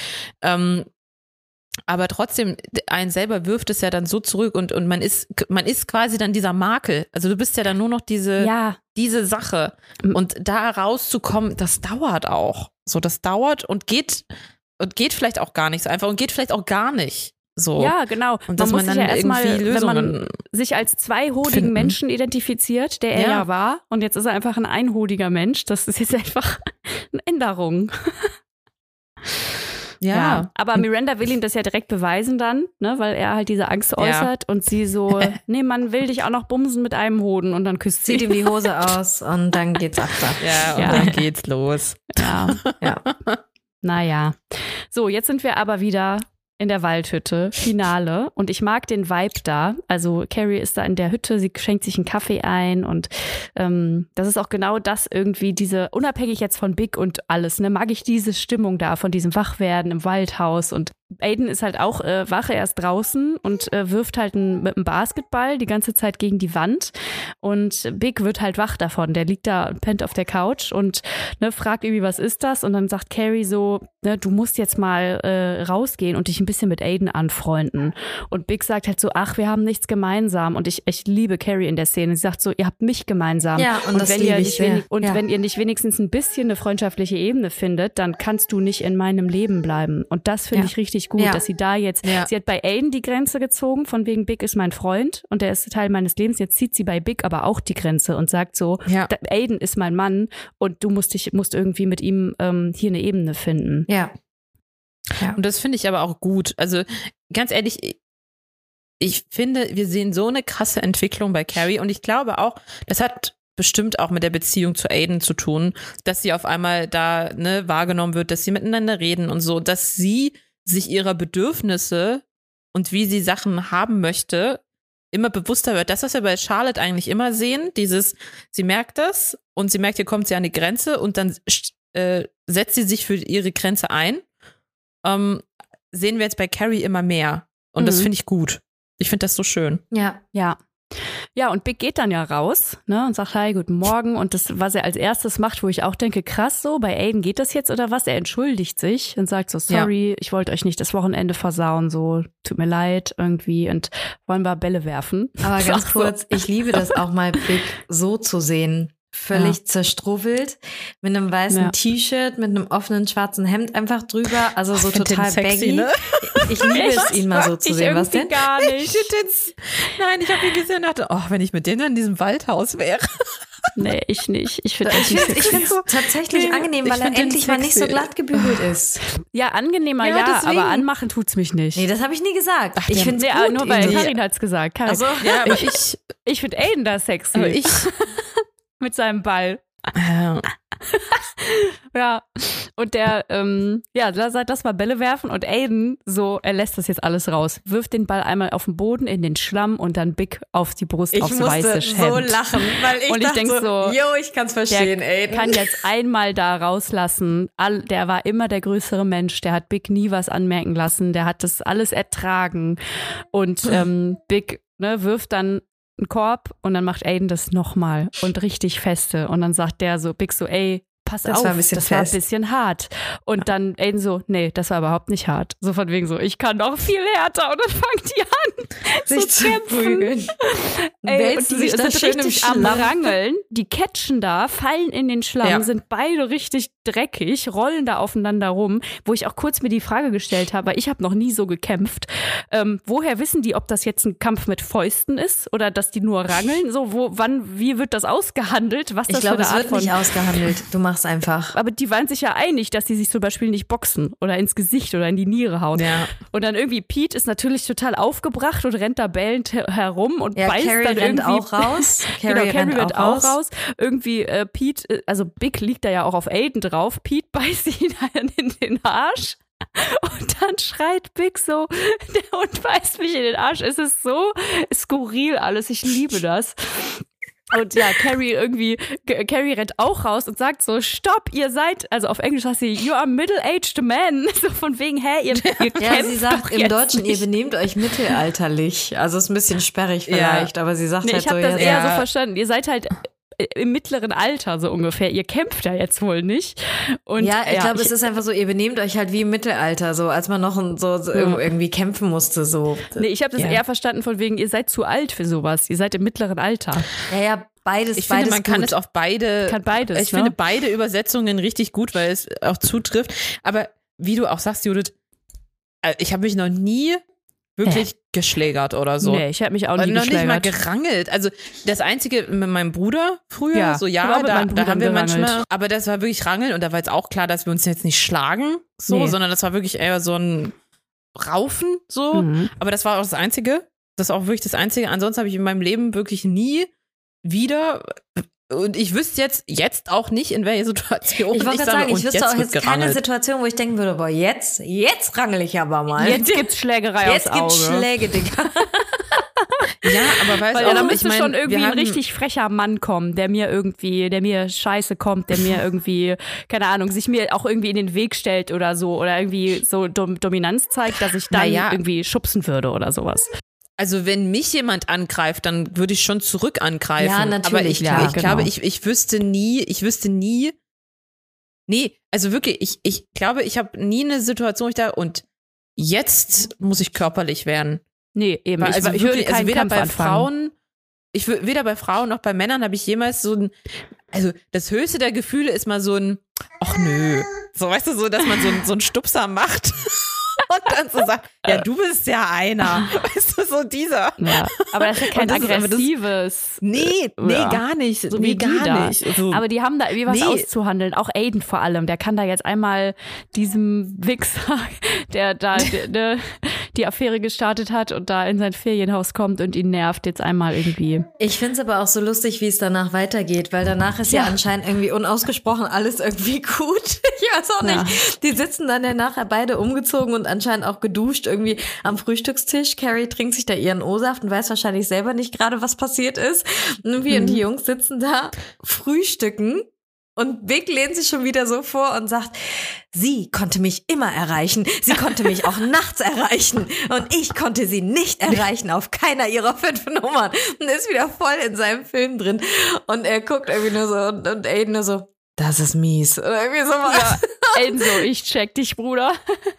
Aber trotzdem, einen selber wirft es ja dann so zurück und man ist quasi dann dieser Makel. Also du bist ja dann nur noch diese Sache. Und da rauszukommen, das dauert auch. So, das dauert und geht vielleicht auch gar nicht so einfach und geht vielleicht auch gar nicht. So. Ja, genau. Und dass man dann irgendwie Lösungen, wenn man sich als zweihodigen Menschen identifiziert, der er ja war, und jetzt ist er einfach ein einhodiger Mensch, das ist jetzt einfach eine Änderung. Ja, aber Miranda will ihm das ja direkt beweisen dann, ne, weil er halt diese Angst äußert und sie so, nee, man will dich auch noch bumsen mit einem Hoden und dann küsst sie. Zieht ihm die Hose aus und dann geht's ab. Ja, und dann geht's los. Ja. Naja. So, jetzt sind wir aber wieder in der Waldhütte, Finale. Und ich mag den Vibe da. Also Carrie ist da in der Hütte, sie schenkt sich einen Kaffee ein und das ist auch genau das irgendwie, diese, unabhängig jetzt von Big und alles, ne, mag ich diese Stimmung da von diesem Wachwerden im Waldhaus. Und Aiden ist halt auch wach, er ist draußen und wirft halt mit einem Basketball die ganze Zeit gegen die Wand. Und Big wird halt wach davon. Der liegt da und pennt auf der Couch und fragt irgendwie, was ist das? Und dann sagt Carrie so, du musst jetzt mal rausgehen und dich ein bisschen mit Aiden anfreunden. Und Big sagt halt so, ach, wir haben nichts gemeinsam. Und ich liebe Carrie in der Szene. Sie sagt so, ihr habt mich gemeinsam. Ja, und das liebe ich sehr. Wenn ihr nicht wenigstens ein bisschen eine freundschaftliche Ebene findet, dann kannst du nicht in meinem Leben bleiben. Und das finde ich richtig gut, dass sie da jetzt, sie hat bei Aiden die Grenze gezogen, von wegen Big ist mein Freund und der ist Teil meines Lebens. Jetzt zieht sie bei Big aber auch die Grenze und sagt so, Aiden ist mein Mann und du musst irgendwie mit ihm hier eine Ebene finden. Ja. Und das finde ich aber auch gut. Also ganz ehrlich, ich finde, wir sehen so eine krasse Entwicklung bei Carrie und ich glaube auch, das hat bestimmt auch mit der Beziehung zu Aiden zu tun, dass sie auf einmal da wahrgenommen wird, dass sie miteinander reden und so, dass sie sich ihrer Bedürfnisse und wie sie Sachen haben möchte, immer bewusster wird. Das, was wir bei Charlotte eigentlich immer sehen, sie merkt das und sie merkt, hier kommt sie an die Grenze und dann setzt sie sich für ihre Grenze ein. Sehen wir jetzt bei Carrie immer mehr. Und das finde ich gut. Ich finde das so schön. Ja. Ja, und Big geht dann ja raus, ne, und sagt, hi, guten Morgen. Und das, was er als erstes macht, wo ich auch denke, krass, so, bei Aiden geht das jetzt oder was? Er entschuldigt sich und sagt so, sorry, ich wollte euch nicht das Wochenende versauen, so, tut mir leid, irgendwie, und wollen wir Bälle werfen. Aber ganz kurz, ich liebe das auch mal, Big so zu sehen. Völlig zerstruwelt, mit einem weißen T-Shirt, mit einem offenen schwarzen Hemd einfach drüber, also so total sexy, baggy. Ne? Ich liebe es, ihn mal so zu sehen. Was denn? Gar nicht. Ich habe ihn gesehen und dachte, wenn ich mit dem dann in diesem Waldhaus wäre. Nee, ich nicht. Ich finde es tatsächlich angenehm, weil er endlich mal nicht so glatt gebügelt ist. Ja, angenehmer, aber anmachen tut's mich nicht. Nee, das habe ich nie gesagt. Ach, ich finde es gut. Nur weil Karin hat's gesagt. Also, ja, aber ich finde Aiden da sexy. Aber ich mit seinem Ball. Ja, und der, das war Bälle werfen und Aiden, so, er lässt das jetzt alles raus, wirft den Ball einmal auf den Boden in den Schlamm und dann Big auf die Brust, aufs weiße Hemd. Ich musste so lachen, weil ich dachte so, ich kann's verstehen, Aiden. Kann jetzt einmal da rauslassen. Der war immer der größere Mensch, der hat Big nie was anmerken lassen, der hat das alles ertragen und Big wirft dann einen Korb und dann macht Aiden das nochmal und richtig feste und dann sagt der so, Big so, ey, pass auf, das war ein bisschen hart. Und dann Aiden so, nee, das war überhaupt nicht hart. So von wegen so, ich kann noch viel härter. Und dann fangen die an, sich zu prügeln. Ey, und die sind richtig am Rangeln. Die catchen da, fallen in den Schlamm, sind beide richtig dreckig, rollen da aufeinander rum, wo ich auch kurz mir die Frage gestellt habe, weil ich habe noch nie so gekämpft. Woher wissen die, ob das jetzt ein Kampf mit Fäusten ist oder dass die nur rangeln? So, wie wird das ausgehandelt? Was das für eine Art von... Ich glaube, es wird nicht ausgehandelt. Du machst einfach. Aber die waren sich ja einig, dass die sich zum Beispiel nicht boxen oder ins Gesicht oder in die Niere hauen. Ja. Und dann irgendwie Pete ist natürlich total aufgebracht und rennt da bellend herum und beißt Carrie dann rennt irgendwie auch raus. Carrie rennt auch raus. Irgendwie Pete, also Big liegt da ja auch auf Aiden drauf. Pete beißt ihn in den Arsch. Und dann schreit Big so, der Hund beißt mich in den Arsch. Es ist so skurril alles. Ich liebe das. Und ja, Carrie rennt auch raus und sagt so, stopp, ihr seid, also auf Englisch sagt sie, you are middle-aged men. So von wegen, ihr kämpft. Ja, sie sagt im Deutschen, nicht. ihr benehmt euch mittelalterlich. Also ist ein bisschen sperrig vielleicht, aber sie sagt halt ich so. Ich habe das eher so verstanden. Ihr seid halt im mittleren Alter so ungefähr. Ihr kämpft ja jetzt wohl nicht. Und ich glaube, es ist einfach so, ihr benehmt euch halt wie im Mittelalter, so als man noch irgendwie kämpfen musste. So. Nee, ich habe das eher verstanden von wegen, ihr seid zu alt für sowas. Ihr seid im mittleren Alter. Ja, beides. Ich finde, man kann es auf beide. Kann beides. Ich finde beide Übersetzungen richtig gut, weil es auch zutrifft. Aber wie du auch sagst, Judith, ich habe mich noch nie wirklich geschlägert oder so. Nee, ich habe mich auch nie geschlägert. Noch nicht mal gerangelt. Also das Einzige mit meinem Bruder früher, da haben wir manchmal, aber das war wirklich Rangeln und da war jetzt auch klar, dass wir uns jetzt nicht schlagen, sondern das war wirklich eher so ein Raufen, so. Mhm. Aber das war auch das Einzige. Das ist auch wirklich das Einzige. Ansonsten habe ich in meinem Leben wirklich nie wieder... Und ich wüsste jetzt auch nicht, in welcher Situation ich wollte gerade sagen, ich wüsste auch jetzt gerangelt. keine Situation, wo ich denken würde, boah, jetzt rangel ich aber mal. Jetzt gibt's Schlägerei aufs Auge. Jetzt gibt's Schläge, Digga. Ja, aber weißt du, da müsste schon irgendwie ein richtig frecher Mann kommen, der mir scheiße kommt, der mir irgendwie, keine Ahnung, sich mir auch irgendwie in den Weg stellt oder so oder irgendwie so Dominanz zeigt, dass ich dann irgendwie schubsen würde oder sowas. Also wenn mich jemand angreift, dann würde ich schon zurück angreifen. Ja, natürlich. Aber ich glaube, ich wüsste nie, nee, also wirklich, ich glaube, ich habe nie eine Situation, wo ich da, und jetzt muss ich körperlich werden. Nee, eben. Also ich würde keinen weder Kampf bei anfangen. weder bei Frauen noch bei Männern habe ich jemals so ein, also das höchste der Gefühle ist mal so ein, ach nö. So, weißt du, so, dass man so einen Stupser macht. Und dann so sagt, ja, du bist ja einer. Weißt du, so dieser. Ja, aber das ist ja kein aggressives. Nee, gar nicht. So wie gar nicht. So. Aber die haben da irgendwie was auszuhandeln. Auch Aiden vor allem. Der kann da jetzt einmal diesem Wichser, der da die Affäre gestartet hat und da in sein Ferienhaus kommt und ihn nervt, jetzt einmal irgendwie. Ich finde es aber auch so lustig, wie es danach weitergeht, weil danach ist ja anscheinend irgendwie unausgesprochen alles irgendwie gut. Ich weiß auch nicht. Ja. Die sitzen dann ja nachher beide umgezogen und anscheinend auch geduscht irgendwie am Frühstückstisch. Carrie trinkt sich da ihren O-Saft und weiß wahrscheinlich selber nicht gerade, was passiert ist. Und die Jungs sitzen da, frühstücken und Big lehnt sich schon wieder so vor und sagt, sie konnte mich immer erreichen. Sie konnte mich auch nachts erreichen. Und ich konnte sie nicht erreichen auf keiner ihrer 5 Nummern. Und ist wieder voll in seinem Film drin. Und er guckt irgendwie nur so und Aiden nur so, das ist mies. Oder irgendwie so was. Ja, Aiden so, ich check dich, Bruder.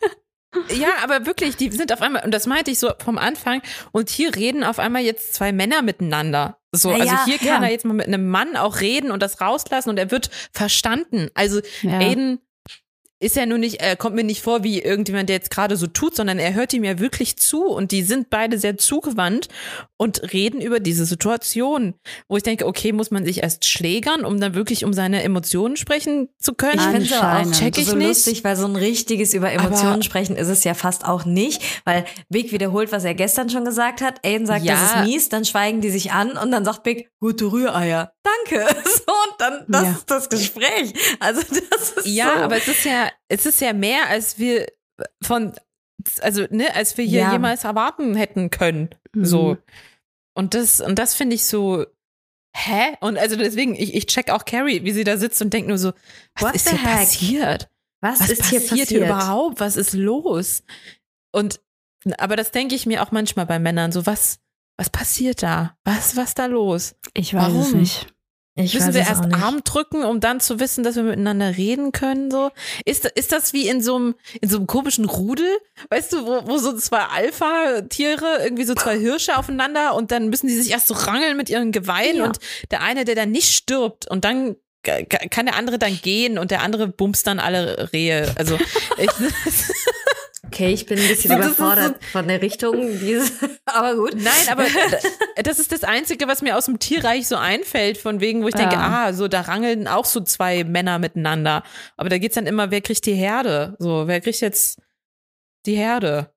Ja, aber wirklich, die sind auf einmal, und das meinte ich so vom Anfang, und hier reden auf einmal jetzt 2 Männer miteinander. So, also hier kann er jetzt mal mit einem Mann auch reden und das rauslassen und er wird verstanden. Also Aiden ist ja nur nicht, er kommt mir nicht vor wie irgendjemand, der jetzt gerade so tut, sondern er hört ihm ja wirklich zu und die sind beide sehr zugewandt und reden über diese Situation, wo ich denke, okay, muss man sich erst schlägern, um dann wirklich um seine Emotionen sprechen zu können? Ich finde es auch check ich so nicht. lustig, weil so ein richtiges über Emotionen sprechen ist es ja fast auch nicht, weil Big wiederholt, was er gestern schon gesagt hat. Aiden sagt, das ist mies, dann schweigen die sich an und dann sagt Big, gute Rühreier. Danke. So, und dann, das ist das Gespräch. Also das ist so. Aber es ist ja mehr, als wir als wir hier jemals erwarten hätten können. So. Und das finde ich so, hä? Und also deswegen, ich check auch Carrie, wie sie da sitzt und denkt nur so, was ist hier passiert? Was ist hier passiert? Hier überhaupt? Was ist los? Aber das denke ich mir auch manchmal bei Männern, so was passiert da? Was da los? Ich weiß es nicht. Müssen wir erst Arm drücken, um dann zu wissen, dass wir miteinander reden können? So? Ist das wie in so einem komischen Rudel? Weißt du, wo so zwei Alpha-Tiere, irgendwie so zwei Hirsche aufeinander und dann müssen die sich erst so rangeln mit ihren Geweihen und der eine, der dann nicht stirbt und dann kann der andere dann gehen und der andere bumst dann alle Rehe. Also okay, ich bin ein bisschen überfordert von der Richtung, aber gut. Nein, aber das ist das Einzige, was mir aus dem Tierreich so einfällt, von wegen, wo ich denke, so da rangeln auch so zwei Männer miteinander. Aber da geht's dann immer, wer kriegt die Herde? So, wer kriegt jetzt die Herde?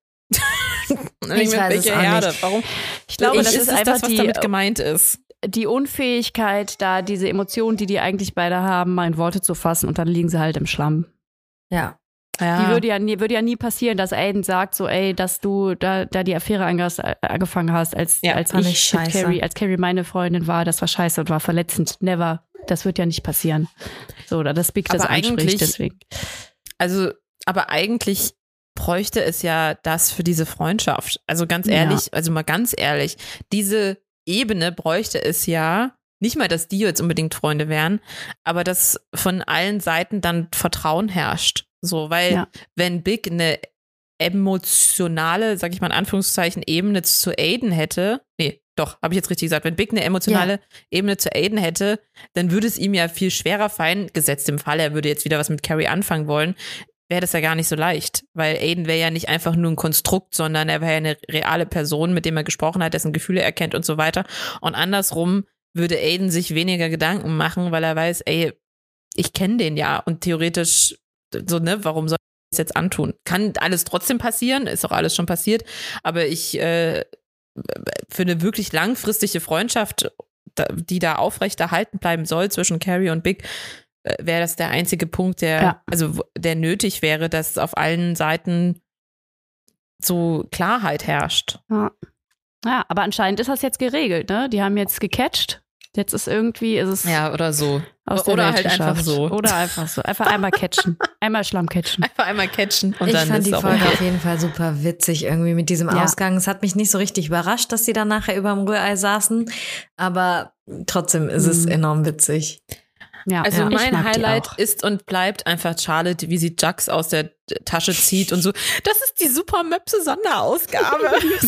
Ich weiß es auch Herde? nicht. Warum? Ich glaube, das ist einfach das, was damit gemeint ist. Die Unfähigkeit, da diese Emotionen, die eigentlich beide haben, mal in Worte zu fassen und dann liegen sie halt im Schlamm. Ja. Die würde ja nie passieren, dass Aiden sagt, so, ey, dass du da die Affäre angefangen hast, als Carrie meine Freundin war, das war scheiße und war verletzend. Never. Das wird ja nicht passieren. So, oder dass Big das anspricht, deswegen. Aber eigentlich bräuchte es ja das für diese Freundschaft. Also ganz ehrlich, diese Ebene bräuchte es ja, nicht mal, dass die jetzt unbedingt Freunde wären, aber dass von allen Seiten dann Vertrauen herrscht. So, weil wenn Big eine emotionale, sag ich mal in Anführungszeichen, Ebene zu Aiden hätte, habe ich jetzt richtig gesagt, wenn Big eine emotionale Ebene zu Aiden hätte, dann würde es ihm ja viel schwerer fallen, gesetzt im Fall, er würde jetzt wieder was mit Carrie anfangen wollen, wäre das ja gar nicht so leicht, weil Aiden wäre ja nicht einfach nur ein Konstrukt, sondern er wäre ja eine reale Person, mit dem er gesprochen hat, dessen Gefühle er kennt und so weiter. Und andersrum würde Aiden sich weniger Gedanken machen, weil er weiß, ey, ich kenne den ja und theoretisch so, ne, warum soll ich das jetzt antun? Kann alles trotzdem passieren, ist auch alles schon passiert, aber für eine wirklich langfristige Freundschaft, die da aufrechterhalten bleiben soll zwischen Carrie und Big, wäre das der einzige Punkt, der nötig wäre, dass auf allen Seiten so Klarheit herrscht. Ja, aber anscheinend ist das jetzt geregelt, ne? Die haben jetzt gecatcht. Jetzt ist es oder so. Oder halt einfach so. Oder einfach so. Einfach einmal catchen. Einmal Schlamm catchen. Einfach einmal catchen. Und ich dann fand ist die auch Folge okay. auf jeden Fall super witzig irgendwie mit diesem Ausgang. Es hat mich nicht so richtig überrascht, dass sie dann nachher über dem Rührei saßen. Aber trotzdem ist es enorm witzig. Ja, also mein Highlight ist und bleibt einfach Charlotte, wie sie Jax aus der Tasche zieht und so. Das ist die Super Möpse Sonderausgabe.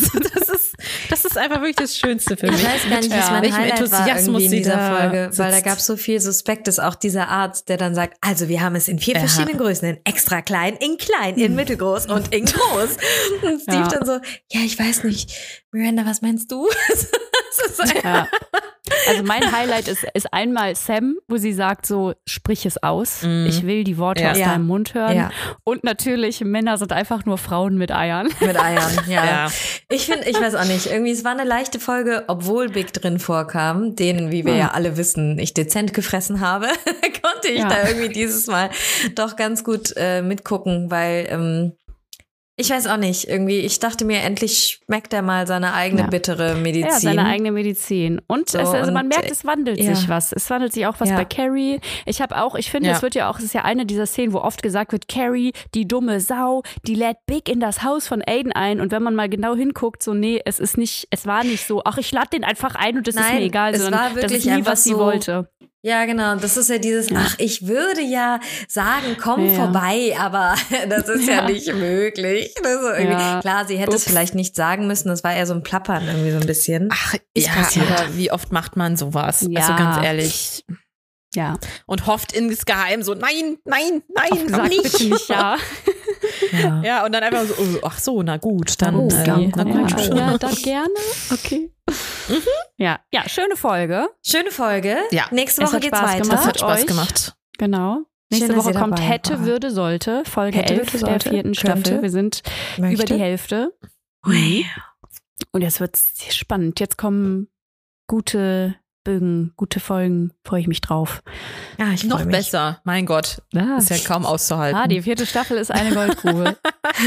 das ist einfach wirklich das Schönste für mich. Ich weiß gar nicht, was mein Highlight war irgendwie in dieser Folge, sitzt. weil da gab es so viel Suspektes. Auch dieser Arzt, der dann sagt, also wir haben es in 4 verschiedenen Größen, in extra klein, in mittelgroß und in groß. Und Steve dann so, ja, ich weiß nicht. Miranda, was meinst du? Also mein Highlight ist einmal Sam, wo sie sagt so, sprich es aus. Ich will die Worte aus deinem Mund hören. Ja. Und natürlich, Männer sind einfach nur Frauen mit Eiern. Mit Eiern, ja. Ich weiß auch nicht, irgendwie, es war eine leichte Folge, obwohl Big drin vorkam, den, wie wir ja alle wissen, ich dezent gefressen habe, konnte ich da irgendwie dieses Mal doch ganz gut mitgucken, weil ich weiß auch nicht, irgendwie, ich dachte mir, endlich schmeckt er mal seine eigene bittere Medizin. Ja, seine eigene Medizin. Und, so, man merkt, es wandelt sich was. Es wandelt sich auch was bei Carrie. Ich finde, es ist ja eine dieser Szenen, wo oft gesagt wird, Carrie, die dumme Sau, die lädt Big in das Haus von Aiden ein. Und wenn man mal genau hinguckt, so, nee, es war nicht so, ach, ich lade den einfach ein und das ist mir egal, sondern das ist nie, was sie wollte. Ja, genau. Das ist ja dieses, ich würde ja sagen, komm vorbei, aber das ist ja nicht möglich. Also klar, sie hätte es vielleicht nicht sagen müssen. Das war eher so ein Plappern irgendwie so ein bisschen. Ach, aber wie oft macht man sowas? Ja. Also ganz ehrlich. Ja. Und hofft insgeheim so, nein, gesagt, nicht. Bitte nicht, ja. Ja, und dann einfach so, oh, ach so, na gut, dann, na gut. Ja, dann gerne. Okay. Ja, schöne Folge. Schöne Folge. Ja. Nächste Woche geht's weiter. Hat Spaß gemacht. Genau. Nächste Woche kommt Hätte, Würde, Sollte. Folge 11 der 4. Staffel. Wir sind über die Hälfte. Ui. Und jetzt wird's spannend. Jetzt kommen gute Bögen, gute Folgen. Freue ich mich drauf. Ja, ich noch freu mich. besser. Mein Gott. Ist ja kaum auszuhalten. Die 4. Staffel ist eine Goldgrube.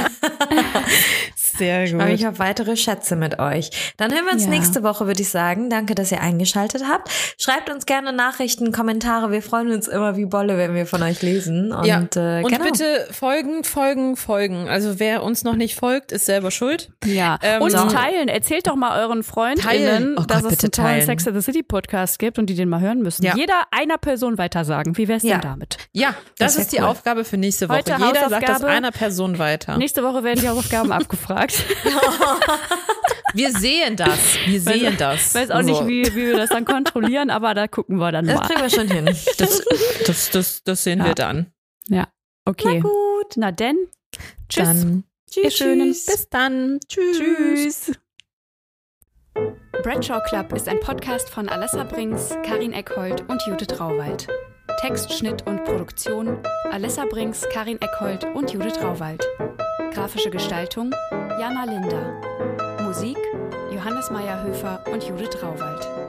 Sehr gut. Ich freue mich auf weitere Schätze mit euch. Dann hören wir uns nächste Woche, würde ich sagen. Danke, dass ihr eingeschaltet habt. Schreibt uns gerne Nachrichten, Kommentare. Wir freuen uns immer wie Bolle, wenn wir von euch lesen. Und bitte folgen. Also wer uns noch nicht folgt, ist selber schuld. Ja. Und teilen. Erzählt doch mal euren FreundInnen, dass es einen tollen Sex and the City Podcast gibt und die den mal hören müssen. Ja. Jeder einer Person weitersagen. Wie wär's denn damit? Ja, das ist die Aufgabe für nächste Woche. Jeder sagt das einer Person weiter. Nächste Woche werden die Hausaufgaben abgefragt. Wir sehen das. Ich weiß auch nicht, wie wir das dann kontrollieren, aber da gucken wir dann mal. Das kriegen wir schon hin. Das sehen wir dann. Ja, okay. Na gut. Na denn. Tschüss. Dann. Tschüss. Bis dann. Tschüss. Bradshaw Club ist ein Podcast von Alessa Brings, Karin Eckhold und Judith Rauwald. Text, Schnitt und Produktion Alessa Brings, Karin Eckhold und Judith Rauwald. Grafische Gestaltung Jana Linder. Musik Johannes Meyer-Höfer und Judith Rauwald.